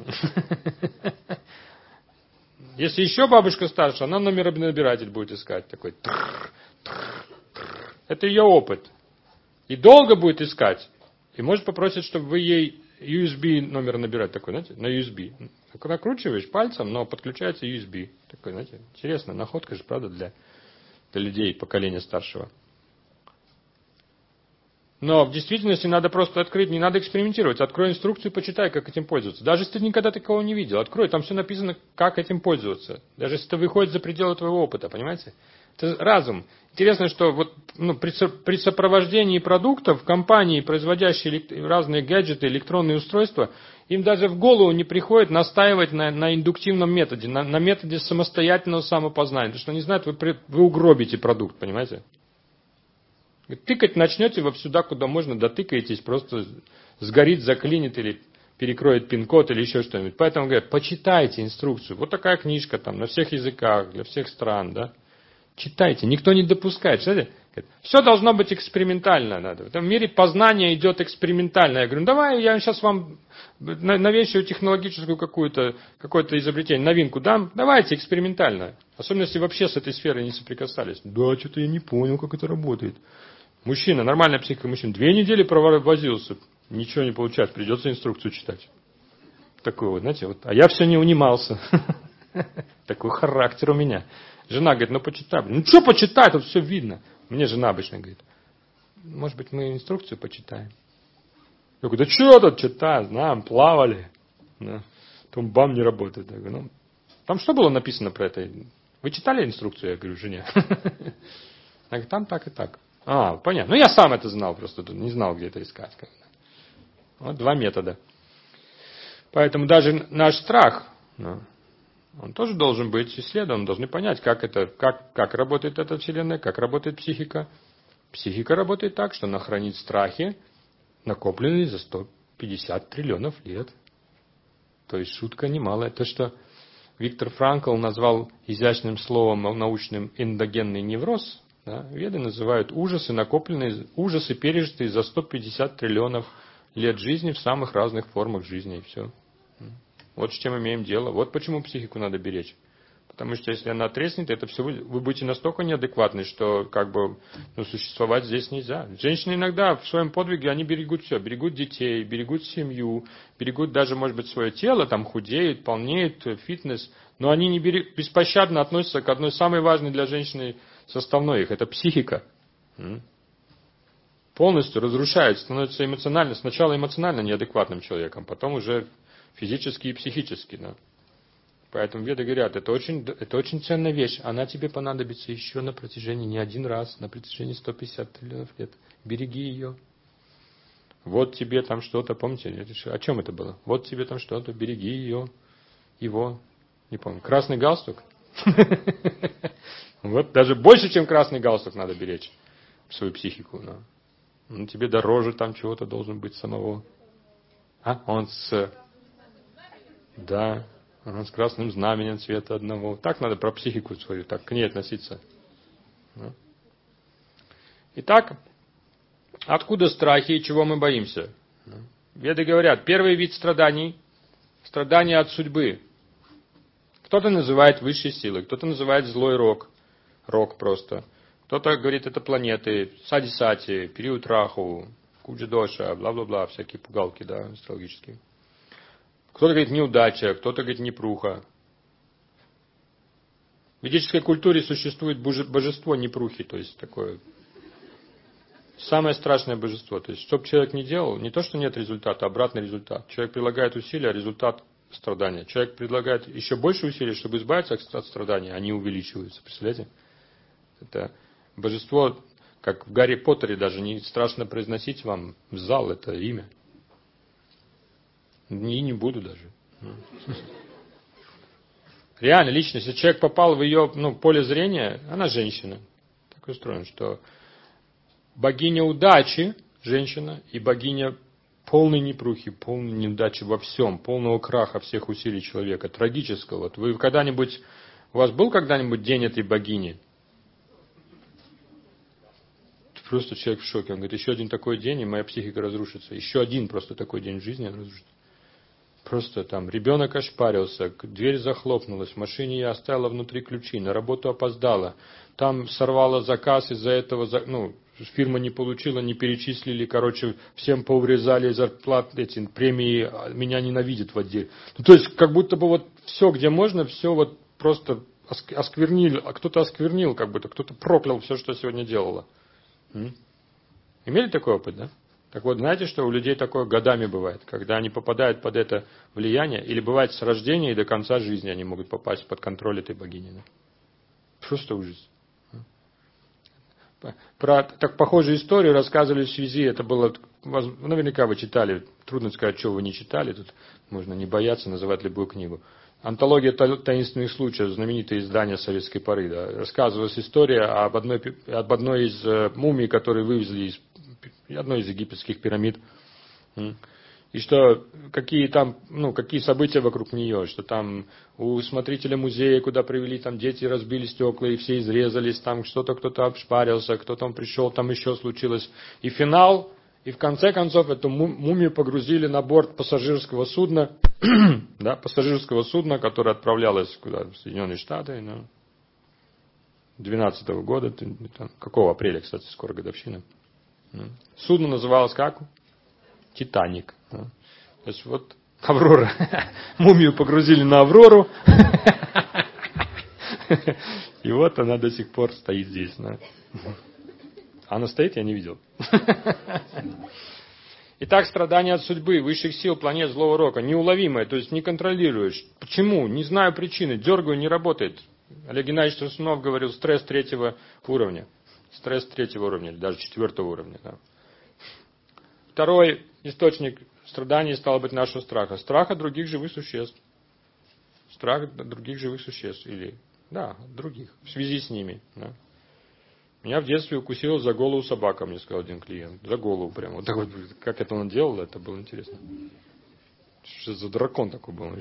Если еще бабушка старше, она номеронабиратель будет искать. Такой. Это ее опыт. И долго будет искать. И может попросить, чтобы вы ей ю эс би номер набирать. Такой, знаете, на ю эс би. Так накручиваешь пальцем, но подключается ю эс би. Такой, знаете, интересная находка же, правда, для, для людей поколения старшего. Но в действительности надо просто открыть, не надо экспериментировать. Открой инструкцию и почитай, как этим пользоваться. Даже если ты никогда такого не видел, открой, там все написано, как этим пользоваться. Даже если это выходит за пределы твоего опыта, понимаете? Это разум. Интересно, что вот, ну, при, при сопровождении продуктов, компании, производящие разные гаджеты, электронные устройства, им даже в голову не приходит настаивать на, на индуктивном методе, на, на методе самостоятельного самопознания. Потому что они знают, вы, вы угробите продукт, понимаете? Тыкать начнете во сюда, куда можно, дотыкаетесь, просто сгорит, заклинит или перекроет пин-код или еще что-нибудь. Поэтому говорят, почитайте инструкцию. Вот такая книжка там на всех языках, для всех стран, да. Читайте, никто не допускает. Смотрите, все должно быть экспериментально. Надо. В этом мире познание идет экспериментально. Я говорю, ну давай я сейчас вам новейшую технологическую какую-то, какое-то изобретение, новинку дам. Давайте экспериментально. Особенно, если вообще с этой сферой не соприкасались. Да, что-то я не понял, как это работает. Мужчина, нормальная психика мужчина, две недели провозился, ничего не получается, придется инструкцию читать. Такой вот, знаете, вот, а я все не унимался. Такой характер у меня. Жена говорит, ну почитай. Ну что почитай, тут все видно. Мне жена обычно говорит, может быть, мы инструкцию почитаем. Я говорю, да что тут читать, знаем, плавали. Да. Там бам не работает. Я говорю, ну, там что было написано про это? Вы читали инструкцию? Я говорю, жене. Я говорю, там так и так. А, понятно. Ну, я сам это знал, просто не знал, где это искать. Вот два метода. Поэтому даже наш страх, он тоже должен быть исследован, должны понять, как, это, как, как работает эта Вселенная, как работает психика. Психика работает так, что она хранит страхи, накопленные за сто пятьдесят триллионов лет. То есть шутка немалая. То, что Виктор Франкл назвал изящным словом научным эндогенный невроз, да, веды называют ужасы, накопленные, ужасы, пережитые за сто пятьдесят триллионов лет жизни в самых разных формах жизни. И все. Вот с чем имеем дело. Вот почему психику надо беречь. Потому что если она треснет, это все вы, вы будете настолько неадекватны, что как бы ну, существовать здесь нельзя. Женщины иногда в своем подвиге, они берегут все. Берегут детей, берегут семью, берегут даже, может быть, свое тело, там худеют, полнеют, фитнес. Но они не берег, беспощадно относятся к одной самой важной для женщины составной их. Это психика. Полностью разрушают, становится эмоционально. Сначала эмоционально неадекватным человеком, потом уже физически и психически. Да. Поэтому веды говорят, это очень, это очень ценная вещь. Она тебе понадобится еще на протяжении не один раз, на протяжении ста пятидесяти триллионов лет. Береги ее. Вот тебе там что-то, помните, о чем это было? Вот тебе там что-то, береги ее, его, не помню, красный галстук? Вот даже больше, чем красный галстук надо беречь свою психику. Ну, тебе дороже там чего-то должен быть самого. А? Он с... Да, он с красным знаменем цвета одного. Так надо про психику свою, так к ней относиться. Итак, откуда страхи и чего мы боимся? Веды говорят, первый вид страданий Страдания от судьбы. Кто-то называет высшей силой, кто-то называет злой рок. Рок просто. Кто-то говорит, это планеты, сади-сати, период раху, куджи-доша, бла-бла-бла, всякие пугалки, да, астрологические. Кто-то говорит неудача, кто-то говорит непруха. В ведической культуре существует божество непрухи, то есть такое самое страшное божество. То есть, что бы человек ни делал, не то, что нет результата, а обратный результат. Человек прилагает усилия, а результат страдания. Человек предлагает еще больше усилий, чтобы избавиться от страдания, они увеличиваются. Представляете? Это божество, как в Гарри Поттере, даже не страшно произносить вам в зал это имя. И не буду даже. Реально, личность, если человек попал в ее ну, поле зрения, она женщина. Так устроено, что богиня удачи, женщина, и богиня полной непрухи, полной неудачи во всем, полного краха всех усилий человека, трагического. Вот вы когда-нибудь, у вас был когда-нибудь день этой богини? Просто человек в шоке. Он говорит, еще один такой день, и моя психика разрушится. Еще один просто такой день в жизни разрушится. Просто там ребенок ошпарился, дверь захлопнулась, в машине я оставила внутри ключи, на работу опоздала, там сорвала заказ, из-за этого ну, фирма не получила, не перечислили, короче, всем поурезали зарплаты, эти премии, меня ненавидят в отделе. Ну, то есть, как будто бы вот все, где можно, все вот просто осквернили, а кто-то осквернил, как будто кто-то проклял все, что сегодня делала. М? Имели такой опыт, да? Так вот, знаете, что у людей такое годами бывает, когда они попадают под это влияние, или бывает с рождения и до конца жизни они могут попасть под контроль этой богини. Да? Просто ужас. Про так похожую историю рассказывали в связи, это было, наверняка вы читали, трудно сказать, что вы не читали, тут можно не бояться называть любую книгу. Антология таинственных случаев, знаменитое издание советской поры. Да, рассказывалась история об одной, об одной из мумий, которые вывезли из одной из египетских пирамид. И что какие там, ну, какие события вокруг нее, что там у смотрителя музея, куда привели, там дети разбили стекла, и все изрезались, там что-то кто-то обшпарился, кто там пришел, там еще случилось. И финал, и в конце концов эту мумию погрузили на борт пассажирского судна, да, пассажирского судна, которое отправлялось куда, в Соединенные Штаты, ну, двенадцатого года, там, какого апреля, кстати, скоро годовщина. Судно называлось как? Титаник. То есть вот Аврора. Мумию погрузили на Аврору. И вот она до сих пор стоит здесь. Да? Она стоит, я не видел. Итак, страдания от судьбы, высших сил, планет злого рока, неуловимое, то есть не контролируешь. Почему? Не знаю причины. Дергаю, не работает. Олег Геннадьевич Трусунов говорил, стресс третьего уровня. Стресс третьего уровня, или даже четвертого уровня. Да. Второй источник страданий стал быть нашего страха. Страх от других живых существ. Страх от других живых существ. Или, да, других. В связи с ними. Да. Меня в детстве укусила за голову собака, мне сказал один клиент. За голову прямо. Вот так вот, как это он делал, это было интересно. Что за дракон такой был?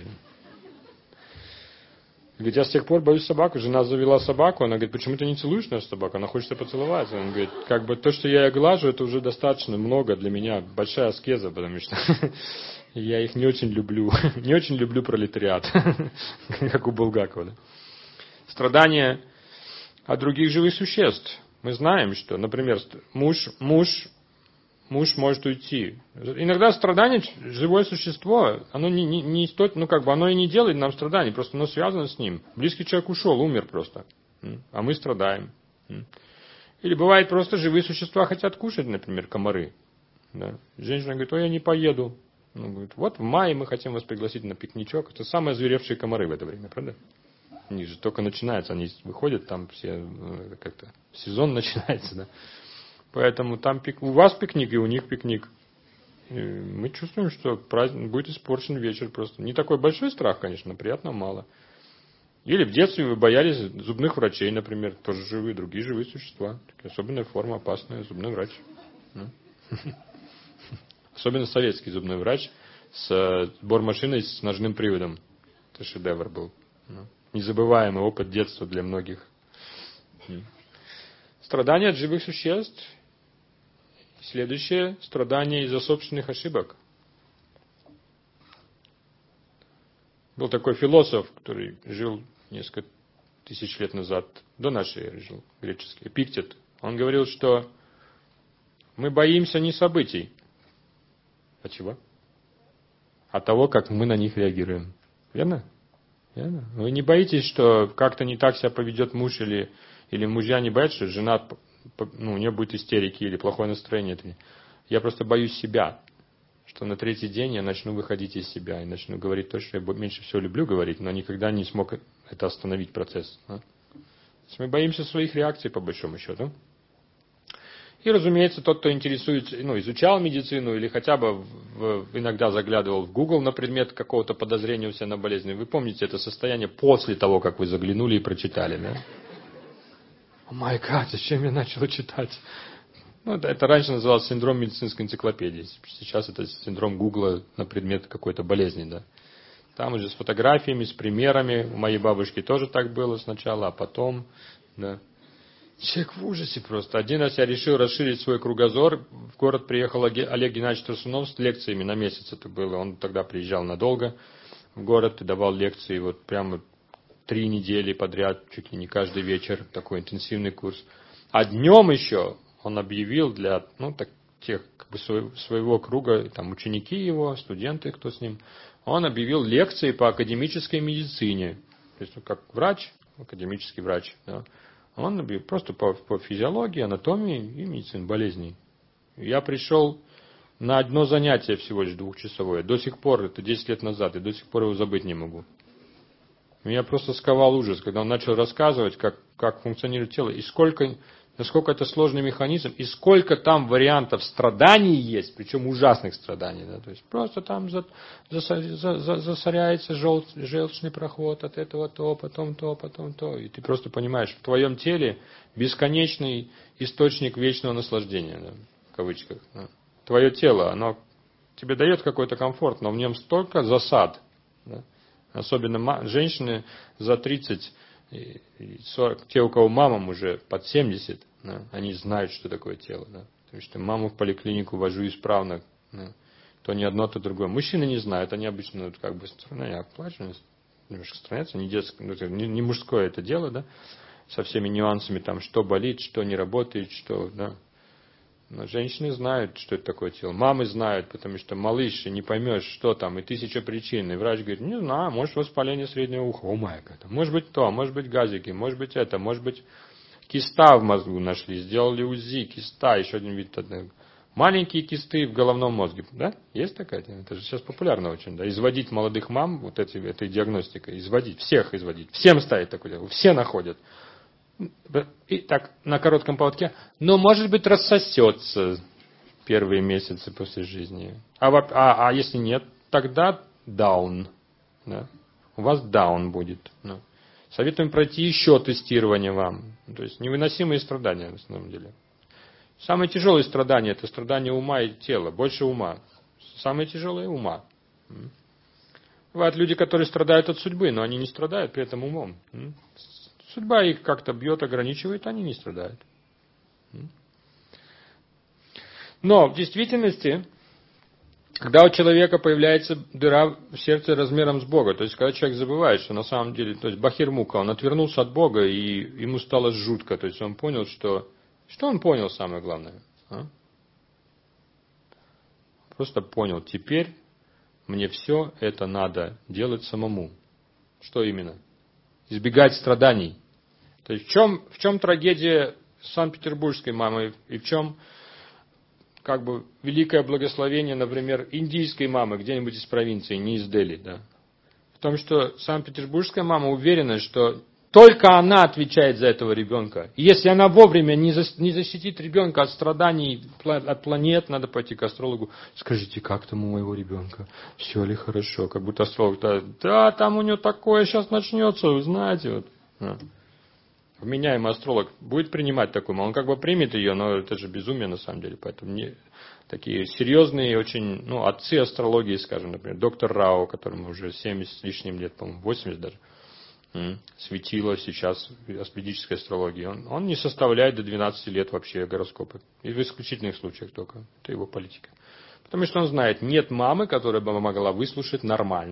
Говорит, я с тех пор боюсь собаку. Жена завела собаку, она говорит, почему ты не целуешь нашу собаку? Она хочет поцеловать. Он говорит, как бы то, что я ее глажу, это уже достаточно много для меня. Большая аскеза, потому что я их не очень люблю. Не очень люблю пролетариат. Как у Булгакова. Страдания от других живых существ. Мы знаем, что, например, муж, муж, муж может уйти. Иногда страдание, живое существо, оно не, не, не стоит, ну как бы оно и не делает нам страданий, просто оно связано с ним. Близкий человек ушел, умер просто, а мы страдаем. Или бывает просто живые существа хотят кушать, например, комары. Да. Женщина говорит, ой, я не поеду. Он говорит, вот в мае мы хотим вас пригласить на пикничок. Это самые озверевшие комары в это время, правда? У них же только начинается, они выходят, там все как-то сезон начинается, да. Поэтому там пик... у вас пикник и у них пикник. И мы чувствуем, что праздник будет испорчен вечер просто. Не такой большой страх, конечно, но приятно мало. Или в детстве вы боялись зубных врачей, например, тоже живые, другие живые существа. Такая особенная форма, опасная, зубной врач. Особенно советский зубной врач с бормашиной с ножным приводом. Это шедевр был. Незабываемый опыт детства для многих. Страдания от живых существ. Следующее. Страдания из-за собственных ошибок. Был такой философ, который жил несколько тысяч лет назад, до нашей эры жил, греческий, Эпиктет. Он говорил, что мы боимся не событий. А чего? А того, как мы на них реагируем. Верно? Верно? Вы не боитесь, что как-то не так себя поведет муж, или, или мужья не боятся, что жена, ну, у нее будет истерики или плохое настроение. Я просто боюсь себя, что на третий день я начну выходить из себя и начну говорить то, что я меньше всего люблю говорить, но никогда не смог это остановить процесс. А? То есть мы боимся своих реакций, по большому счету. И, разумеется, тот, кто интересуется, ну, изучал медицину или хотя бы в, иногда заглядывал в Google на предмет какого-то подозрения у себя на болезнь, вы помните это состояние после того, как вы заглянули и прочитали, да? О май гад, зачем я начал читать? Ну, это, это раньше называлось синдром медицинской энциклопедии. Сейчас это синдром Гугла на предмет какой-то болезни, да. Там уже с фотографиями, с примерами. У моей бабушки тоже так было сначала, а потом, да. Человек в ужасе просто. Один раз я решил расширить свой кругозор. В город приехал Олег Геннадьевич Турсунов с лекциями, на месяц это было. Он тогда приезжал надолго в город и давал лекции вот прямо три недели подряд, чуть ли не каждый вечер, такой интенсивный курс. А днем еще он объявил для, ну, так, тех, как бы, своего, своего круга, там, ученики его, студенты, кто с ним, он объявил лекции по академической медицине. То есть, как врач, академический врач, да. Он объявил просто по, по физиологии, анатомии и медицине болезней. Я пришел на одно занятие всего лишь двухчасовое. До сих пор, это десять лет назад, и до сих пор его забыть не могу. Меня просто сковал ужас, когда он начал рассказывать, как, как функционирует тело, и сколько, насколько это сложный механизм, и сколько там вариантов страданий есть, причем ужасных страданий. Да? То есть просто там за, за, за, за, засоряется жел, желчный проход, от этого то, потом то, потом то. И ты просто понимаешь, в твоем теле бесконечный источник вечного наслаждения, да, в кавычках. Да. Твое тело, оно тебе дает какой-то комфорт, но в нем столько засад. Да? Особенно женщины за тридцать, сорок, те, у кого мамам уже под семьдесят, да, они знают, что такое тело. Да. Потому что маму в поликлинику вожу исправно, да, то не одно, то другое. Мужчины не знают, они обычно вот, как бы, ну, я плачу, немножко странятся, не, детское, ну, не, не мужское это дело, да, со всеми нюансами, там, что болит, что не работает, что, да. Но женщины знают, что это такое тело. Мамы знают, потому что малыш, не поймешь, что там, и тысяча причин. И врач говорит, не знаю, может воспаление среднего уха. О май гад. Может быть то, может быть газики, может быть это, может быть киста в мозгу нашли. Сделали УЗИ, киста, еще один вид. Маленькие кисты в головном мозге. Да? Есть такая тема? Это же сейчас популярно очень. Да? Изводить молодых мам вот этой, этой диагностикой. Изводить, всех изводить. Всем ставить такое дело. Все находят. И так, на коротком поводке, но, может быть, рассосется первые месяцы после жизни. А, а, а если нет, тогда даун. Да? У вас даун будет. Да. Советуем пройти еще тестирование вам. То есть невыносимые страдания, на самом деле. Самые тяжелые страдания – это страдания ума и тела. Больше ума. Самые тяжелые – ума. Бывают люди, которые страдают от судьбы, но они не страдают при этом умом. Судьба их как-то бьет, ограничивает, они не страдают. Но в действительности, когда у человека появляется дыра в сердце размером с Бога, то есть когда человек забывает, что на самом деле, то есть бахирмука, он отвернулся от Бога, и ему стало жутко, то есть он понял, что... Что он понял самое главное? А? Просто понял, теперь мне все это надо делать самому. Что именно? Избегать страданий. То есть в чем, в чем трагедия санкт-петербургской мамы и в чем как бы великое благословение, например, индийской мамы где-нибудь из провинции, не из Дели. Да? В том, что санкт-петербургская мама уверена, что только она отвечает за этого ребенка. И если она вовремя не защитит ребенка от страданий, от планет, надо пойти к астрологу. Скажите, как там у моего ребенка? Все ли хорошо? Как будто астролог, да, да там у него такое сейчас начнется, вы знаете. Вот. Да. Вменяемый астролог будет принимать такую, он как бы примет ее, но это же безумие на самом деле. Поэтому не, такие серьезные очень, ну, отцы астрологии, скажем, например, доктор Рао, которому уже семьдесят с лишним лет, по-моему, восемьдесят даже, светило сейчас в ведической астрологии. Он, он не составляет до двенадцати лет вообще гороскопы. И в исключительных случаях только. Это его политика. Потому что он знает, нет мамы, которая бы могла выслушать нормально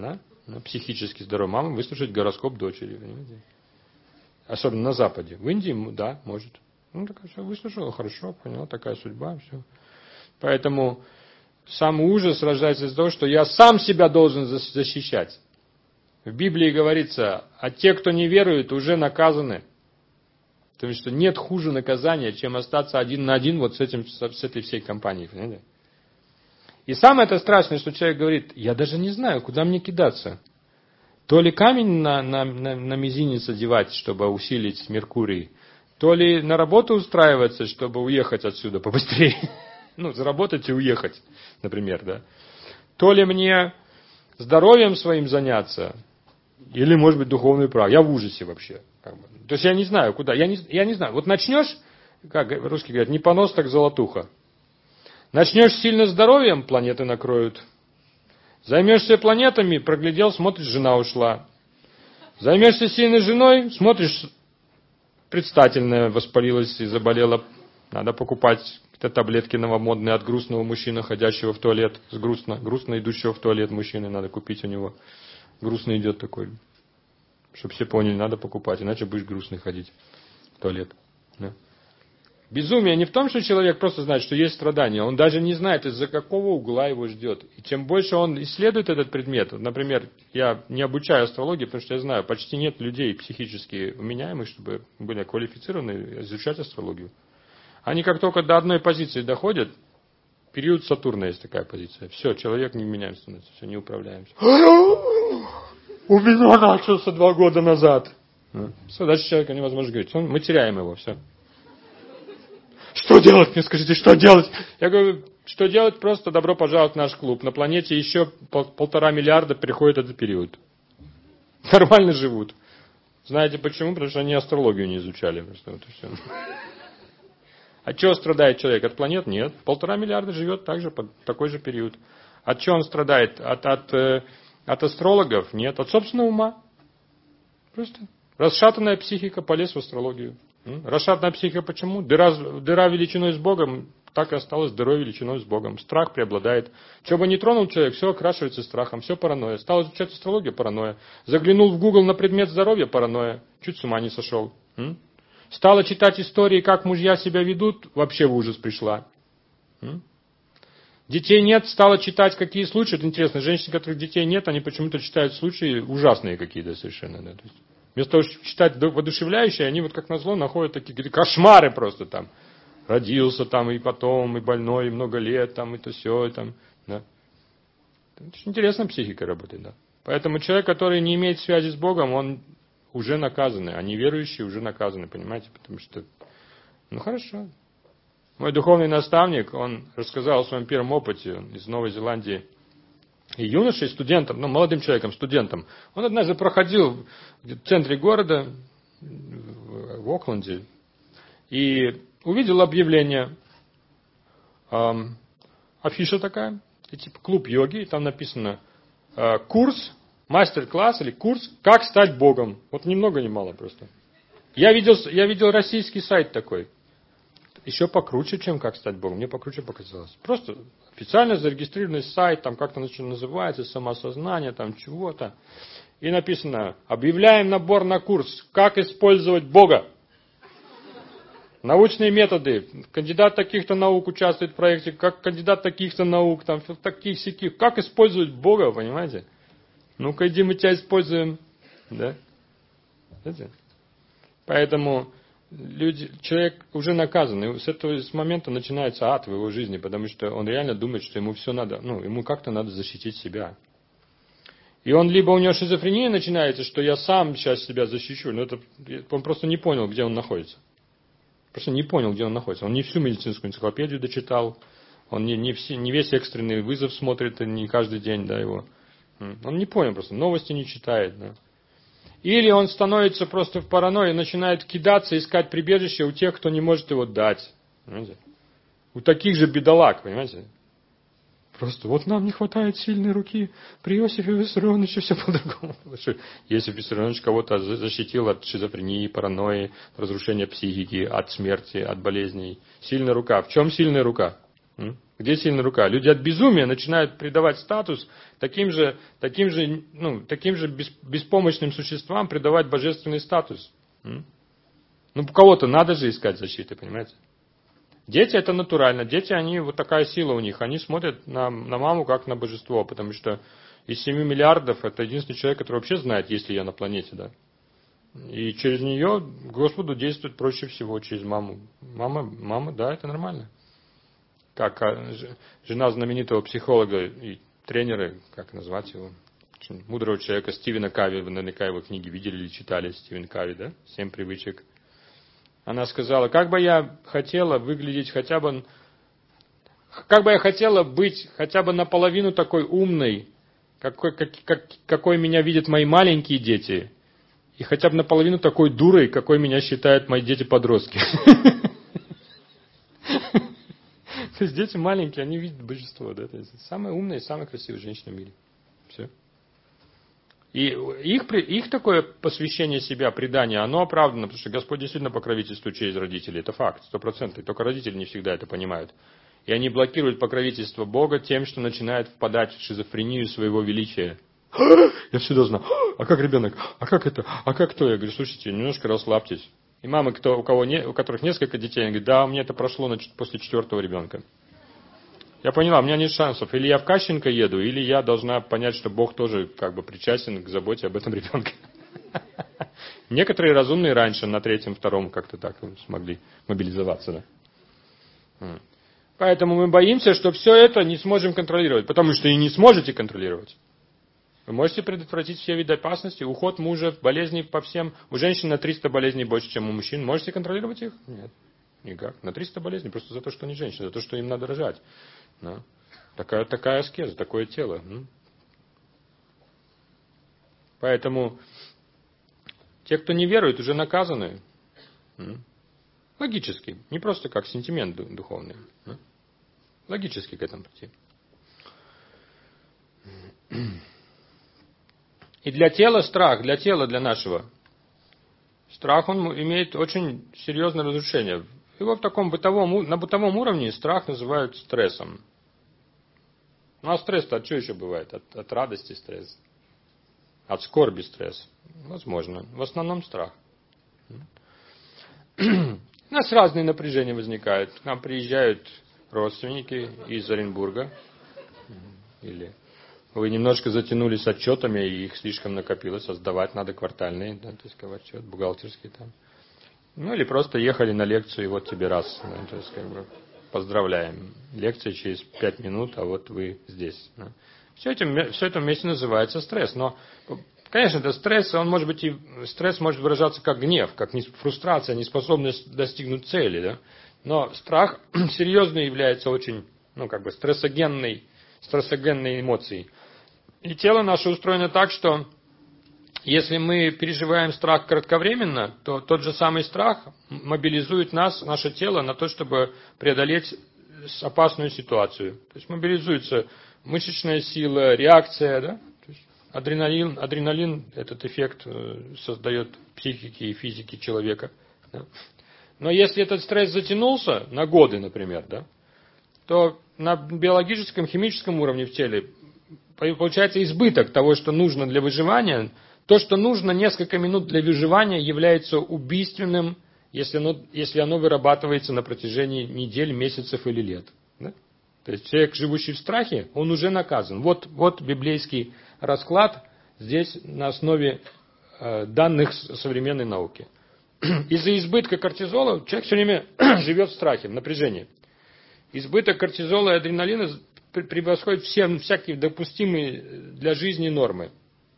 психически здоровая мама выслушать гороскоп дочери. Понимаете? Особенно на Западе. В Индии, да, может. Ну, такая все выслушала, хорошо, поняла, такая судьба, все. Поэтому сам ужас рождается из того, что я сам себя должен защищать. В Библии говорится, а те, кто не верует, уже наказаны. Потому что нет хуже наказания, чем остаться один на один вот с, этим, с этой всей компанией. Понимаете? И самое это страшное, что человек говорит, я даже не знаю, куда мне кидаться. То ли камень на, на, на, на мизинец одевать, чтобы усилить Меркурий, то ли на работу устраиваться, чтобы уехать отсюда побыстрее. Ну, заработать и уехать, например, да. То ли мне здоровьем своим заняться, или, может быть, духовный прав. Я в ужасе вообще. Как бы. То есть я не знаю, куда. Я не, я не знаю. Вот начнешь, как русские говорят, не понос, так золотуха. Начнешь сильно здоровьем, планеты накроют. Займешься планетами, проглядел, смотришь, жена ушла. Займешься сильной женой, смотришь, предстательная воспалилась и заболела. Надо покупать какие-то таблетки новомодные от грустного мужчины, ходящего в туалет. С грустно, грустно идущего в туалет мужчины. Надо купить у него. Грустно идет такой. Чтобы все поняли, надо покупать, иначе будешь грустный ходить в туалет. Да? Безумие не в том, что человек просто знает, что есть страдания. Он даже не знает, из-за какого угла его ждет. И чем больше он исследует этот предмет, например, я не обучаю астрологии, потому что я знаю, почти нет людей психически вменяемых, чтобы были квалифицированы изучать астрологию. Они как только до одной позиции доходят, период Сатурна есть такая позиция. Все, человек не меняем становится, все, не управляемся. У меня начался два года назад. Все, дальше человека невозможно говорить. Мы теряем его, все. Что делать? Мне скажите, что делать? Я говорю, что делать? Просто добро пожаловать в наш клуб. На планете еще пол, полтора миллиарда переходит этот период. Нормально живут. Знаете почему? Потому что они астрологию не изучали. Просто вот и все. От чего страдает человек? От планет? Нет. Полтора миллиарда живет также под такой же период. От чего он страдает? От, от, от астрологов? Нет. От собственного ума. Просто расшатанная психика, полез в астрологию. Расшатанная психика почему? Дыра, дыра величиной с Богом, так и осталась дырой величиной с Богом. Страх преобладает. Что бы ни тронул человек, все окрашивается страхом, все паранойя. Стал изучать астрологию, паранойя. Заглянул в Google на предмет здоровья, паранойя. Чуть с ума не сошел. М? Стала читать истории, как мужья себя ведут, вообще в ужас пришла. М? Детей нет, стала читать, какие случаи. Это интересно, женщины, которых детей нет, они почему-то читают случаи ужасные какие-то совершенно. Да? То есть, вместо того, чтобы читать воодушевляющие, они вот как назло находят такие кошмары просто там. Родился там и потом, и больной, и много лет, там, и то все, и там. Да. Очень интересно психика работает, да. Поэтому человек, который не имеет связи с Богом, он уже наказанный, а неверующие уже наказаны, понимаете? Потому что, ну хорошо. Мой духовный наставник, он рассказал о своем первом опыте, он из Новой Зеландии. И юношей, студентом, ну, молодым человеком, студентом, он однажды проходил в центре города, в Окленде, и увидел объявление, эм, афиша такая, и типа клуб йоги, и там написано э, курс, мастер-класс или курс «Как стать Богом». Вот ни много ни мало просто. Я видел, я видел российский сайт такой. Еще покруче, чем «Как стать Богом». Мне покруче показалось. Просто официально зарегистрированный сайт, там как-то называется, самоосознание, там чего-то. И написано, объявляем набор на курс «Как использовать Бога». Научные методы. Кандидат таких-то наук участвует в проекте, как кандидат таких-то наук, там таких-сяких. Как использовать Бога, понимаете? Ну-ка, иди, мы тебя используем. Да? Знаете? Поэтому люди, человек уже наказан. И с этого с момента начинается ад в его жизни, потому что он реально думает, что ему все надо, ну, ему как-то надо защитить себя. И он либо у него шизофрения начинается, что я сам сейчас себя защищу, но это, он просто не понял, где он находится. Просто не понял, где он находится. Он не всю медицинскую энциклопедию дочитал, он не, не, все, не весь экстренный вызов смотрит, не каждый день, да, его. Он не понял просто, новости не читает, да. Или он становится просто в паранойи, начинает кидаться, искать прибежище у тех, кто не может его дать. Понимаете? У таких же бедолаг, понимаете? Просто вот нам не хватает сильной руки. При Иосифе Виссарионовиче все по-другому. Иосиф Виссарионович кого-то защитил от шизофрении, паранойи, разрушения психики, от смерти, от болезней. Сильная рука. В чем сильная рука? М? Где сильная рука? Люди от безумия начинают придавать статус таким же, таким же, ну, таким же бес, беспомощным существам, придавать божественный статус. М? Ну, у кого-то надо же искать защиты, понимаете? Дети это натурально. Дети, они, вот такая сила у них. Они смотрят на, на маму как на божество, потому что из семи миллиардов это единственный человек, который вообще знает, есть ли я на планете, да. И через нее Господу действовать проще всего, через маму. Мама, мама, да, это нормально. Как жена знаменитого психолога и тренера, как назвать его, очень мудрого человека Стивена Кови, вы наверняка его книги видели или читали, Стивен Кови, да, «Семь привычек». Она сказала, как бы я хотела выглядеть хотя бы, как бы я хотела быть хотя бы наполовину такой умной, какой, как, как, какой меня видят мои маленькие дети, и хотя бы наполовину такой дурой, какой меня считают мои дети-подростки. То есть дети маленькие, они видят божество. Да? Это самая умная и самая красивая женщина в мире. Все. И их, их такое посвящение себя, предание, оно оправдано, потому что Господь действительно покровительствует через родителей. Это факт, сто процентов. Только родители не всегда это понимают. И они блокируют покровительство Бога тем, что начинают впадать в шизофрению своего величия. Я все должна. А как ребенок? А как это? А как то? Я говорю, слушайте, немножко расслабьтесь. И мамы, кто, у, кого не, у которых несколько детей, они говорят, да, у меня это прошло на, после четвертого ребенка. Я поняла, у меня нет шансов. Или я в Кащенко еду, или я должна понять, что Бог тоже как бы причастен к заботе об этом ребенке. Некоторые разумные раньше, на третьем, втором как-то так смогли мобилизоваться. Да? Поэтому мы боимся, что все это не сможем контролировать, потому что и не сможете контролировать. Вы можете предотвратить все виды опасности, уход мужа, болезни по всем. У женщин на триста болезней больше, чем у мужчин. Можете контролировать их? Нет. Никак. На триста болезней просто за то, что они женщины, за то, что им надо рожать. Да. Такая, такая аскеза, такое тело. Поэтому те, кто не верует, уже наказаны. Логически. Не просто как сентимент духовный. Логически к этому прийти. И для тела страх, для тела, для нашего. Страх, он имеет очень серьезное разрушение. Его в таком бытовом, на бытовом уровне страх называют стрессом. Ну а стресс-то от чего еще бывает? От, от радости стресс. От скорби стресс. Возможно. В основном страх. У нас разные напряжения возникают. К нам приезжают родственники из Оренбурга. Или вы немножко затянулись отчетами, и их слишком накопилось, а сдавать надо квартальные, да, то есть отчет, бухгалтерский там. Ну или просто ехали на лекцию, и вот тебе раз. Да, то есть как бы поздравляем. Лекция через пять минут, а вот вы здесь. Да. Все, это, все это вместе называется стресс. Но, конечно, это стресс, он может быть и стресс может выражаться как гнев, как фрустрация, неспособность достигнуть цели. Да. Но страх серьезно является очень, ну как бы стрессогенной, стрессогенной эмоцией. И тело наше устроено так, что если мы переживаем страх кратковременно, то тот же самый страх мобилизует нас, наше тело, на то, чтобы преодолеть опасную ситуацию. То есть мобилизуется мышечная сила, реакция, да? То есть адреналин, адреналин этот эффект создает в психике и физике человека. Да? Но если этот стресс затянулся на годы, например, да, то на биологическом, химическом уровне в теле получается избыток того, что нужно для выживания. То, что нужно несколько минут для выживания, является убийственным, если оно, если оно вырабатывается на протяжении недель, месяцев или лет. Да? То есть человек, живущий в страхе, он уже наказан. Вот, вот библейский расклад здесь на основе э, данных современной науки. Из-за избытка кортизола человек все время живет в страхе, в напряжении. Избыток кортизола и адреналина превосходит все всякие допустимые для жизни нормы,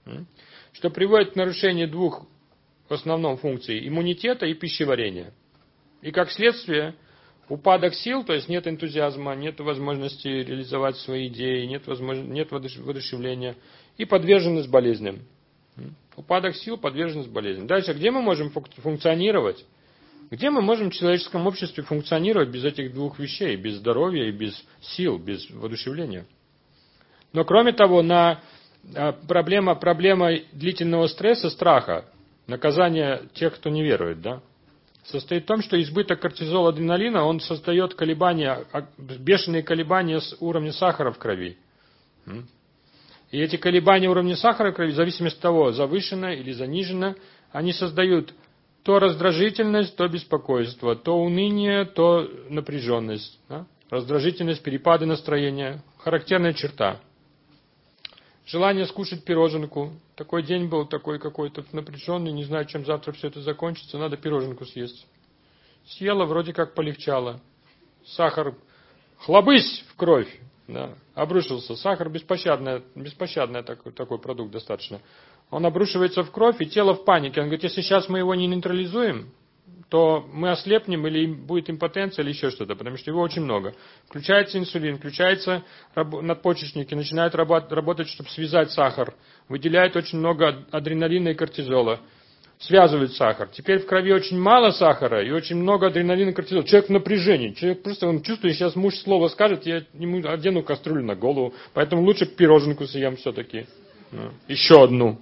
что приводит к нарушению двух в основном функций иммунитета и пищеварения. И как следствие упадок сил, то есть нет энтузиазма, нет возможности реализовать свои идеи, нет, возможно, нет воодушевления и подверженность болезням. Упадок сил, подверженность болезням. Дальше, где мы можем функционировать? Где мы можем в человеческом обществе функционировать без этих двух вещей, без здоровья и без сил, без воодушевления? Но кроме того, на проблема, проблема длительного стресса, страха, наказание тех, кто не верует, да? состоит в том, что избыток кортизола, адреналина, он создает колебания, бешеные колебания с уровня сахара в крови. И эти колебания уровня сахара в крови, в зависимости от того, завышено или занижено, они создают то раздражительность, то беспокойство, то уныние, то напряженность. Да? Раздражительность, перепады настроения. Характерная черта. Желание скушать пироженку. Такой день был, такой какой-то напряженный, не знаю, чем завтра все это закончится, надо пироженку съесть. Съела, вроде как полегчало. Сахар, хлобысь в кровь. Да, обрушился. Сахар беспощадный, беспощадный такой, такой продукт достаточно. Он обрушивается в кровь, и тело в панике. Он говорит, если сейчас мы его не нейтрализуем, то мы ослепнем, или будет импотенция, или еще что-то, потому что его очень много. Включается инсулин, включаются надпочечники, начинают работать, чтобы связать сахар, выделяет очень много адреналина и кортизола, связывают сахар. Теперь в крови очень мало сахара и очень много адреналина и кортизола. Человек в напряжении, человек просто он чувствует, сейчас муж слово скажет, я ему одену кастрюлю на голову, поэтому лучше пироженку съем все-таки. Еще одну.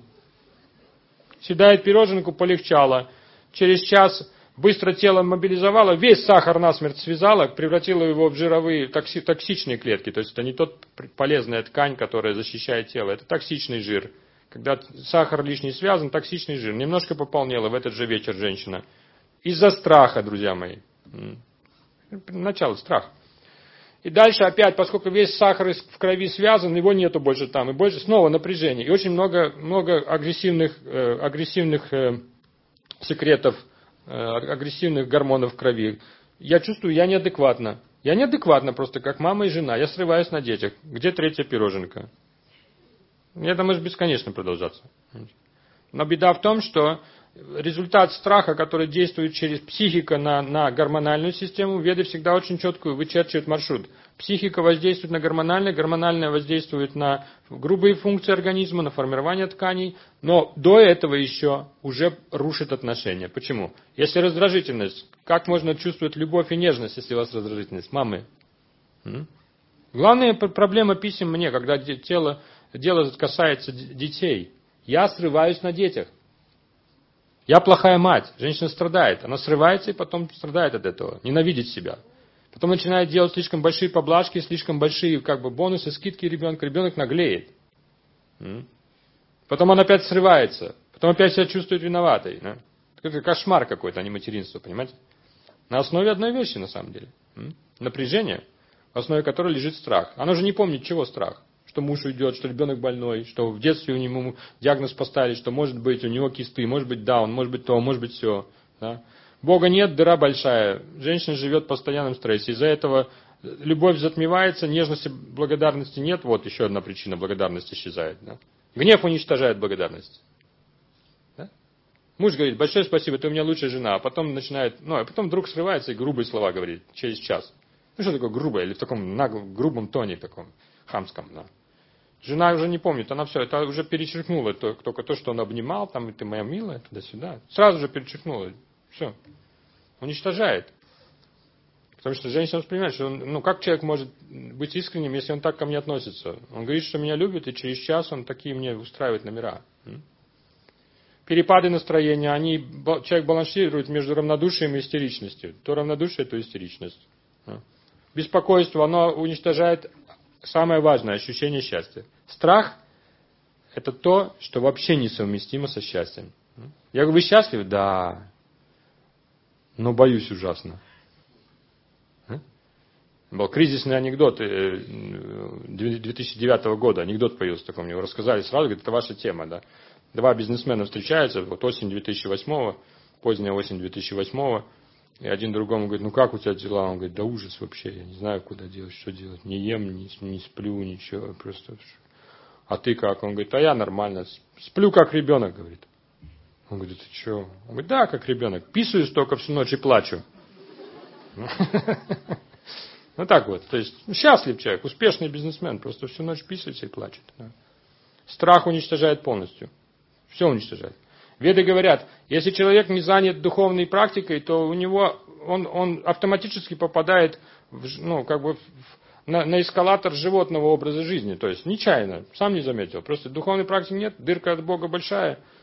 Съедает пироженку, полегчало. Через час быстро тело мобилизовало, весь сахар насмерть связало, превратило его в жировые токси, токсичные клетки. То есть это не тот полезная ткань, которая защищает тело, это токсичный жир. Когда сахар лишний связан, токсичный жир. Немножко пополнела в этот же вечер женщина. Из-за страха, друзья мои. Начало страха. И дальше опять, поскольку весь сахар в крови связан, его нету больше там. И больше снова напряжение. И очень много, много агрессивных, э, агрессивных э, секретов, э, агрессивных гормонов в крови. Я чувствую, я неадекватна. Я неадекватна просто, как мама и жена. Я срываюсь на детях. Где третья пироженка? Это может бесконечно продолжаться. Но беда в том, что результат страха, который действует через психику на, на гормональную систему, веды всегда очень четко вычерчивают маршрут. Психика воздействует на гормональное, гормональное воздействует на грубые функции организма, на формирование тканей, но до этого еще уже рушит отношения. Почему? Если раздражительность, как можно чувствовать любовь и нежность, если у вас раздражительность? Мамы. М? Главная проблема писем мне, когда тело, дело касается детей. Я срываюсь на детях. Я плохая мать. Женщина страдает. Она срывается и потом страдает от этого. Ненавидит себя. Потом начинает делать слишком большие поблажки, слишком большие как бы, бонусы, скидки ребенка. Ребенок наглеет. Потом он опять срывается. Потом опять себя чувствует виноватой. Да? Это кошмар какой-то, а не материнство, понимаете? На основе одной вещи, на самом деле. Напряжение, в основе которой лежит страх. Она же не помнит, чего страх. Что муж уйдет, что ребенок больной, что в детстве у него диагноз поставили, что может быть у него кисты, может быть даун, может быть то, может быть все. Да? Бога нет, дыра большая. Женщина живет в постоянном стрессе. Из-за этого любовь затмевается, нежности, благодарности нет. Вот еще одна причина благодарности исчезает. Да? Гнев уничтожает благодарность. Да? Муж говорит, большое спасибо, ты у меня лучшая жена. А потом начинает, ну, а потом вдруг срывается и грубые слова говорит через час. Ну что такое грубое? Или в таком наглом, грубом тоне таком, хамском. Да? Жена уже не помнит, она все, это уже перечеркнула то, только то, что он обнимал, там, и ты моя милая, туда-сюда. Сразу же перечеркнула. Все. Уничтожает. Потому что женщина воспринимает, что он, ну как человек может быть искренним, если он так ко мне относится? Он говорит, что меня любит, и через час он такие мне устраивает номера. Перепады настроения, они, человек балансирует между равнодушием и истеричностью. То равнодушие, то истеричность. Беспокойство, оно уничтожает самое важное ощущение счастья. Страх – это то, что вообще несовместимо со счастьем. Я говорю, вы счастливы? Да. Но боюсь ужасно. Был кризисный анекдот две тысячи девятого года. Анекдот появился такой, мне его рассказали сразу, говорит, это ваша тема. Да? Два бизнесмена встречаются, вот осень две тысячи восьмого, поздняя осень две тысячи восьмого. И один другому говорит, ну как у тебя дела? Он говорит, да ужас вообще, я не знаю, куда делать, что делать. Не ем, не, не сплю, ничего, просто. А ты как? Он говорит, а я нормально, сплю как ребенок, говорит. Он говорит, ты что? Он говорит, да, как ребенок, писаю столько всю ночь и плачу. Ну так вот, то есть счастлив человек, успешный бизнесмен, просто всю ночь писается и плачет. Страх уничтожает полностью, все уничтожает. Веды говорят, если человек не занят духовной практикой, то у него он, он автоматически попадает в, ну, как бы в, на, на эскалатор животного образа жизни. То есть нечаянно, сам не заметил. Просто духовной практики нет, дырка от Бога большая,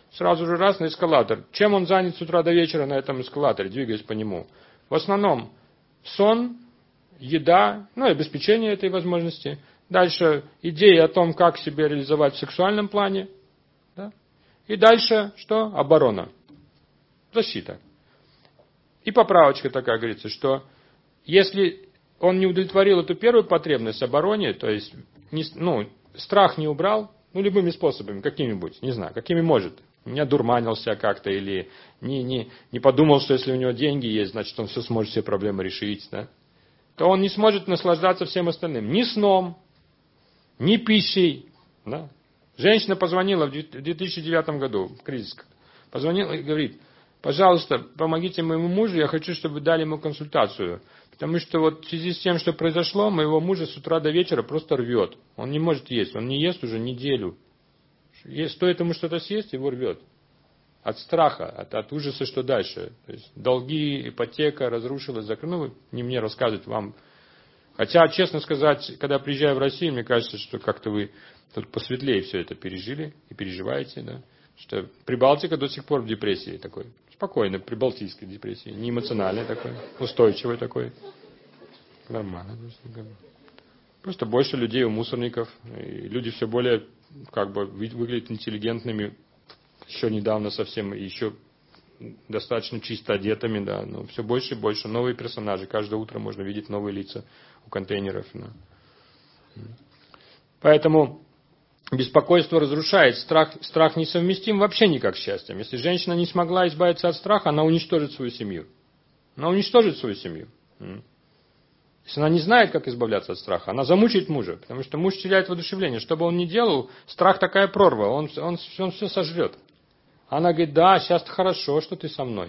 сразу же раз на эскалатор. Чем он занят с утра до вечера на этом эскалаторе, двигаясь по нему? В основном сон, еда, ну и обеспечение этой возможности. Дальше идеи о том, как себя реализовать в сексуальном плане. Да? И дальше что? Оборона. Защита. И поправочка такая говорится, что если он не удовлетворил эту первую потребность обороне, то есть не, ну, страх не убрал, ну любыми способами, какими-нибудь, не знаю, какими может. Не одурманился как-то или не, не, не подумал, что если у него деньги есть, значит он все сможет все проблемы решить, да? То он не сможет наслаждаться всем остальным. Ни сном, ни пищей. Да? Женщина позвонила в две тысячи девятом году, в кризис, позвонила и говорит: пожалуйста, помогите моему мужу, я хочу, чтобы вы дали ему консультацию. Потому что вот в связи с тем, что произошло, моего мужа с утра до вечера просто рвет. Он не может есть, он не ест уже неделю. Стоит ему что-то съесть, его рвет. От страха, от, от ужаса, что дальше. То есть долги, ипотека разрушилась, закрыла. Ну, не мне рассказывать вам. Хотя, честно сказать, когда приезжаю в Россию, мне кажется, что как-то вы тут посветлее все это пережили и переживаете. Да? Что Прибалтика до сих пор в депрессии такой. Спокойной, прибалтийской депрессии. Не эмоциональной такой, устойчивой такой. Нормально. Просто больше людей у мусорников. И люди все более как бы выглядят интеллигентными. Еще недавно совсем, еще достаточно чисто одетыми, да, но все больше и больше новые персонажи. Каждое утро можно видеть новые лица у контейнеров. Да. Поэтому беспокойство разрушает. Страх, страх несовместим вообще никак с счастьем. Если женщина не смогла избавиться от страха, она уничтожит свою семью. Она уничтожит свою семью. Если она не знает, как избавляться от страха, она замучает мужа, потому что муж теряет воодушевление. Что бы он ни делал, страх такая прорва, он, он, он все сожрет. Она говорит: да, сейчас хорошо, что ты со мной.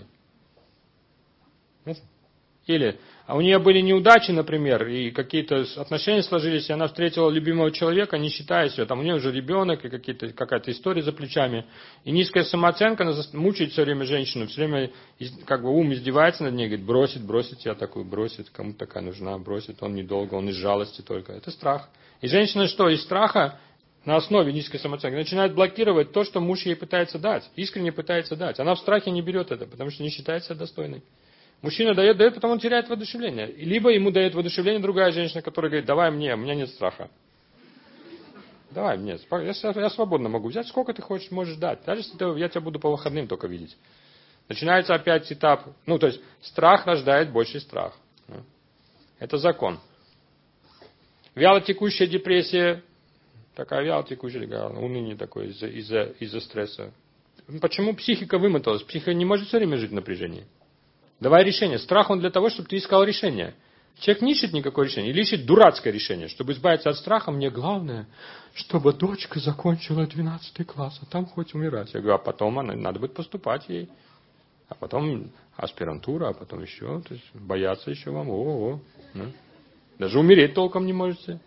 Или, а у нее были неудачи, например, и какие-то отношения сложились, и она встретила любимого человека, не считая себя, там у нее уже ребенок, и какие-то, какая-то история за плечами, и низкая самооценка, она мучает все время женщину, все время как бы ум издевается над ней, говорит: бросит, бросит я такую, бросит, кому такая нужна, бросит, он недолго, он из жалости только. Это страх. И женщина что, из страха, на основе низкой самооценки, начинает блокировать то, что муж ей пытается дать, искренне пытается дать. Она в страхе не берет это, потому что не считает себя достойной. Мужчина дает, дает, потом он теряет воодушевление. Либо ему дает воодушевление другая женщина, которая говорит: давай мне, у меня нет страха. Давай мне, я, я свободно могу взять, сколько ты хочешь, можешь дать. Даже если ты, я тебя буду по выходным только видеть. Начинается опять этап, ну то есть страх рождает больший страх. Это закон. Вялотекущая депрессия, такая вялотекущая, уныние такое из-за, из-за, из-за стресса. Почему психика вымоталась? Психика не может все время жить в напряжении. Давай решение. Страх он для того, чтобы ты искал решение. Человек не ищет никакое решение. Или ищет дурацкое решение. Чтобы избавиться от страха, мне главное, чтобы дочка закончила двенадцатый класс, а там хоть умирать. Я говорю: а потом она, надо будет поступать ей. А потом аспирантура, а потом еще. То есть бояться еще вам. О-о-о. Ну. Даже умереть толком не можете.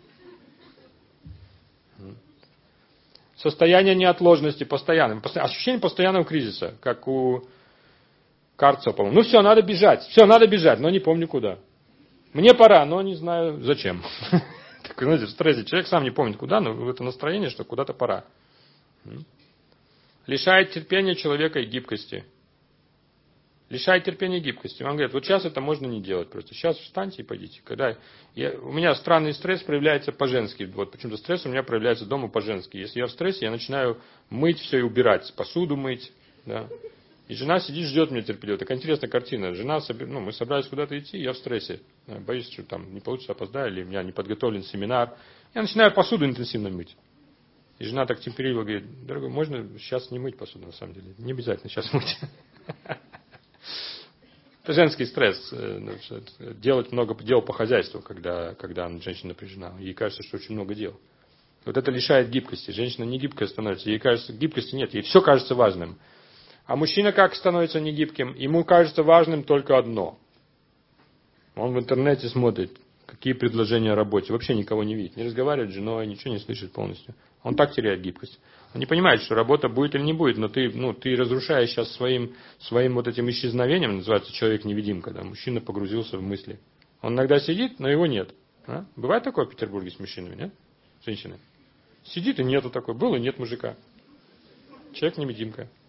Состояние неотложности постоянное. Ощущение постоянного кризиса. Как у Карцева, по-моему. Ну все, надо бежать. Все, надо бежать, но не помню куда. Мне пора, но не знаю зачем. Так, знаете, в стрессе человек сам не помнит куда, но это настроение, что куда-то пора. Лишает терпения человека и гибкости. Лишает терпения и гибкости. Он говорит: вот сейчас это можно не делать просто. Сейчас встаньте и пойдите. Когда я, у меня странный стресс проявляется по-женски. Вот почему-то стресс у меня проявляется дома по-женски. Если я в стрессе, я начинаю мыть все и убирать. Посуду мыть. Да. И жена сидит, ждет меня терпеливо. Такая интересная картина. Жена, ну, мы собрались куда-то идти, я в стрессе. Боюсь, что там не получится, опоздаю, или у меня не подготовлен семинар. Я начинаю посуду интенсивно мыть. И жена так терпеливо говорит: дорогой, можно сейчас не мыть посуду, на самом деле. Не обязательно сейчас мыть. Это женский стресс. Делать много дел по хозяйству, когда, когда женщина напряжена. Ей кажется, что очень много дел. Вот это лишает гибкости. Женщина не гибкая становится. Ей кажется, гибкости нет. Ей все кажется важным. А мужчина как становится негибким? Ему кажется важным только одно. Он в интернете смотрит, какие предложения о работе. Вообще никого не видит. Не разговаривает с женой, ничего не слышит полностью. Он так теряет гибкость. Он не понимает, что работа будет или не будет, но ты, ну, ты разрушаешь сейчас своим, своим вот этим исчезновением, называется человек-невидимка. Да? Мужчина погрузился в мысли. Он иногда сидит, но его нет. А? Бывает такое в Петербурге с мужчинами, нет? Женщины. Сидит и нету такой. Был и нет мужика. Человек-невидимка.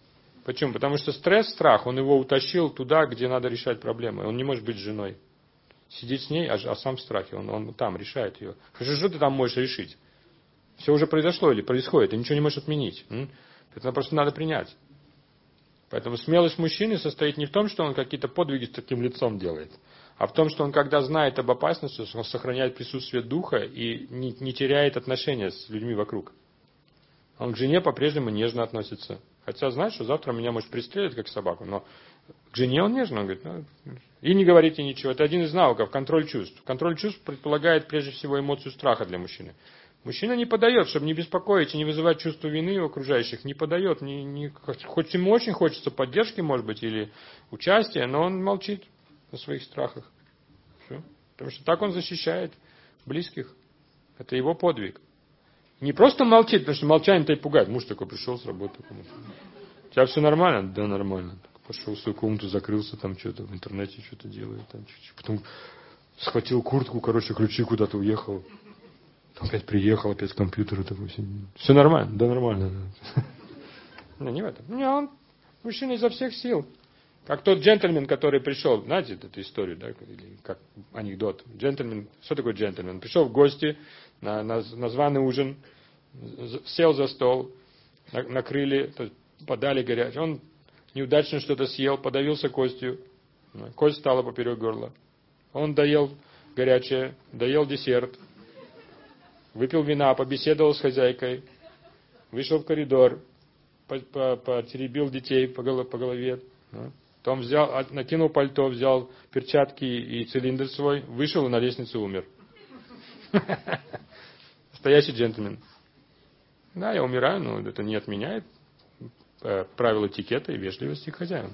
Почему? Потому что стресс, страх, он его утащил туда, где надо решать проблемы. Он не может быть с женой. Сидеть с ней, а, а сам в страхе. Он, он там решает ее. Хорошо, что ты там можешь решить? Все уже произошло или происходит, ты ничего не можешь отменить. М? Это просто надо принять. Поэтому смелость мужчины состоит не в том, что он какие-то подвиги с таким лицом делает, а в том, что он, когда знает об опасности, он сохраняет присутствие духа и не, не теряет отношения с людьми вокруг. Он к жене по-прежнему нежно относится. Хотя знает, что завтра меня может пристрелить, как собаку, но к жене он нежно. Он говорит, ну, и не говорите ничего. Это один из навыков, контроль чувств. Контроль чувств предполагает прежде всего эмоцию страха для мужчины. Мужчина не подает, чтобы не беспокоить и не вызывать чувство вины у окружающих, не подает. Не, не, хоть ему очень хочется поддержки, может быть, или участия, но он молчит о своих страхах. Все. Потому что так он защищает близких. Это его подвиг. Не просто молчит, потому что молчание-то и пугает. Муж такой пришел с работы. У тебя все нормально? Да, нормально. Пошел в свою комнату, закрылся, там что-то в интернете что-то делает. Там, потом схватил куртку, короче, ключи куда-то уехал. Опять приехал, опять с компьютера такой. Все нормально? Да, нормально. Да. Не в этом. Не, он мужчина изо всех сил. Как тот джентльмен, который пришел, знаете эту историю, да, или как анекдот. Джентльмен, что такое джентльмен? Пришел в гости на, на, на званый ужин, сел за стол, накрыли, подали горячее. Он неудачно что-то съел, подавился костью. Кость стала поперек горла. Он доел горячее, доел десерт. Выпил вина, побеседовал с хозяйкой, вышел в коридор, потеребил детей по голове, потом взял, накинул пальто, взял перчатки и цилиндр свой, вышел и на лестнице умер. Настоящий джентльмен. Да, я умираю, но это не отменяет правила этикета и вежливости к хозяину.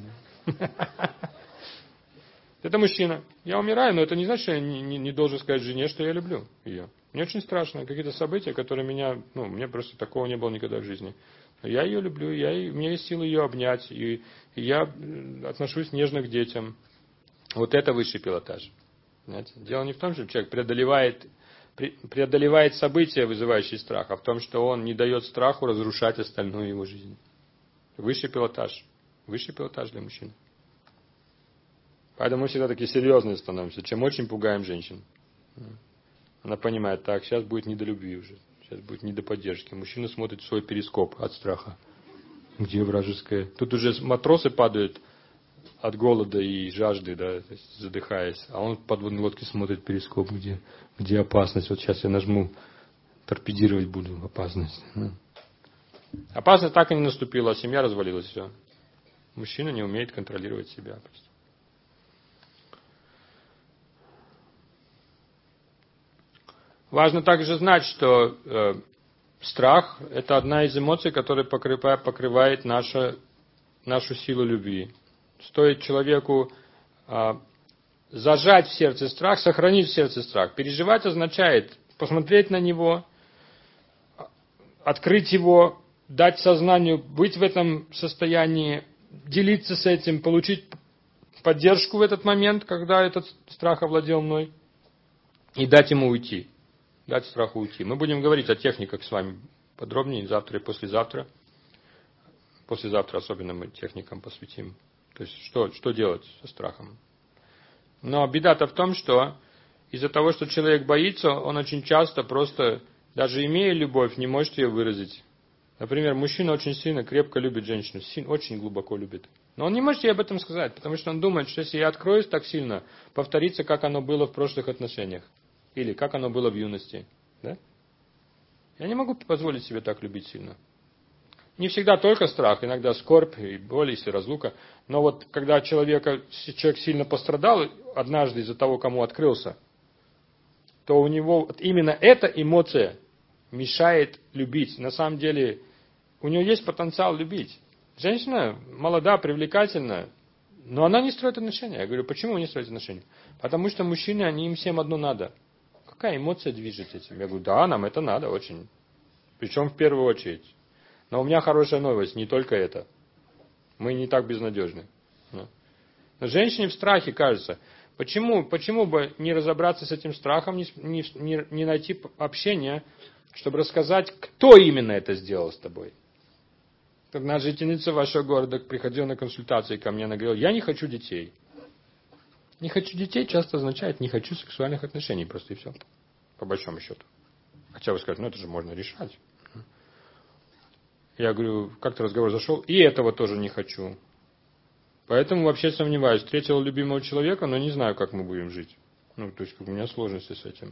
Это мужчина. Я умираю, но это не значит, что я не, не, не должен сказать жене, что я люблю ее. Мне очень страшно. Какие-то события, которые меня... Ну, у меня просто такого не было никогда в жизни. Но я ее люблю, я, у меня есть силы ее обнять, и, и я отношусь нежно к детям. Вот это высший пилотаж. Понимаете? Дело не в том, что человек преодолевает, преодолевает события, вызывающие страх, а в том, что он не дает страху разрушать остальную его жизнь. Высший пилотаж. Высший пилотаж для мужчин. Поэтому мы всегда такие серьезные становимся, чем очень пугаем женщин. Она понимает, так, сейчас будет не до любви уже, сейчас будет не до поддержки. Мужчина смотрит в свой перископ от страха. Где вражеская? Тут уже матросы падают от голода и жажды, да, то есть задыхаясь. А он в подводной лодке смотрит перископ, где, где опасность. Вот сейчас я нажму, торпедировать буду опасность. Опасность так и не наступила, а семья развалилась, все. Мужчина не умеет контролировать себя просто. Важно также знать, что э, страх – это одна из эмоций, которая покрывает, покрывает нашу, нашу силу любви. Стоит человеку э, зажать в сердце страх, сохранить в сердце страх. Переживать означает посмотреть на него, открыть его, дать сознанию, быть в этом состоянии, делиться с этим, получить поддержку в этот момент, когда этот страх овладел мной, и дать ему уйти. Дать страху уйти. Мы будем говорить о техниках с вами подробнее завтра и послезавтра. Послезавтра особенно мы техникам посвятим. То есть, что, что делать со страхом. Но беда-то в том, что из-за того, что человек боится, он очень часто просто, даже имея любовь, не может ее выразить. Например, мужчина очень сильно, крепко любит женщину, сильно, очень глубоко любит. Но он не может ей об этом сказать, потому что он думает, что если я откроюсь так сильно, повторится, как оно было в прошлых отношениях. Или как оно было в юности. Да? Я не могу позволить себе так любить сильно. Не всегда только страх, иногда скорбь и боль, если разлука. Но вот когда человека, человек сильно пострадал однажды из-за того, кому открылся, то у него вот именно эта эмоция мешает любить. На самом деле у него есть потенциал любить. Женщина молода, привлекательна, но она не строит отношения. Я говорю, почему вы не строите отношения? Потому что мужчины, они им всем одно надо. Какая эмоция движет этим? Я говорю, да, нам это надо очень. Причем в первую очередь. Но у меня хорошая новость, не только это. Мы не так безнадежны. Но женщине в страхе кажется, почему, почему бы не разобраться с этим страхом, не, не, не найти общения, чтобы рассказать, кто именно это сделал с тобой. Одна жительница вашего города приходила на консультации ко мне, она говорила, я не хочу детей. Не хочу детей часто означает не хочу сексуальных отношений, просто и все. По большому счету. Хотя вы скажете, ну это же можно решать. Я говорю, как-то разговор зашел, и этого тоже не хочу. Поэтому вообще сомневаюсь. Встретил любимого человека, но не знаю, как мы будем жить. Ну, то есть у меня сложности с этим.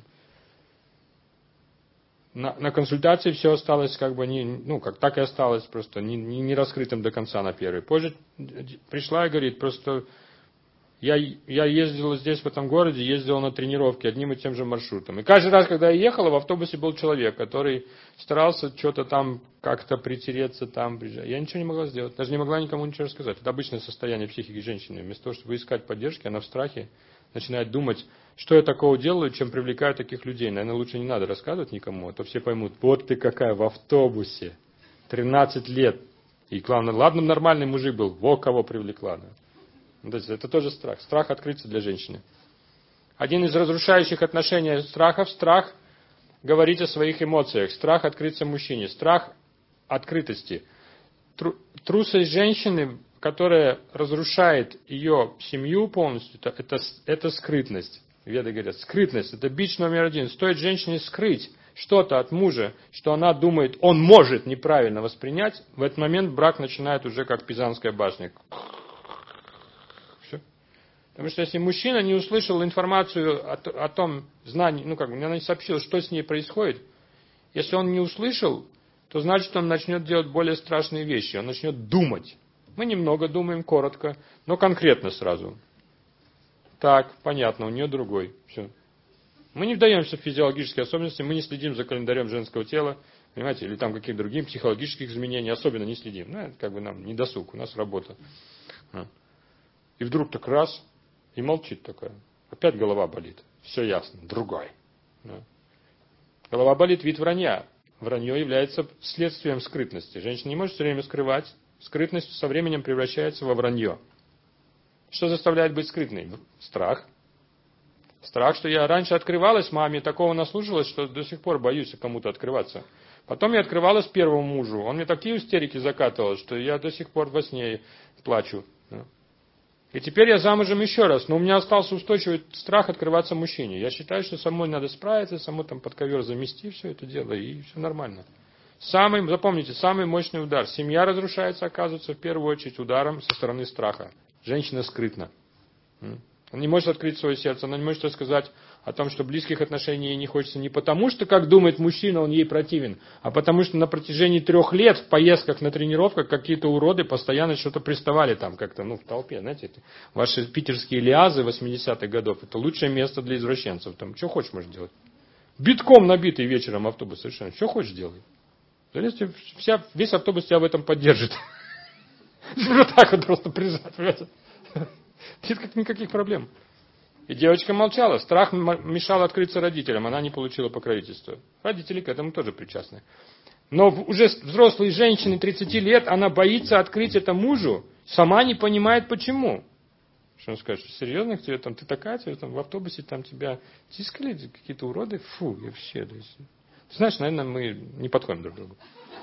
На, на консультации все осталось как бы не, ну, как так и осталось, просто не, не, не раскрытым до конца на первый. Позже пришла и говорит, просто я, я ездила здесь, в этом городе, ездила на тренировки одним и тем же маршрутом. И каждый раз, когда я ехала, в автобусе был человек, который старался что-то там как-то притереться там. Я ничего не могла сделать, даже не могла никому ничего рассказать. Это обычное состояние психики женщины. Вместо того, чтобы искать поддержки, она в страхе начинает думать, что я такого делаю, чем привлекаю таких людей. Наверное, лучше не надо рассказывать никому, а то все поймут, вот ты какая в автобусе, тринадцать лет. И главное, ладно, нормальный мужик был, во кого привлекла. Да. Это тоже страх. Страх открыться для женщины. Один из разрушающих отношений страхов – страх говорить о своих эмоциях, страх открыться мужчине, страх открытости. Трусость женщины, которая разрушает ее семью полностью, это, это, это скрытность. Веды говорят, скрытность – это бич номер один. Стоит женщине скрыть что-то от мужа, что она думает, он может неправильно воспринять, в этот момент брак начинает уже как Пизанская башня. Все. Потому что если мужчина не услышал информацию о, о том знании, ну как бы, она не сообщила, что с ней происходит, если он не услышал, то значит он начнет делать более страшные вещи, он начнет думать. Мы немного думаем, коротко, но конкретно сразу. Так, понятно, у нее другой. Все. Мы не вдаемся в физиологические особенности, мы не следим за календарем женского тела, понимаете, или там каких-то других психологических изменений, особенно не следим. Ну, это как бы нам не досуг, у нас работа. И вдруг так раз, и молчит такая. Опять голова болит. Все ясно, другой. Голова болит, вид вранья. Вранье является следствием скрытности. Женщина не может все время скрывать. Скрытность со временем превращается во вранье. Что заставляет быть скрытной? Страх. Страх, что я раньше открывалась маме, такого наслушалась, что до сих пор боюсь кому-то открываться. Потом я открывалась первому мужу. Он мне такие истерики закатывал, что я до сих пор во сне плачу. И теперь я замужем еще раз, но у меня остался устойчивый страх открываться мужчине. Я считаю, что самой надо справиться, самой там под ковер замести все это дело, и все нормально. Самый, запомните, самый мощный удар. Семья разрушается, оказывается, в первую очередь ударом со стороны страха. Женщина скрытна. Она не может открыть свое сердце, она не может рассказать о том, что близких отношений ей не хочется не потому, что, как думает мужчина, он ей противен, а потому что на протяжении трех лет в поездках на тренировках какие-то уроды постоянно что-то приставали там как-то, ну, в толпе, знаете, ваши питерские лиазы восьмидесятых годов, это лучшее место для извращенцев, там, что хочешь можешь делать. Битком набитый вечером автобус совершенно, что хочешь делай. Вся, весь автобус тебя в этом поддержит. Вот так вот просто прижать, понимаете? Нет никаких проблем. И девочка молчала. Страх мешал открыться родителям. Она не получила покровительства. Родители к этому тоже причастны. Но уже взрослые женщины тридцати лет, она боится открыть это мужу, сама не понимает почему. Что он скажет, что серьезно, тебе там, ты такая, тебе там в автобусе там тебя тискали какие-то уроды? Фу, и вообще. Ты знаешь, наверное, мы не подходим друг к другу.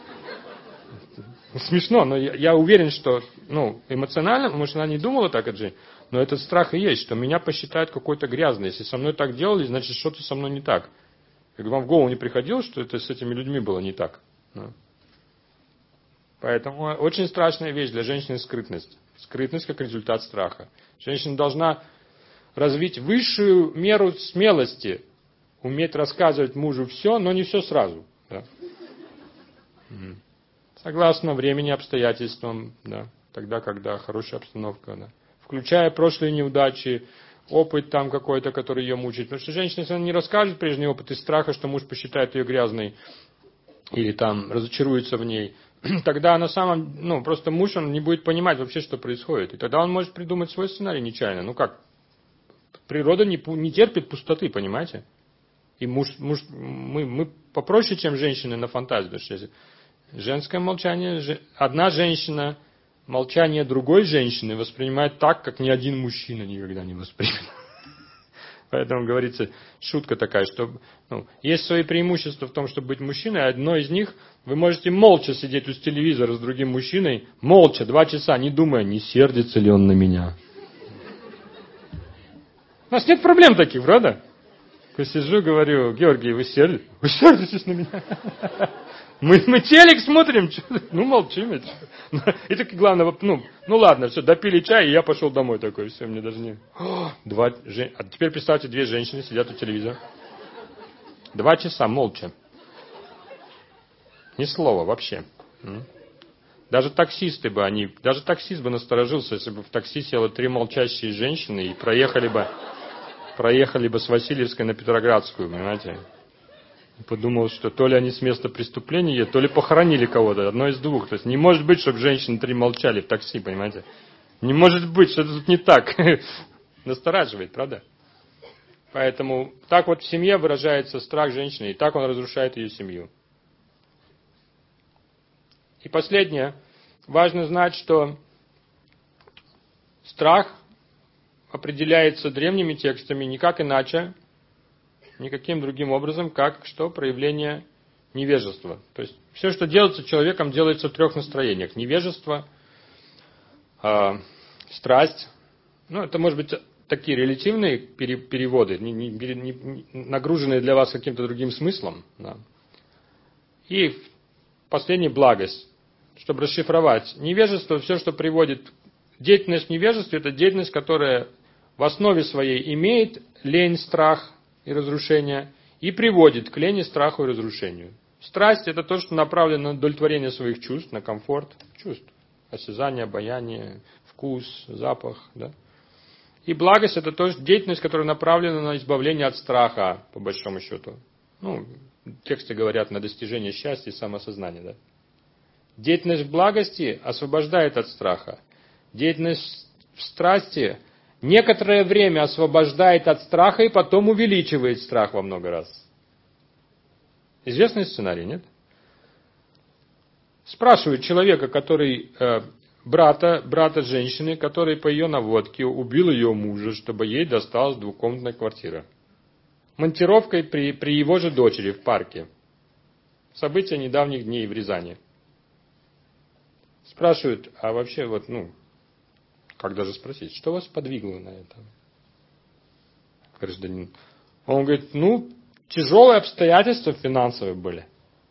Смешно, но я, я уверен, что ну, эмоционально, может, она не думала так от Жени, но этот страх и есть, что меня посчитают какой-то грязный. Если со мной так делали, значит, что-то со мной не так. Как вам в голову не приходило, что это с этими людьми было не так? Да. Поэтому очень страшная вещь для женщины скрытность. Скрытность как результат страха. Женщина должна развить высшую меру смелости, уметь рассказывать мужу все, но не все сразу. Да. Согласно времени, обстоятельствам, да, тогда, когда хорошая обстановка, да. Включая прошлые неудачи, опыт там какой-то, который ее мучает. Потому что женщина, если она не расскажет прежний опыт из страха, что муж посчитает ее грязной или там разочаруется в ней, тогда на самом, ну, просто муж, он не будет понимать вообще, что происходит. И тогда он может придумать свой сценарий нечаянно. Ну как? Природа не, не терпит пустоты, понимаете? И муж, муж мы, мы попроще, чем женщины на фантазии. Потому что женское молчание, одна женщина, молчание другой женщины воспринимает так, как ни один мужчина никогда не воспримет. Поэтому говорится, шутка такая, что ну, есть свои преимущества в том, чтобы быть мужчиной. Одно из них, вы можете молча сидеть у телевизора с другим мужчиной, молча, два часа, не думая, не сердится ли он на меня. У нас нет проблем таких, правда? Я сижу, говорю, Георгий, вы сердитесь? Вы сердитесь на меня? Мы, мы телек смотрим, ну молчим. И так главное, ну, ну ладно, все, допили чай, и я пошел домой такой, все, мне даже не... Два... А теперь представьте, две женщины сидят у телевизора. Два часа молча. Ни слова вообще. Даже таксисты бы, они, даже таксист бы насторожился, если бы в такси село три молчащие женщины и проехали бы... Проехали бы с Васильевской на Петроградскую, понимаете? Подумал, что то ли они с места преступления, то ли похоронили кого-то. Одно из двух. То есть не может быть, чтобы женщины три молчали в такси, понимаете? Не может быть, что-то тут не так. Настораживает, правда? Поэтому так вот в семье выражается страх женщины, и так он разрушает ее семью. И последнее. Важно знать, что страх определяется древними текстами никак иначе, никаким другим образом, как что проявление невежества. То есть все, что делается человеком, делается в трех настроениях. Невежество, э, страсть. Ну, это может быть такие релятивные переводы, не, не, не, нагруженные для вас каким-то другим смыслом. Да. И последний благость. Чтобы расшифровать. Невежество, все, что приводит... Деятельность невежества, это деятельность, которая в основе своей имеет лень, страх и разрушение, и приводит к лени, страху и разрушению. Страсть – это то, что направлено на удовлетворение своих чувств, на комфорт чувств. Осязание, обоняние, вкус, запах. Да? И благость – это то, что деятельность, которая направлена на избавление от страха, по большому счету. Ну, тексты говорят на достижение счастья и самосознания. Да? Деятельность в благости освобождает от страха. Деятельность в страсти некоторое время освобождает от страха и потом увеличивает страх во много раз. Известный сценарий, нет? Спрашивают человека, который э, брата, брата женщины, который по ее наводке убил ее мужа, чтобы ей досталась двухкомнатная квартира. Монтировкой при, при его же дочери в парке. События недавних дней в Рязани. Спрашивают, а вообще вот, ну, как даже спросить, что вас подвигло на это, гражданин? Он говорит, ну, тяжелые обстоятельства финансовые были.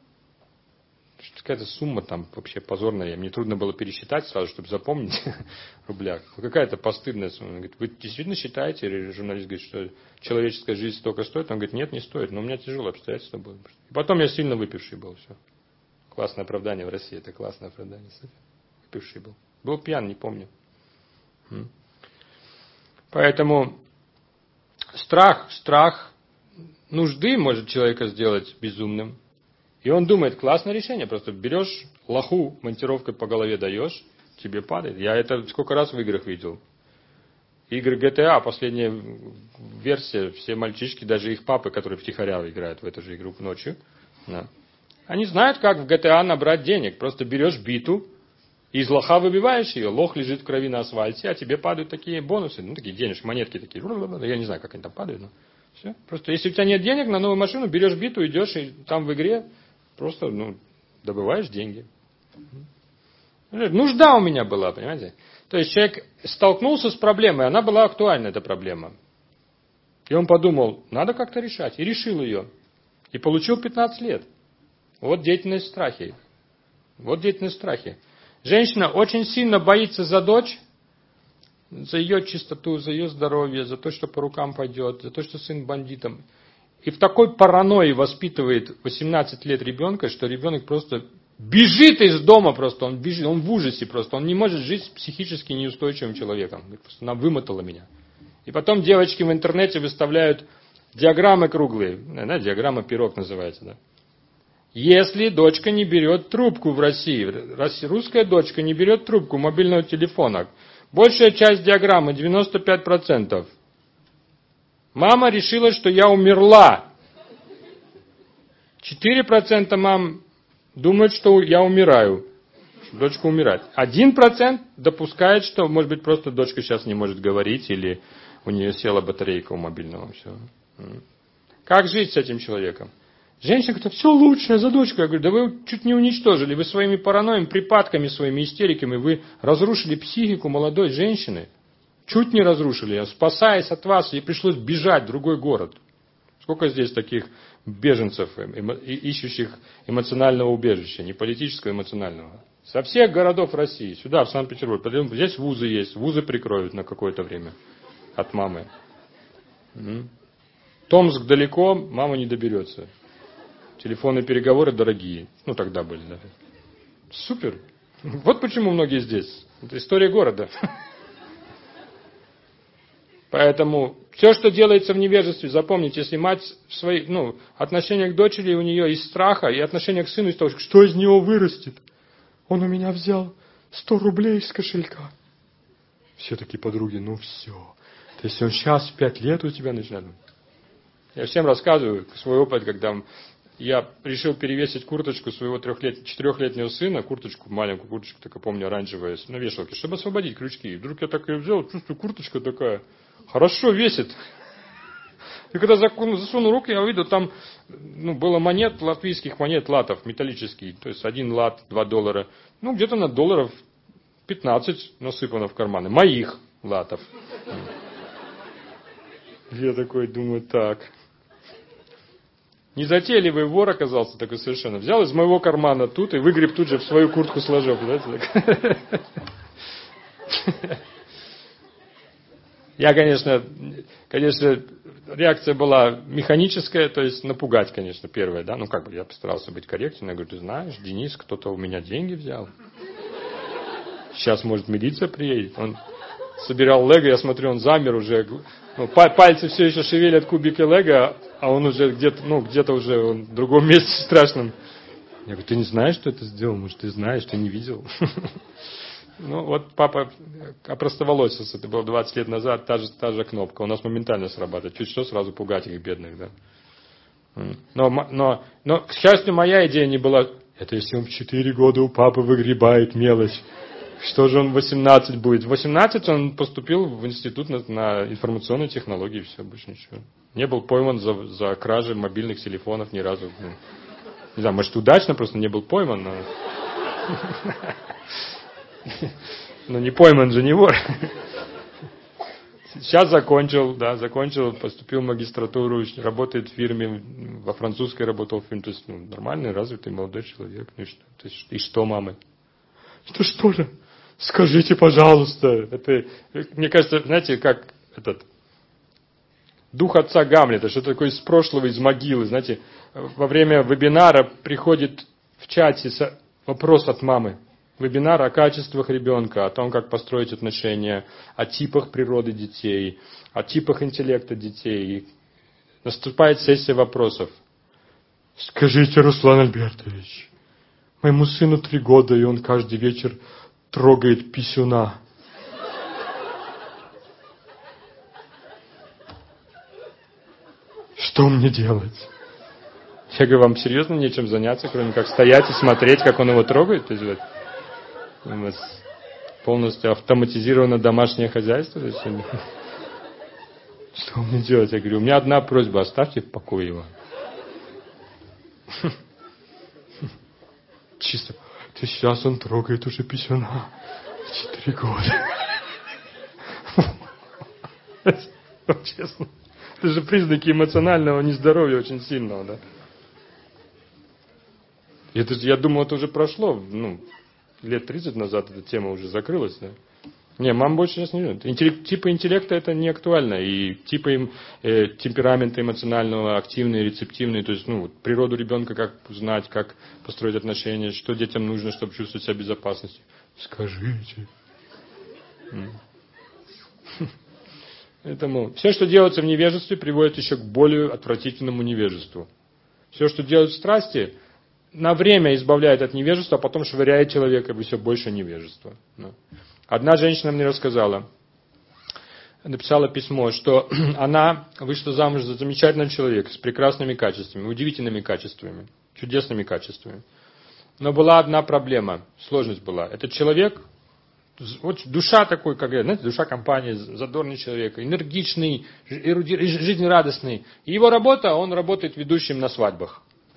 Какая-то сумма там вообще позорная. Мне трудно было пересчитать сразу, чтобы запомнить в рублях. Какая-то постыдная сумма. Он говорит, вы действительно считаете, или журналист говорит, что человеческая жизнь столько стоит? Он говорит, нет, не стоит, но у меня тяжелые обстоятельства были. И потом я сильно выпивший был. Все. Классное оправдание в России, это классное оправдание. Выпивший был. Был пьян, не помню. Поэтому страх, страх нужды может человека сделать безумным. И он думает, классное решение, просто берешь лоху, монтировкой по голове даешь, тебе падает. Я это сколько раз в играх видел. Игры джи ти эй, последняя версия, все мальчишки, даже их папы, которые втихаря играют в эту же игру ночью, да. Они знают, как в джи ти эй набрать денег. Просто берешь биту, и из лоха выбиваешь ее, лох лежит в крови на асфальте, а тебе падают такие бонусы, ну, такие денежки, монетки такие. Я не знаю, как они там падают, но все. Просто если у тебя нет денег на новую машину, берешь биту, идешь, и там в игре просто, ну, добываешь деньги. Нужда у меня была, понимаете? То есть человек столкнулся с проблемой, она была актуальна, эта проблема. И он подумал, надо как-то решать. И решил ее. И получил пятнадцать лет. Вот деятельность в страхе. Вот деятельность в страхе. Женщина очень сильно боится за дочь, за ее чистоту, за ее здоровье, за то, что по рукам пойдет, за то, что сын бандитом. И в такой паранойи воспитывает восемнадцать лет ребенка, что ребенок просто бежит из дома просто, он бежит, он в ужасе просто, он не может жить с психически неустойчивым человеком. Она вымотала меня. И потом девочки в интернете выставляют диаграммы круглые, да, диаграмма пирог называется, да. Если дочка не берет трубку в России, русская дочка не берет трубку мобильного телефона, большая часть диаграммы, девяносто пять процентов. Мама решила, что я умерла. четыре процента мам думают, что я умираю. Что дочка умирает. один процент допускает, что, может быть, просто дочка сейчас не может говорить, или у нее села батарейка у мобильного. Все. Как жить с этим человеком? Женщина говорит, все лучшее за дочку. Я говорю, да вы чуть не уничтожили. Вы своими паранойями, припадками, своими истериками, вы разрушили психику молодой женщины. Чуть не разрушили. Спасаясь от вас, ей пришлось бежать в другой город. Сколько здесь таких беженцев, ищущих эмоционального убежища, не политического, а эмоционального. Со всех городов России, сюда, в Санкт-Петербург. Здесь вузы есть, вузы прикроют на какое-то время от мамы. Томск далеко, мама не доберется. Телефонные переговоры дорогие. Ну, тогда были, да. Супер. Вот почему многие здесь. Это история города. Поэтому все, что делается в невежестве, запомните, если мать в своих, ну, отношение к дочери у нее из страха, и отношение к сыну из того, что из него вырастет. Он у меня взял сто рублей из кошелька. Все такие подруги, ну все. То есть он сейчас в пять лет у тебя начинает. Я всем рассказываю свой опыт, когда я решил перевесить курточку своего трехлет... четырехлетнего сына, курточку, маленькую курточку, так я помню, оранжевая, на вешалке, чтобы освободить крючки. И вдруг я так ее взял, чувствую, курточка такая, хорошо весит. И когда засунул руки, я увидел, там ну, было монет, латвийских монет, латов, металлические. То есть один лат, два доллара. Ну, где-то на долларов пятнадцать насыпано в карманы. Моих латов. Я такой думаю, так. Незатейливый вор оказался такой совершенно. Взял из моего кармана тут и выгреб тут же в свою куртку сложил. Я, конечно, конечно, реакция была механическая, то есть напугать, конечно, первое, да. Ну, как бы я постарался быть корректен. Я говорю, ты знаешь, Денис, кто-то у меня деньги взял. Сейчас, может, милиция приедет. Он собирал лего, я смотрю, он замер уже. Ну, пальцы все еще шевелят кубики лего, а он уже где-то, ну, где-то уже в другом месте страшном. Я говорю, ты не знаешь, что это сделал? Может, ты знаешь, ты не видел? Ну, вот папа опростоволосился, это было двадцать лет назад, та же, та же кнопка. У нас моментально срабатывает. Чуть что, сразу пугать их бедных, да. Но, но, но, к счастью, моя идея не была, это если он в четыре года у папы выгребает мелочь. Что же он в восемнадцать будет? В восемнадцать он поступил в институт на, на информационные технологии, все, больше ничего. Не был пойман за, за кражи мобильных телефонов ни разу. Ну, не знаю, может, удачно, просто не был пойман, но... Но не пойман же, не вор. Сейчас закончил, да, закончил, поступил в магистратуру, работает в фирме, во французской работал в фирме, то есть ну, нормальный, развитый молодой человек. Ну, и, что, то есть, и что, мамы? Что, что же? Скажите, пожалуйста. Это, мне кажется, знаете, как этот дух отца Гамлета, что такое из прошлого, из могилы. Знаете, во время вебинара приходит в чате вопрос от мамы. Вебинар о качествах ребенка, о том, как построить отношения, о типах природы детей, о типах интеллекта детей. И наступает сессия вопросов. Скажите, Руслан Альбертович, моему сыну три года, и он каждый вечер трогает писюна. Что мне делать? Я говорю, вам серьезно нечем заняться, кроме как стоять и смотреть, как он его трогает? То есть, у нас полностью автоматизировано домашнее хозяйство. Что мне делать? Я говорю, у меня одна просьба, оставьте в покое его. Чисто. Ты сейчас он трогает уже писюна. Четыре года. Честно. Это же признаки эмоционального нездоровья очень сильного, да? Это, я думал, это уже прошло, ну, лет тридцать назад эта тема уже закрылась, да? Не, мам больше сейчас не любит. Интеллект, типы интеллекта это не актуально. И типы им, э, темперамента эмоционального, активный, рецептивный. То есть, ну, вот, природу ребенка, как знать, как построить отношения, что детям нужно, чтобы чувствовать себя в безопасности. Скажите. Поэтому все, что делается в невежестве, приводит еще к более отвратительному невежеству. Все, что делают в страсти, на время избавляет от невежества, а потом швыряет человека в все больше невежества. Одна женщина мне рассказала, написала письмо, что она вышла замуж за замечательного человека с прекрасными качествами, удивительными качествами, чудесными качествами. Но была одна проблема, сложность была. Этот человек вот душа такой, как говорят, знаете, душа компании, задорный человек, энергичный, жизнерадостный. И его работа, он работает ведущим на свадьбах.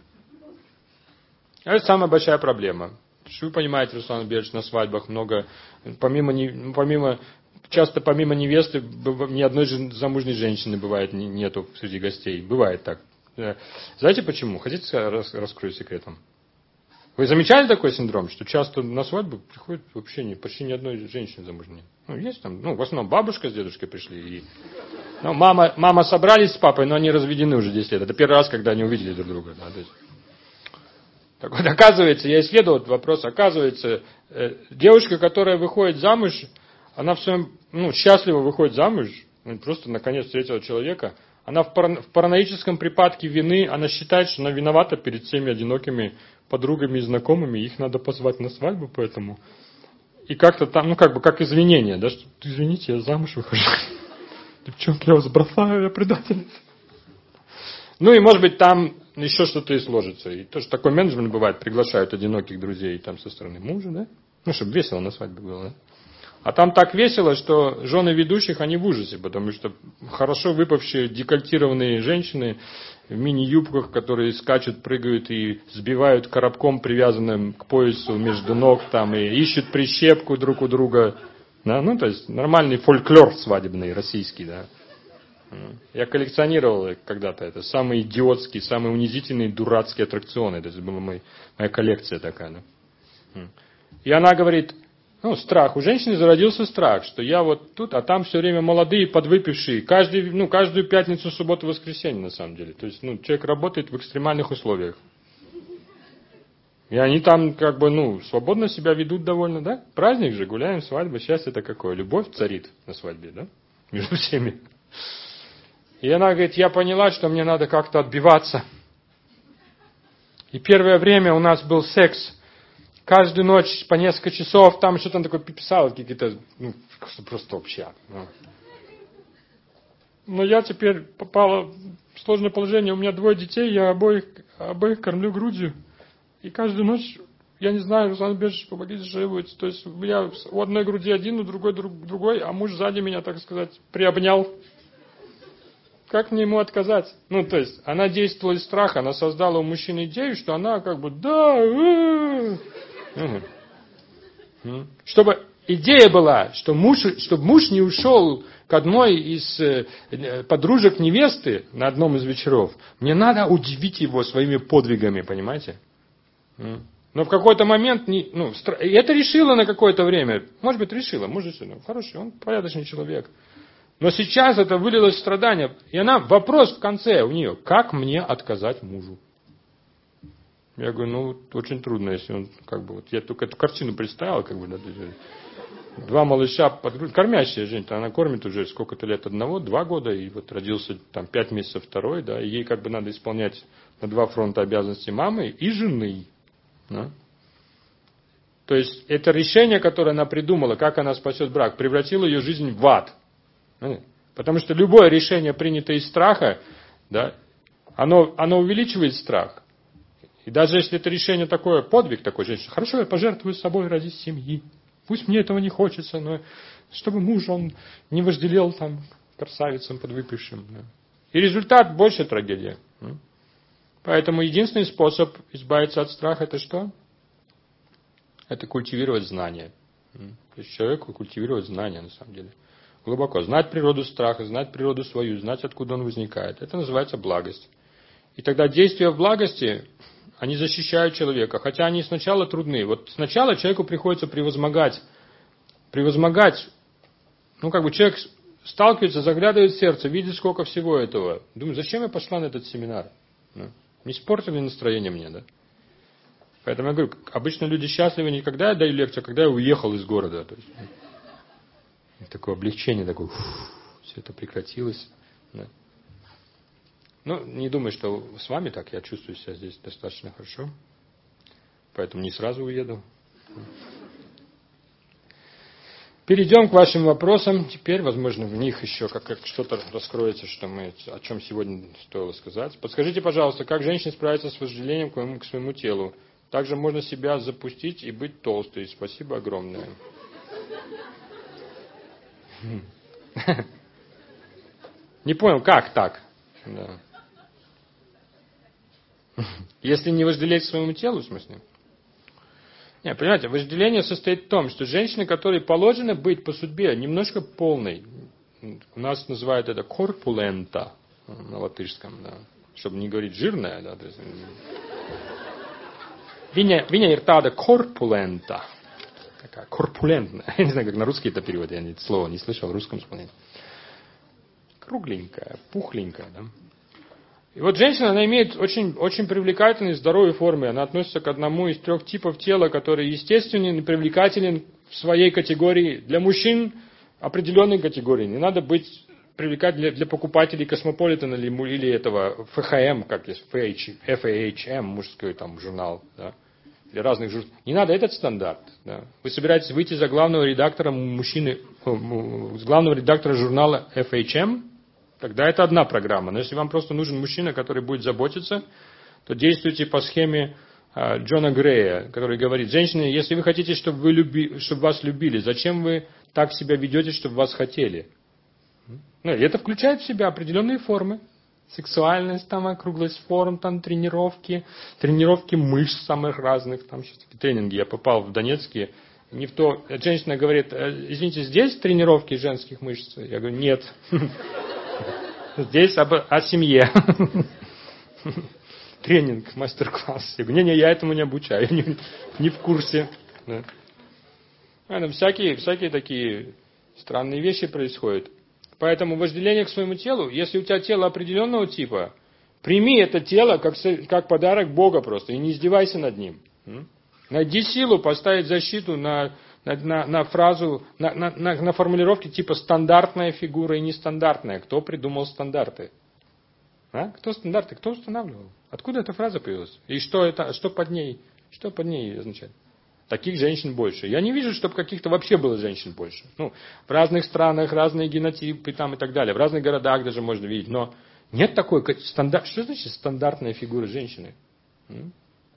Это самая большая проблема. Вы понимаете, Руслан Альбертович, на свадьбах много, помимо, помимо, часто помимо невесты, ни одной замужней женщины бывает нету среди гостей. Бывает так. Знаете почему? Хотите, раскрою секретом? Вы замечали такой синдром, что часто на свадьбу приходит вообще не, почти ни одной женщины замужней? Ну, есть там, ну, в основном бабушка с дедушкой пришли. И, ну, мама, мама собрались с папой, но они разведены уже десять лет. Это первый раз, когда они увидели друг друга. Да, то есть. Так вот, оказывается, я исследовал этот вопрос, оказывается, э, девушка, которая выходит замуж, она в своем, ну, счастливо выходит замуж, ну, просто наконец встретила человека, она в, парано, в параноическом припадке вины, она считает, что она виновата перед всеми одинокими подругами и знакомыми, их надо позвать на свадьбу, поэтому. И как-то там, ну, как бы, как извинение, да, что, извините, я замуж выхожу. Девчонки, я вас бросаю, я предательница. Ну, и, может быть, там еще что-то и сложится. И тоже такой менеджмент бывает, приглашают одиноких друзей там со стороны мужа, да? Ну, чтобы весело на свадьбе было, да? А там так весело, что жены ведущих, они в ужасе, потому что хорошо выпавшие декольтированные женщины в мини-юбках, которые скачут, прыгают и сбивают коробком, привязанным к поясу между ног, там, и ищут прищепку друг у друга. Да? Ну, то есть нормальный фольклор свадебный, российский, да. Я коллекционировал когда-то это. Самые идиотские, самые унизительные, дурацкие аттракционы. Это была моя, моя коллекция такая. Да. И она говорит, ну, страх. У женщины зародился страх, что я вот тут, а там все время молодые, подвыпившие. Каждый, ну, каждую пятницу, субботу, воскресенье, на самом деле. То есть, ну, человек работает в экстремальных условиях. И они там, как бы, ну, свободно себя ведут довольно, да? Праздник же, гуляем, свадьба, счастье-то какое. Любовь царит на свадьбе, да? Между всеми. И она говорит, я поняла, что мне надо как-то отбиваться. И первое время у нас был секс. Каждую ночь по несколько часов, там что-то такое писала, какие-то, ну, просто вообще. Но я теперь попала в сложное положение. У меня двое детей, я обоих, обоих кормлю грудью. И каждую ночь, я не знаю, Руслан Альбертович, помогите, что будет. То есть я у одной груди один, у другой другой, а муж сзади меня, так сказать, приобнял. Как мне ему отказать? Ну, то есть, она действовала из страха, она создала у мужчины идею, что она как бы, да, угу. Чтобы идея была, что муж, чтобы муж не ушел к одной из подружек невесты на одном из вечеров, мне надо удивить его своими подвигами, понимаете? Но в какой-то момент, не, ну, это решило на какое-то время, может быть, решило, может, ну, хороший, он порядочный человек. Но сейчас это вылилось в страдания. И она, вопрос в конце у нее, как мне отказать мужу? Я говорю, ну, очень трудно, если он, как бы, вот я только эту картину представил, как бы, да, два малыша, под, кормящая женщина, она кормит уже сколько-то лет одного, два года, и вот родился там пять месяцев второй, да, и ей как бы надо исполнять на два фронта обязанности мамы и жены, да. То есть, это решение, которое она придумала, как она спасет брак, превратило ее жизнь в ад. Потому что любое решение, принятое из страха, да, оно, оно увеличивает страх. И даже если это решение такое, подвиг такой женщины, хорошо, я пожертвую собой ради семьи. Пусть мне этого не хочется, но чтобы муж, он не вожделел там красавицам подвыпившим. Да. И результат больше трагедия. Поэтому единственный способ избавиться от страха, это что? Это культивировать знания. То есть человеку культивировать знания на самом деле. Глубоко. Знать природу страха, знать природу свою, знать, откуда он возникает. Это называется благость. И тогда действия в благости, они защищают человека. Хотя они сначала трудны. Вот сначала человеку приходится превозмогать. Превозмогать. Ну, как бы человек сталкивается, заглядывает в сердце, видит, сколько всего этого. Думаю, зачем я пошла на этот семинар? Ну, не испортили настроение мне, да? Поэтому я говорю, обычно люди счастливы не когда я даю лекцию, а когда я уехал из города. То есть, такое облегчение, такое, фу, все это прекратилось. Да. Ну, не думаю, что с вами так, я чувствую себя здесь достаточно хорошо. Поэтому не сразу уеду. Перейдем к вашим вопросам. Теперь, возможно, в них еще как, как что-то раскроется, что мы, о чем сегодня стоило сказать. Подскажите, пожалуйста, как женщине справиться с вожделением к, моему, к своему телу? Также можно себя запустить и быть толстой. Спасибо огромное. Не понял, как так? Да. Если не вожделеть своему телу, в смысле? Не, понимаете, вожделение состоит в том, что женщины, которые положено быть по судьбе немножко полной, у нас называют это корпулента на латышском, да, чтобы не говорить жирная, да, то есть, Viņa, viņa ir tāda корпулента. Такая корпулентная. Я не знаю, как на русский это перевод, я это слово не слышал в русском исполнении. Кругленькая, пухленькая, да. И вот женщина, она имеет очень, очень привлекательные здоровые формы. Она относится к одному из трех типов тела, который естественен и привлекателен в своей категории. Для мужчин определенной категории. Не надо быть привлекать для, для покупателей Космополитена или, или этого эф эйч эм, как есть, эф эйч эм, мужской там журнал, да, для разных журналов. Не надо этот стандарт. Да. Вы собираетесь выйти за главного редактора мужчины, с главного редактора журнала эф эйч эм, тогда это одна программа. Но если вам просто нужен мужчина, который будет заботиться, то действуйте по схеме а, Джона Грея, который говорит: женщины, если вы хотите, чтобы, вы люби, чтобы вас любили, зачем вы так себя ведете, чтобы вас хотели? Ну, и это включает в себя определенные формы. Сексуальность, там, округлость форм, там, тренировки, тренировки мышц самых разных. Там сейчас такие тренинги. Я попал в Донецке. Не в то. Женщина говорит: извините, здесь тренировки женских мышц? Я говорю: нет. Здесь об, о семье. Тренинг, мастер-класс. Я говорю: не-не, я этому не обучаю. Не, не в курсе. Да. А, всякие, всякие такие странные вещи происходят. Поэтому вожделение к своему телу, если у тебя тело определенного типа, прими это тело как, как подарок Бога просто и не издевайся над ним. Найди силу поставить защиту на, на, на, на фразу, на, на, на, на формулировки типа стандартная фигура и нестандартная. Кто придумал стандарты? А? Кто стандарты? Кто устанавливал? Откуда эта фраза появилась? И что, это, что, под ней, что под ней означает? Таких женщин больше. Я не вижу, чтобы каких-то вообще было женщин больше. Ну, в разных странах, разные генотипы там и так далее. В разных городах даже можно видеть. Но нет такой стандарт. Что значит стандартная фигура женщины? М?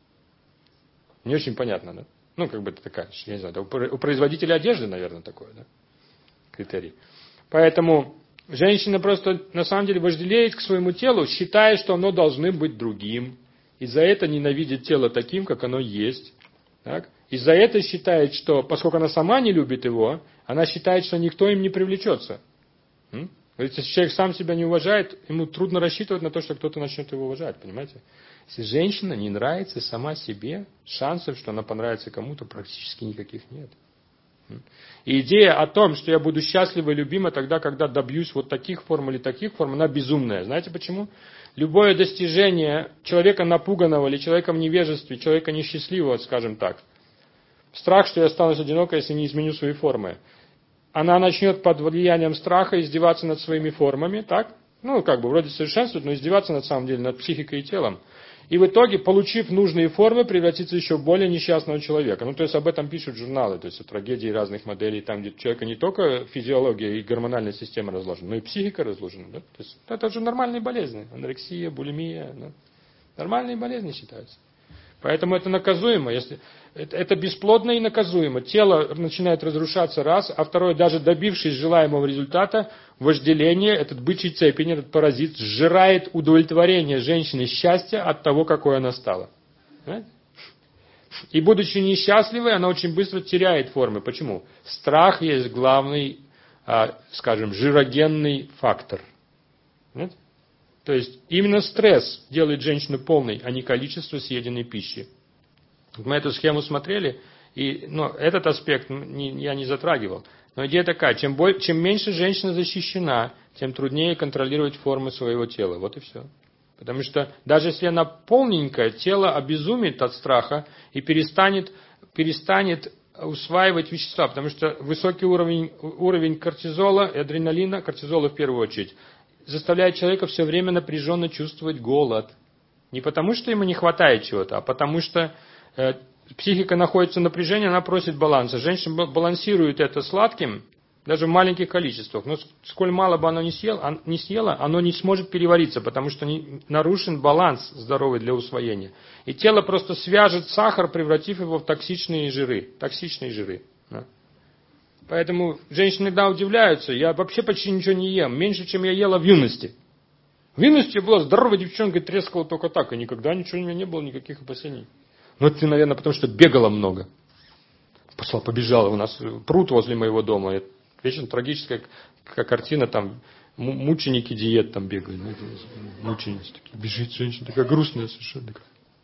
Не очень понятно, да? Ну, как бы это такая, я не знаю, у производителя одежды, наверное, такое, да? Критерий. Поэтому женщина просто на самом деле вожделеет к своему телу, считая, что оно должно быть другим. И за это ненавидит тело таким, как оно есть. Так? И за это считает, что, поскольку она сама не любит его, она считает, что никто им не привлечется. М? Если человек сам себя не уважает, ему трудно рассчитывать на то, что кто-то начнет его уважать, понимаете? Если женщина не нравится сама себе, шансов, что она понравится кому-то, практически никаких нет. И идея о том, что я буду счастлива и любима тогда, когда добьюсь вот таких форм или таких форм, она безумная. Знаете почему? Любое достижение человека напуганного или человека в невежестве, человека несчастливого, скажем так, страх, что я останусь одинокой, если не изменю свои формы, она начнет под влиянием страха издеваться над своими формами, так? Ну, как бы, вроде совершенствует, но издеваться на самом деле над психикой и телом. И в итоге, получив нужные формы, превратиться еще в более несчастного человека. Ну, то есть, об этом пишут журналы, то есть, о трагедии разных моделей, там, где у человека не только физиология и гормональная система разложена, но и психика разложена. Да? То есть, это же нормальные болезни. Анорексия, булимия. Да? Нормальные болезни считаются. Поэтому это наказуемо. Если, это, это бесплодно и наказуемо. Тело начинает разрушаться раз, а второе, даже добившись желаемого результата, вожделение, этот бычий цепень, этот паразит, сжирает удовлетворение женщины счастья от того, какой она стала. Понимаете? И будучи несчастливой, она очень быстро теряет формы. Почему? Страх есть главный, скажем, жирогенный фактор. Понимаете? То есть именно стресс делает женщину полной, а не количество съеденной пищи. Мы эту схему смотрели, и ну, этот аспект не, я не затрагивал. Но идея такая, чем, боль, чем меньше женщина защищена, тем труднее контролировать формы своего тела. Вот и все. Потому что даже если она полненькая, тело обезумит от страха и перестанет, перестанет усваивать вещества. Потому что высокий уровень, уровень кортизола и адреналина, кортизола в первую очередь, заставляет человека все время напряженно чувствовать голод. Не потому, что ему не хватает чего-то, а потому что э, психика находится в напряжении, она просит баланса. Женщина балансирует это сладким, даже в маленьких количествах. Но сколь мало бы оно не съело, не съело, оно не сможет перевариться, потому что не, нарушен баланс здоровый для усвоения. И тело просто свяжет сахар, превратив его в токсичные жиры. Токсичные жиры. Да. Поэтому женщины иногда удивляются. Я вообще почти ничего не ем. Меньше, чем я ела в юности. В юности я была здоровая девчонка, трескала только так. И никогда ничего у меня не было, никаких опасений. Ну, это, наверное, потому что бегала много. Пошла, побежала. У нас пруд возле моего дома. Это вечно трагическая картина. Там мученики диет там бегают. Мученицы такие. Бежит женщина, такая грустная совершенно. Такая,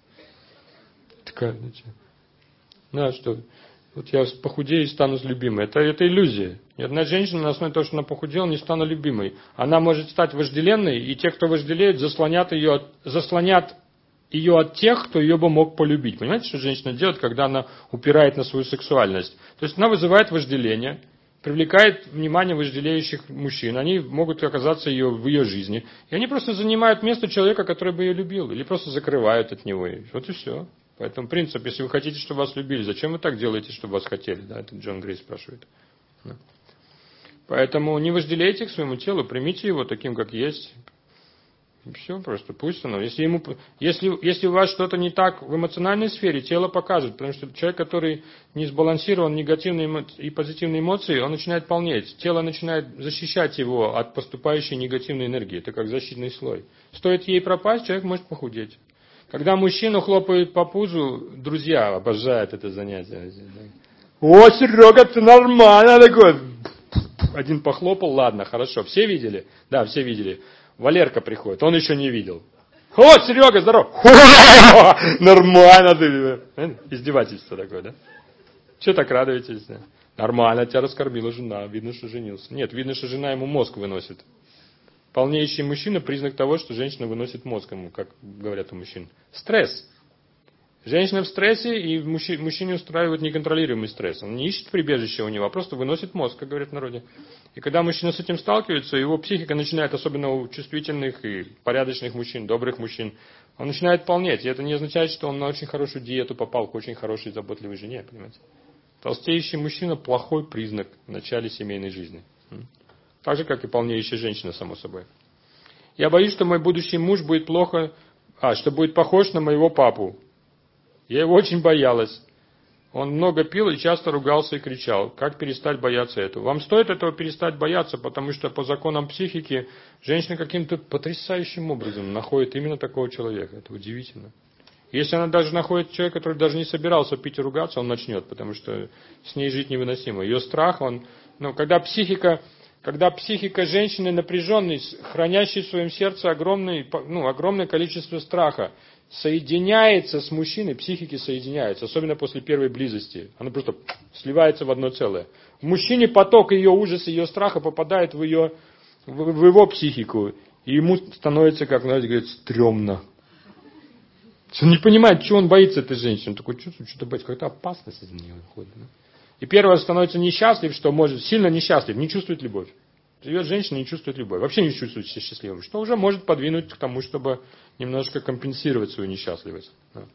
такая знаете. Да, что... Вот я похудею и стану любимой. Это, это иллюзия. Ни одна женщина на основе того, что она похудела, не станет любимой. Она может стать вожделенной, и те, кто вожделеет, заслонят ее, от, заслонят ее от тех, кто ее бы мог полюбить. Понимаете, что женщина делает, когда она упирает на свою сексуальность? То есть она вызывает вожделение, привлекает внимание вожделеющих мужчин. Они могут оказаться ее, в ее жизни. И они просто занимают место человека, который бы ее любил. Или просто закрывают от него. Вот и все. Поэтому принцип, если вы хотите, чтобы вас любили, зачем вы так делаете, чтобы вас хотели? Да, это Джон Грей спрашивает. Да. Поэтому не вожделейте к своему телу, примите его таким, как есть. И все просто, пусть оно. Если, ему, если, если у вас что-то не так в эмоциональной сфере, тело покажет. Потому что человек, который не сбалансирован негативные и позитивные эмоции, он начинает полнеть. Тело начинает защищать его от поступающей негативной энергии. Это как защитный слой. Стоит ей пропасть, человек может похудеть. Когда мужчину хлопают по пузу, друзья обожают это занятие. О, Серега, ты нормально такой. Один похлопал, ладно, хорошо. Все видели? Да, все видели. Валерка приходит, он еще не видел. О, Серега, здоров. Нормально ты. Издевательство такое, да? Че так радуетесь? Нормально, тебя раскормила жена, видно, что женился. Нет, видно, что жена ему мозг выносит. Полнеющий мужчина – признак того, что женщина выносит мозг ему, как говорят у мужчин. Стресс. Женщина в стрессе, и мужчине устраивает неконтролируемый стресс. Он не ищет прибежище у него, а просто выносит мозг, как говорят в народе. И когда мужчина с этим сталкивается, его психика начинает, особенно у чувствительных и порядочных мужчин, добрых мужчин, он начинает полнеть. И это не означает, что он на очень хорошую диету попал к очень хорошей заботливой жене, понимаете. Толстеющий мужчина – плохой признак в начале семейной жизни. Так же, как и полнеющая женщина, само собой. Я боюсь, что мой будущий муж будет плохо, а, что будет похож на моего папу. Я его очень боялась. Он много пил и часто ругался и кричал. Как перестать бояться этого? Вам стоит этого перестать бояться, потому что по законам психики женщина каким-то потрясающим образом находит именно такого человека. Это удивительно. Если она даже находит человека, который даже не собирался пить и ругаться, он начнет, потому что с ней жить невыносимо. Ее страх, он... Ну, когда психика... Когда психика женщины напряженной, хранящей в своем сердце огромный, ну, огромное количество страха, соединяется с мужчиной, психики соединяются, особенно после первой близости. Она просто сливается в одно целое. В мужчине поток ее ужаса, ее страха попадает в, ее, в, в его психику. И ему становится, как знаете, говорит, стрёмно. Он не понимает, чего он боится этой женщины. Он такой чувствует, что-то боится, какая-то опасность из нее выходит. И первое становится несчастлив, что может, сильно несчастлив, не чувствует любовь. Живет женщина, не чувствует любовь, вообще не чувствует себя счастливым, что уже может подвинуть к тому, чтобы немножко компенсировать свою несчастливость.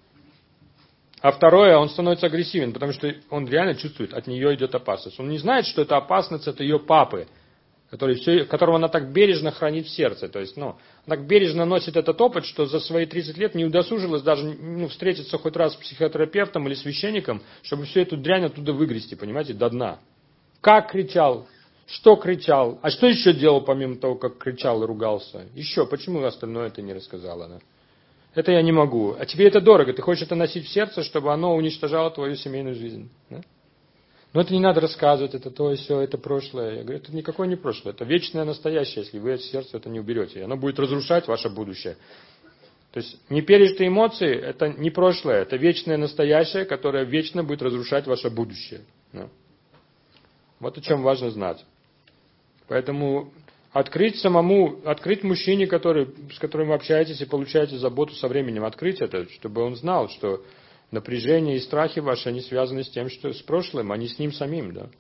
А второе, он становится агрессивен, потому что он реально чувствует, от нее идет опасность. Он не знает, что это опасность от ее папы, который все, которого она так бережно хранит в сердце. То есть, ну, она так бережно носит этот опыт, что за свои тридцать лет не удосужилась даже ну, встретиться хоть раз с психотерапевтом или священником, чтобы всю эту дрянь оттуда выгрести, понимаете, до дна. Как кричал, что кричал, а что еще делал, помимо того, как кричал и ругался? Еще, почему остальное это не рассказала она? Это я не могу. А тебе это дорого, ты хочешь это носить в сердце, чтобы оно уничтожало твою семейную жизнь. Да? Но это не надо рассказывать, это то и все, это прошлое. Я говорю, это никакое не прошлое, это вечное настоящее, если вы от сердца это не уберете. И оно будет разрушать ваше будущее. То есть непережитые эмоции, это не прошлое, это вечное настоящее, которое вечно будет разрушать ваше будущее. Да. Вот о чем важно знать. Поэтому открыть самому, открыть мужчине, который, с которым вы общаетесь и получаете заботу со временем, открыть это, чтобы он знал, что напряжение и страхи ваши, они связаны с тем, что с прошлым, а не с ним самим, да.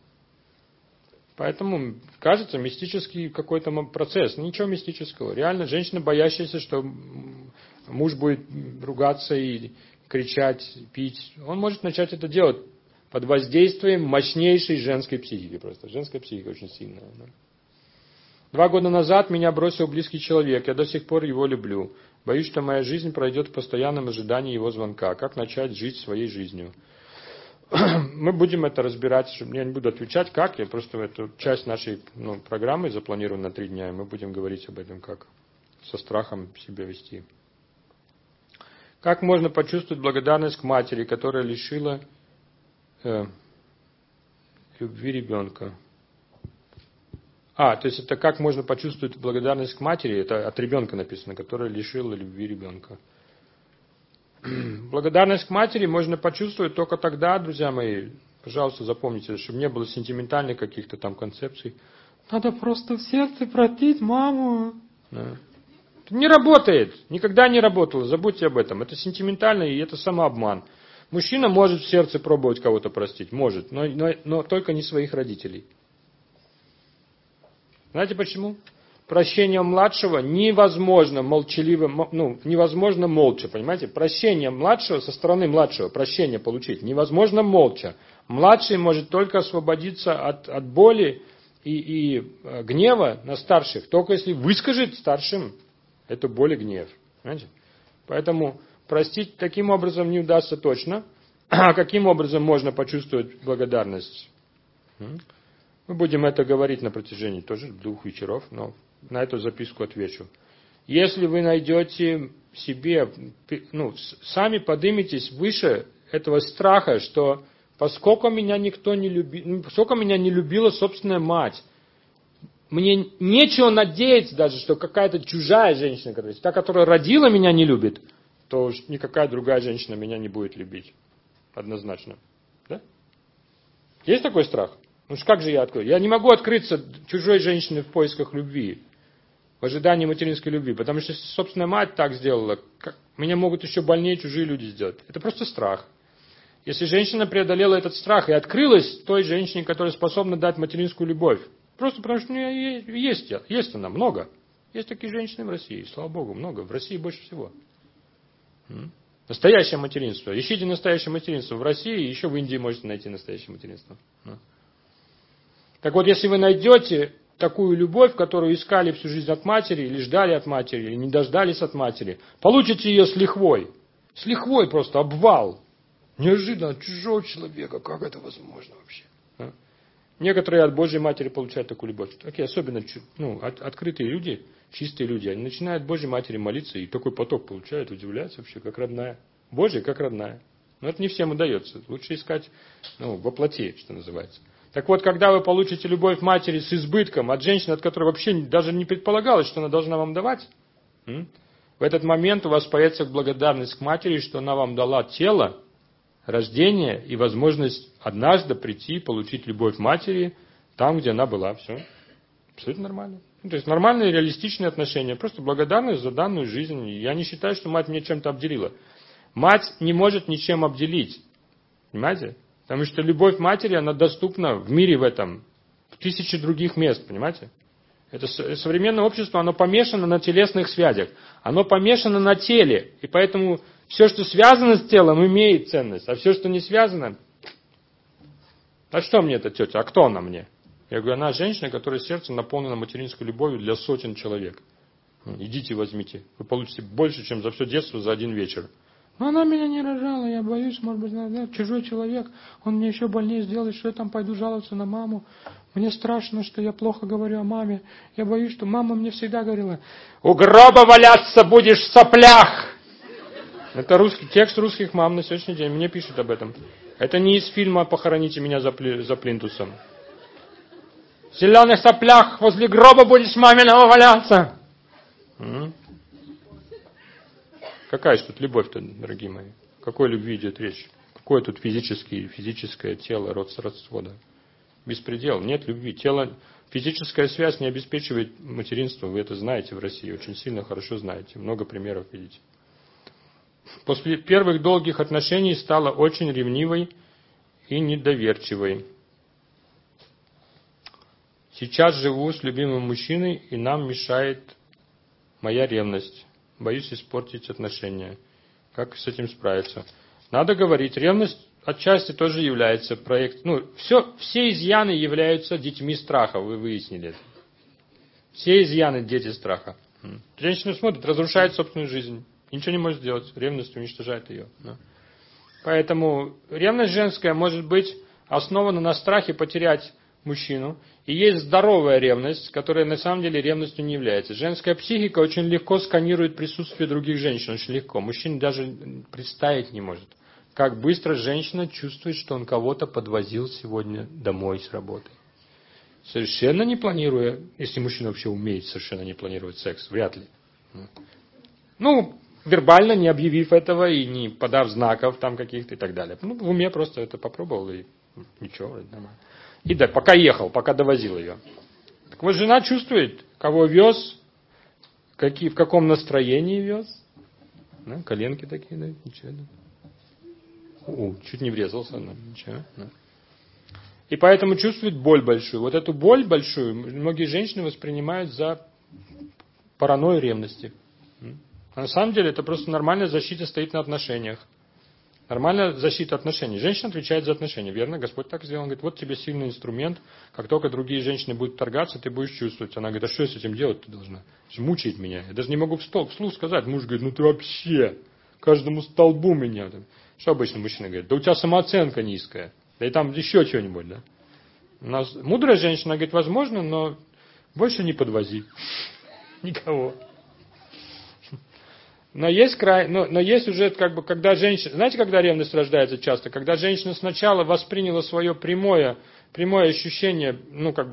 Поэтому, кажется, мистический какой-то процесс. Ничего мистического. Реально, женщина, боящаяся, что муж будет ругаться и кричать, пить, он может начать это делать под воздействием мощнейшей женской психики просто. Женская психика очень сильная. Да? Два года назад меня бросил близкий человек, я до сих пор его люблю. Боюсь, что моя жизнь пройдет в постоянном ожидании его звонка. Как начать жить своей жизнью? мы будем это разбирать. Я не буду отвечать, как. Я просто эту часть нашей ну, программы запланирована на три дня, и мы будем говорить об этом, как со страхом себя вести. Как можно почувствовать благодарность к матери, которая лишила э, любви ребенка? А, то есть это как можно почувствовать благодарность к матери, это от ребенка написано, которая лишила любви ребенка. Благодарность к матери можно почувствовать только тогда, друзья мои, пожалуйста, запомните, чтобы не было сентиментальных каких-то там концепций. Надо просто в сердце простить маму. Да. Это не работает, никогда не работало, забудьте об этом. Это сентиментально и это самообман. Мужчина может в сердце пробовать кого-то простить, может, но, но, но только не своих родителей. Знаете почему? Прощение младшего невозможно молчаливо, ну, невозможно молча, понимаете? Прощение младшего, со стороны младшего, прощение получить невозможно молча. Младший может только освободиться от, от боли и, и гнева на старших, только если выскажет старшим эту боль и гнев. Понимаете? Поэтому простить таким образом не удастся точно. А каким образом можно почувствовать благодарность? Мы будем это говорить на протяжении тоже двух вечеров, но на эту записку отвечу. Если вы найдете в себе, ну, сами подниметесь выше этого страха, что поскольку меня никто не любил, поскольку меня не любила собственная мать, мне нечего надеяться даже, что какая-то чужая женщина, та, которая родила, меня не любит, то уж никакая другая женщина меня не будет любить. Однозначно. Да? Есть такой страх? Ну как же я открою? Я не могу открыться чужой женщине в поисках любви, в ожидании материнской любви, потому что собственная мать так сделала, как, меня могут еще больнее чужие люди сделать. Это просто страх. Если женщина преодолела этот страх и открылась той женщине, которая способна дать материнскую любовь, просто потому что у нее есть, есть она, много. Есть такие женщины в России, слава Богу, много. В России больше всего. Настоящее материнство. Ищите настоящее материнство в России, еще в Индии можете найти настоящее материнство. Так вот, если вы найдете такую любовь, которую искали всю жизнь от матери, или ждали от матери, или не дождались от матери, получите ее с лихвой. С лихвой просто обвал. Неожиданно от чужого человека. Как это возможно вообще? А? Некоторые от Божьей Матери получают такую любовь. Такие особенно ну, от, открытые люди, чистые люди, они начинают Божьей Матери молиться, и такой поток получают, удивляются вообще, как родная. Божья, как родная. Но это не всем удается. Лучше искать ну, во плоти, что называется. Так вот, когда вы получите любовь матери с избытком от женщины, от которой вообще даже не предполагалось, что она должна вам давать, в этот момент у вас появится благодарность к матери, что она вам дала тело, рождение и возможность однажды прийти и получить любовь матери там, где она была. Все. Абсолютно нормально. Ну, то есть нормальные, реалистичные отношения. Просто благодарность за данную жизнь. Я не считаю, что мать меня чем-то обделила. Мать не может ничем обделить. Понимаете? Потому что любовь матери, она доступна в мире в этом, в тысячи других мест, понимаете? Это современное общество, оно помешано на телесных связях. Оно помешано на теле. И поэтому все, что связано с телом, имеет ценность. А все, что не связано... А что мне эта тетя? А кто она мне? Я говорю, она женщина, которая сердце наполнено материнской любовью для сотен человек. Идите возьмите. Вы получите больше, чем за все детство за один вечер. Но она меня не рожала, я боюсь, может быть, да, чужой человек, он мне еще больнее сделает, что я там пойду жаловаться на маму. Мне страшно, что я плохо говорю о маме. Я боюсь, что мама мне всегда говорила, у гроба валяться будешь в соплях. Это русский, текст русских мам на сегодняшний день, мне пишут об этом. Это не из фильма «Похороните меня за, пли, за плинтусом». В зеленых соплях возле гроба будешь маминого валяться. М? Какая же тут любовь-то, дорогие мои? О какой любви идет речь? Какое тут физическое, физическое тело, род родство? Да? Беспредел. Нет любви. Тело, физическая связь не обеспечивает материнство. Вы это знаете в России. Очень сильно, хорошо знаете. Много примеров видите. После первых долгих отношений стала очень ревнивой и недоверчивой. Сейчас живу с любимым мужчиной, и нам мешает моя ревность. Боюсь испортить отношения. Как с этим справиться? Надо говорить. Ревность отчасти тоже является проект. Ну, все, все изъяны являются детьми страха. Вы выяснили это. Все изъяны дети страха. Женщина смотрит, разрушает собственную жизнь. Ничего не может сделать. Ревность уничтожает ее. Поэтому ревность женская может быть основана на страхе потерять мужчину. И есть здоровая ревность, которая на самом деле ревностью не является. Женская психика очень легко сканирует присутствие других женщин, очень легко. Мужчина даже представить не может, как быстро женщина чувствует, что он кого-то подвозил сегодня домой с работы. Совершенно не планируя, если мужчина вообще умеет совершенно не планировать секс, вряд ли. Ну, вербально не объявив этого и не подав знаков там каких-то и так далее. Ну, в уме просто это попробовал и ничего, нормально. И да, пока ехал, пока довозил ее. Так вот, жена чувствует, кого вез, какие, в каком настроении вез. Да, коленки такие, да, ничего. Да. О, чуть не врезался, но ничего. Да. И поэтому чувствует боль большую. Вот эту боль большую многие женщины воспринимают за паранойю ревности. А на самом деле это просто нормальная защита стоит на отношениях. Нормальная защита отношений. Женщина отвечает за отношения, верно? Господь так сделал. Он говорит, вот тебе сильный инструмент. Как только другие женщины будут торгаться, ты будешь чувствовать. Она говорит, а что я с этим делать ты должна? Это мучает меня. Я даже не могу вслух сказать. Муж говорит, ну ты вообще каждому столбу меня. Что обычно мужчина говорит? Да у тебя самооценка низкая. Да и там еще что-нибудь, да? У нас мудрая женщина говорит, возможно, но больше не подвози. Никого. Но есть край, но, но есть уже, как бы, когда женщина, знаете, когда ревность рождается часто? Когда женщина сначала восприняла свое прямое, прямое ощущение, ну, как бы,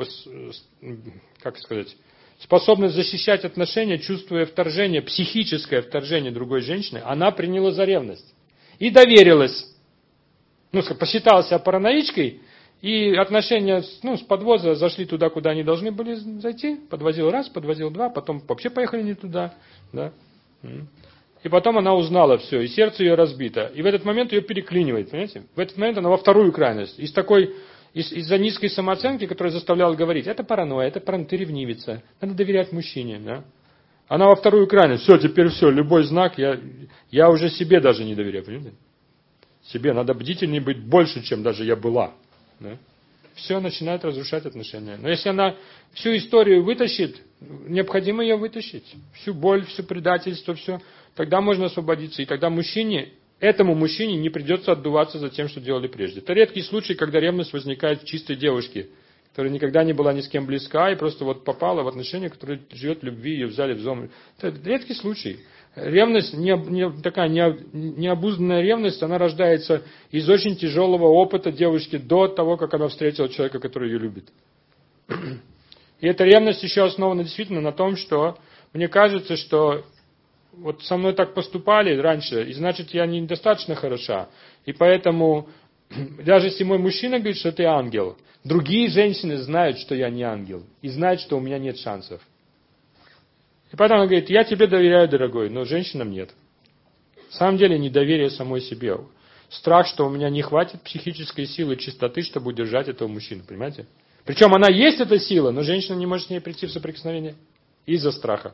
как сказать, способность защищать отношения, чувствуя вторжение, психическое вторжение другой женщины, она приняла за ревность. И доверилась. Ну, посчитала себя параноичкой, и отношения, ну, с подвоза зашли туда, куда они должны были зайти. Подвозил раз, подвозил два, потом вообще поехали не туда, да. И потом она узнала все, и сердце ее разбито. И в этот момент ее переклинивает, понимаете? В этот момент она во вторую крайность. Из такой, из, из-за низкой самооценки, которая заставляла говорить, это паранойя, это паранойя, ты ревнивица, надо доверять мужчине, да? Она во вторую крайность, все, теперь все, любой знак, я, я уже себе даже не доверяю, понимаете? Себе надо бдительнее быть больше, чем даже я была, да? Все начинает разрушать отношения. Но если она всю историю вытащит, необходимо ее вытащить. Всю боль, все предательство, все. Тогда можно освободиться. И тогда мужчине, этому мужчине не придется отдуваться за тем, что делали прежде. Это редкий случай, когда ревность возникает в чистой девушке, которая никогда не была ни с кем близка и просто вот попала в отношения, которые живет в любви, ее взяли в зону. Это редкий случай. Ревность, не, не, такая не, необузданная ревность, она рождается из очень тяжелого опыта девушки до того, как она встретила человека, который ее любит. И эта ревность еще основана действительно на том, что мне кажется, что вот со мной так поступали раньше, и значит я недостаточно хороша. И поэтому, даже если мой мужчина говорит, что ты ангел, другие женщины знают, что я не ангел, и знают, что у меня нет шансов. И поэтому она говорит, я тебе доверяю, дорогой, но женщинам нет. На самом деле недоверие самой себе. Страх, что у меня не хватит психической силы, чистоты, чтобы удержать этого мужчину, понимаете? Причем она есть, эта сила, но женщина не может с ней прийти в соприкосновение из-за страха.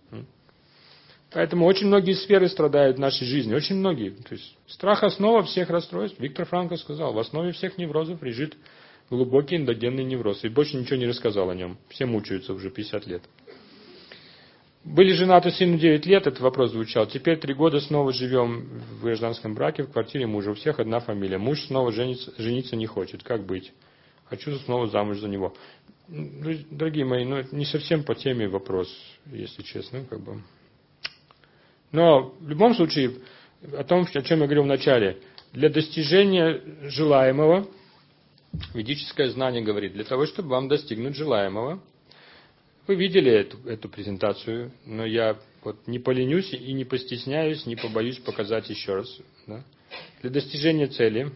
Поэтому очень многие сферы страдают в нашей жизни, очень многие. То есть страх – основа всех расстройств. Виктор Франкл сказал, в основе всех неврозов лежит глубокий эндогенный невроз. И больше ничего не рассказал о нем. Все мучаются уже пятьдесят лет. Были женаты сыну девять лет, этот вопрос звучал. Теперь три года снова живем в гражданском браке, в квартире мужа. У всех одна фамилия. Муж снова жениться, жениться не хочет. Как быть? Хочу снова замуж за него. Дорогие мои, ну это не совсем по теме вопрос, если честно, как бы. Но в любом случае, о том, о чем я говорил в начале, для достижения желаемого, ведическое знание говорит, для того, чтобы вам достигнуть желаемого, вы видели эту, эту презентацию, но я вот не поленюсь и не постесняюсь, не побоюсь показать еще раз. Да? Для достижения цели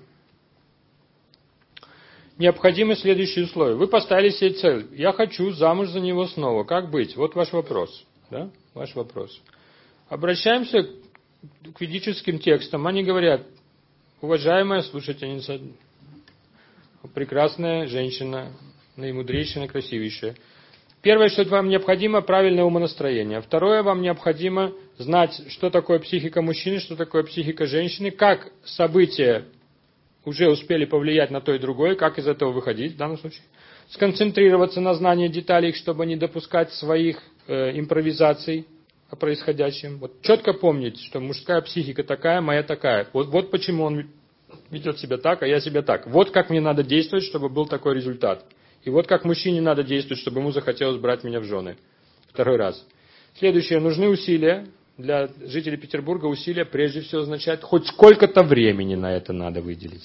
необходимы следующие условия. Вы поставили себе цель. Я хочу замуж за него снова. Как быть? Вот ваш вопрос. Да? Ваш вопрос. Обращаемся к ведическим текстам. Они говорят, уважаемая слушательница, прекрасная женщина, наимудрейшая, наикрасивейшая. Первое, что вам необходимо, правильное умонастроение. Второе, вам необходимо знать, что такое психика мужчины, что такое психика женщины, как события уже успели повлиять на то и другое, как из этого выходить в данном случае. Сконцентрироваться на знании деталей, чтобы не допускать своих э, импровизаций о происходящем. Вот четко помнить, что мужская психика такая, моя такая. Вот, вот почему он ведет себя так, а я себя так. Вот как мне надо действовать, чтобы был такой результат. И вот как мужчине надо действовать, чтобы ему захотелось брать меня в жены. Второй раз. Следующее. Нужны усилия. Для жителей Петербурга усилия прежде всего означает, хоть сколько-то времени на это надо выделить.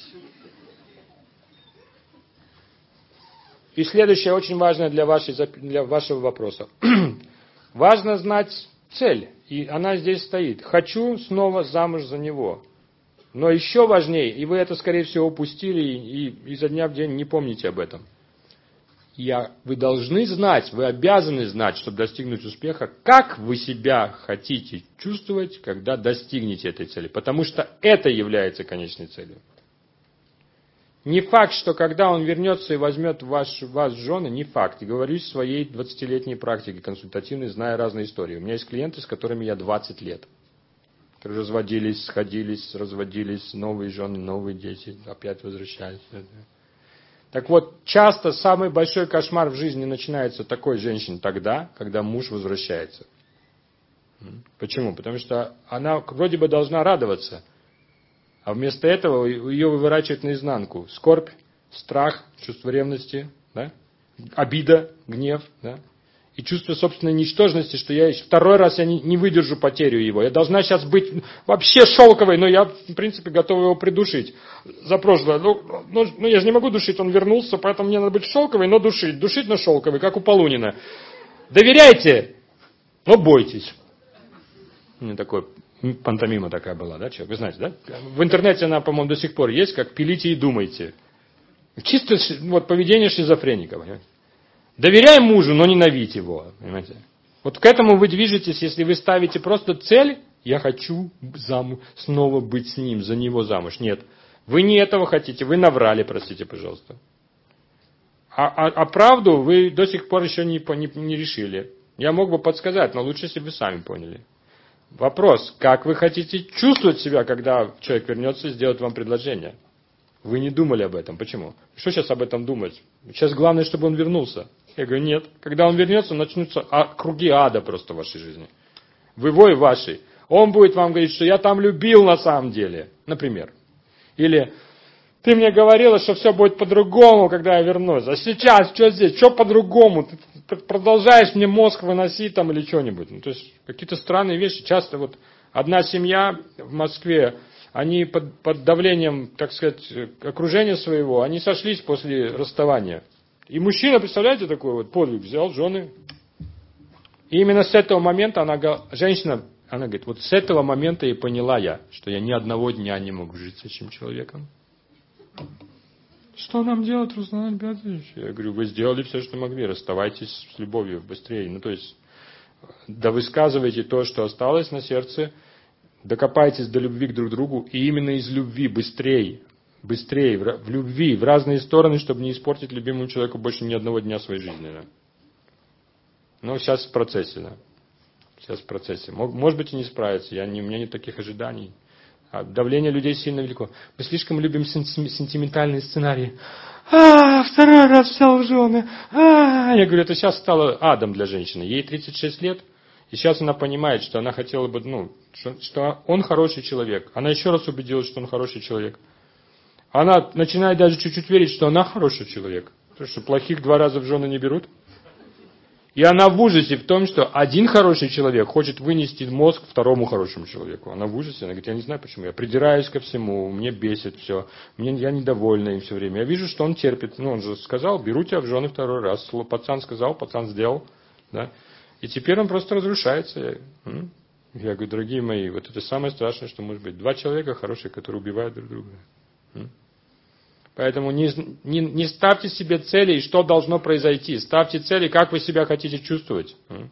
И следующее, очень важное для, вашей, для вашего вопроса. Важно знать цель. И она здесь стоит. Хочу снова замуж за него. Но еще важнее, и вы это, скорее всего, упустили, и изо дня в день не помните об этом. Я, вы должны знать, вы обязаны знать, чтобы достигнуть успеха, как вы себя хотите чувствовать, когда достигнете этой цели. Потому что это является конечной целью. Не факт, что когда он вернется и возьмет ваш, вас в жены, не факт. И говорю из своей двадцатилетней практики консультативной, зная разные истории. У меня есть клиенты, с которыми я двадцать лет. Которые разводились, сходились, разводились, новые жены, новые дети, опять возвращались. Так вот, часто самый большой кошмар в жизни начинается такой женщины тогда, когда муж возвращается. Почему? Потому что она вроде бы должна радоваться, а вместо этого ее выворачивают наизнанку. Скорбь, страх, чувство ревности, да? Обида, гнев, да? И чувство собственной ничтожности, что я второй раз я не, не выдержу потерю его. Я должна сейчас быть вообще шелковой, но я, в принципе, готова его придушить. За прошлое. Ну, ну, ну я же не могу душить, он вернулся, поэтому мне надо быть шелковой, но душить. Душить, но шелковой, как у Полунина. Доверяйте, но бойтесь. У меня такой, пантомима такая была, да, человек? Вы знаете, да? В интернете она, по-моему, до сих пор есть, как пилите и думайте. Чисто вот поведение шизофреника, понимаете? Доверяй мужу, но ненавидь его. Понимаете? Вот к этому вы движетесь, если вы ставите просто цель, я хочу замуж, снова быть с ним, за него замуж. Нет, вы не этого хотите, вы наврали, простите, пожалуйста. А, а, а правду вы до сих пор еще не, не, не решили. Я мог бы подсказать, но лучше, если бы вы сами поняли. Вопрос, как вы хотите чувствовать себя, когда человек вернется и сделает вам предложение? Вы не думали об этом. Почему? Что сейчас об этом думать? Сейчас главное, чтобы он вернулся. Я говорю, нет. Когда он вернется, начнутся круги ада просто в вашей жизни. В его и вашей. Он будет вам говорить, что я там любил на самом деле. Например. Или ты мне говорила, что все будет по-другому, когда я вернусь. А сейчас, что здесь? Что по-другому? Ты продолжаешь мне мозг выносить там или что-нибудь. Ну, то есть какие-то странные вещи. Часто вот одна семья в Москве, они под, под давлением, так сказать, окружения своего, они сошлись после расставания. И мужчина, представляете, такой вот подвиг, взял жены. И именно с этого момента она, женщина, она говорит, вот с этого момента и поняла я, что я ни одного дня не могу жить с этим человеком. Что нам делать, Руслан Альбертович? Я говорю, вы сделали все, что могли, расставайтесь с любовью быстрее. Ну, то есть, да высказывайте то, что осталось на сердце, докопайтесь до любви к друг другу, и именно из любви быстрее, быстрее, в любви, в разные стороны, чтобы не испортить любимому человеку больше ни одного дня своей жизни. Да. Но сейчас в процессе, да. Сейчас в процессе. Может быть, и не справится, я не, у меня нет таких ожиданий. А давление людей сильно велико. Мы слишком любим сентиментальные сценарии. А, второй раз взял в жены. А, я говорю, это сейчас стало адом для женщины. Ей тридцать шесть лет, и сейчас она понимает, что она хотела бы, ну, что, что он хороший человек. Она еще раз убедилась, что он хороший человек. Она начинает даже чуть-чуть верить, что она хороший человек. Потому что плохих два раза в жены не берут. И она в ужасе в том, что один хороший человек хочет вынести мозг второму хорошему человеку. Она в ужасе, она говорит, я не знаю почему, я придираюсь ко всему, мне бесит все, мне, я недовольна им все время. Я вижу, что он терпит, ну он же сказал, беру тебя в жены второй раз, пацан сказал, пацан сделал, да. И теперь он просто разрушается. Я, я говорю, дорогие мои, вот это самое страшное, что может быть. Два человека хорошие, которые убивают друг друга. Поэтому не, не, не ставьте себе цели, что должно произойти. Ставьте цели, как вы себя хотите чувствовать.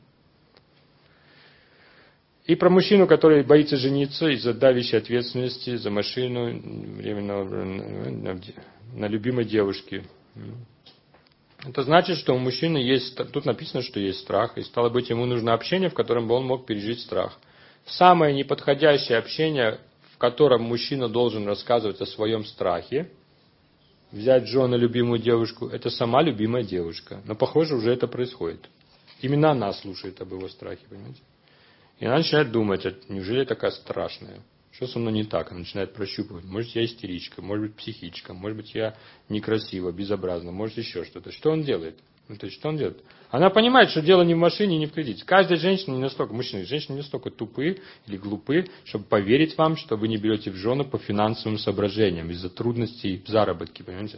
И про мужчину, который боится жениться из-за давящей ответственности за машину, временно на, на любимой девушке. Это значит, что у мужчины есть, тут написано, что есть страх, и стало быть, ему нужно общение, в котором бы он мог пережить страх. Самое неподходящее общение, в котором мужчина должен рассказывать о своем страхе, взять в жены любимую девушку, это сама любимая девушка. Но, похоже, уже это происходит. Именно она слушает об его страхе, понимаете? И она начинает думать, неужели я такая страшная, Что со мной не так? Она начинает прощупывать. Может, я истеричка, может быть, психичка, может быть, я некрасива, безобразна, может, еще что-то. Что он делает? Ну, то есть, что он делает? Она понимает, что дело не в машине, не в кредите. Каждая женщина не настолько, мужчина и женщина не настолько тупы или глупы, чтобы поверить вам, что вы не берете в жены по финансовым соображениям, из-за трудностей в заработке, понимаете?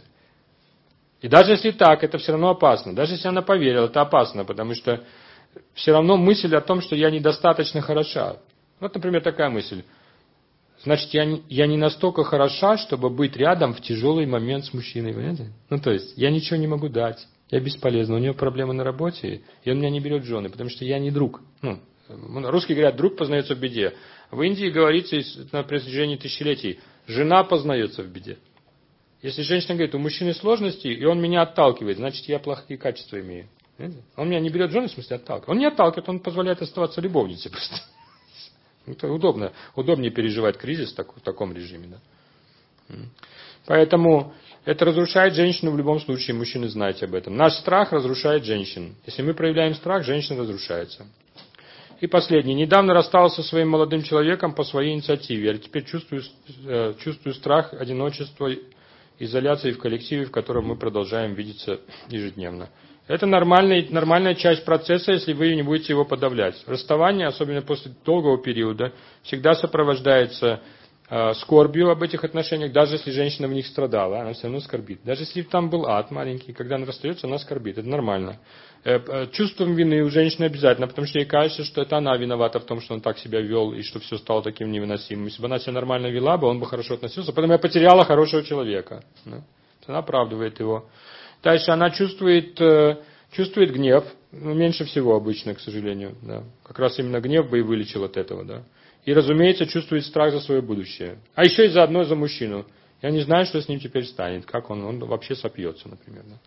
И даже если так, это все равно опасно. Даже если она поверила, это опасно, потому что все равно мысль о том, что я недостаточно хороша. Вот, например, такая мысль. Значит, я не, я не настолько хороша, чтобы быть рядом в тяжелый момент с мужчиной, понимаете? Ну, то есть, я ничего не могу дать, я бесполезна, у него проблемы на работе, и он меня не берет в жены, потому что я не друг. Ну, русские говорят, друг познается в беде. В Индии говорится на протяжении тысячелетий, жена познается в беде. Если женщина говорит, у мужчины сложности, и он меня отталкивает, значит, я плохие качества имею. Понимаете? Он меня не берет в жены, в смысле отталкивает. Он не отталкивает, он позволяет оставаться любовницей просто. Это удобно, удобнее переживать кризис в, так, в таком режиме. Да. Поэтому это разрушает женщину в любом случае, мужчины, знайте об этом. Наш страх разрушает женщин. Если мы проявляем страх, женщина разрушается. И последний. Недавно расстался со своим молодым человеком по своей инициативе. Я теперь чувствую, чувствую страх, одиночество, изоляции в коллективе, в котором мы продолжаем видеться ежедневно. Это нормальная, нормальная часть процесса, если вы не будете его подавлять. Расставание, особенно после долгого периода, всегда сопровождается э, скорбью об этих отношениях, даже если женщина в них страдала, она все равно скорбит. Даже если там был ад маленький, когда она расстается, она скорбит, это нормально. Э, э, чувством вины у женщины обязательно, потому что ей кажется, что это она виновата в том, что он так себя вел, и что все стало таким невыносимым. Если бы она себя нормально вела бы, он бы хорошо относился, поэтому я потеряла хорошего человека. Да? Она оправдывает его. Дальше она чувствует, чувствует гнев, ну, меньше всего обычно, к сожалению. Да. Как раз именно гнев бы и вылечил от этого. Да. И, разумеется, чувствует страх за свое будущее. А еще и заодно за мужчину. Я не знаю, что с ним теперь станет, как он, он вообще сопьется, например. Да.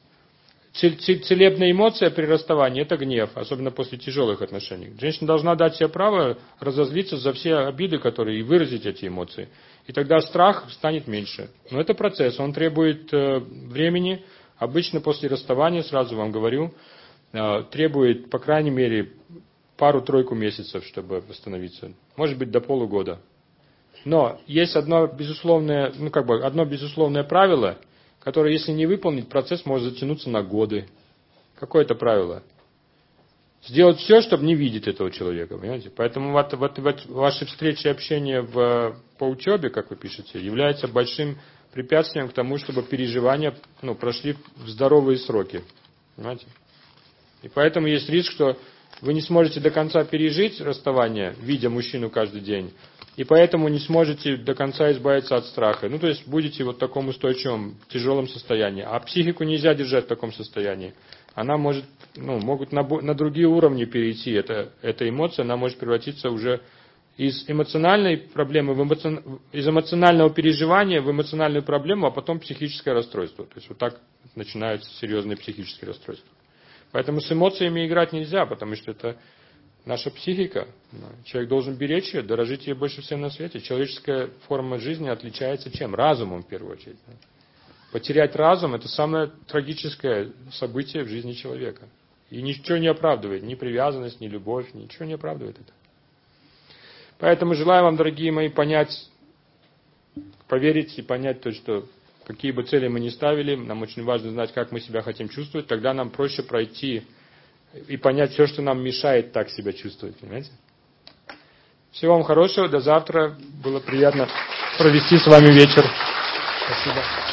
Целебная эмоция при расставании – это гнев, особенно после тяжелых отношений. Женщина должна дать себе право разозлиться за все обиды, которые, и выразить эти эмоции. И тогда страх станет меньше. Но это процесс, он требует э, времени. Обычно после расставания, сразу вам говорю, э, требует, по крайней мере, пару-тройку месяцев, чтобы восстановиться. Может быть, до полугода. Но есть одно безусловное, ну, как бы, одно безусловное правило, которое, если не выполнить, процесс может затянуться на годы. Какое это правило? Сделать все, чтобы не видеть этого человека, понимаете? Поэтому вот, вот, вот ваши встречи и общение в, по учебе, как вы пишете, является большим препятствием к тому, чтобы переживания, ну, прошли в здоровые сроки. Понимаете? И поэтому есть риск, что вы не сможете до конца пережить расставание, видя мужчину каждый день, и поэтому не сможете до конца избавиться от страха. Ну, то есть будете вот в таком устойчивом, тяжелом состоянии. А психику нельзя держать в таком состоянии. Она может, ну, могут на, на другие уровни перейти. Это, эта эмоция, она может превратиться уже из эмоциональной проблемы, в эмоци... из эмоционального переживания в эмоциональную проблему, а потом психическое расстройство. То есть вот так начинаются серьезные психические расстройства. Поэтому с эмоциями играть нельзя, потому что это наша психика. Человек должен беречь ее, дорожить ее больше всего на свете. Человеческая форма жизни отличается чем? Разумом, в первую очередь. Потерять разум – это самое трагическое событие в жизни человека. И ничего не оправдывает, ни привязанность, ни любовь, ничего не оправдывает это. Поэтому желаю вам, дорогие мои, понять, поверить и понять то, что какие бы цели мы ни ставили, нам очень важно знать, как мы себя хотим чувствовать, тогда нам проще пройти и понять все, что нам мешает так себя чувствовать, понимаете? Всего вам хорошего, до завтра. Было приятно провести с вами вечер. Спасибо.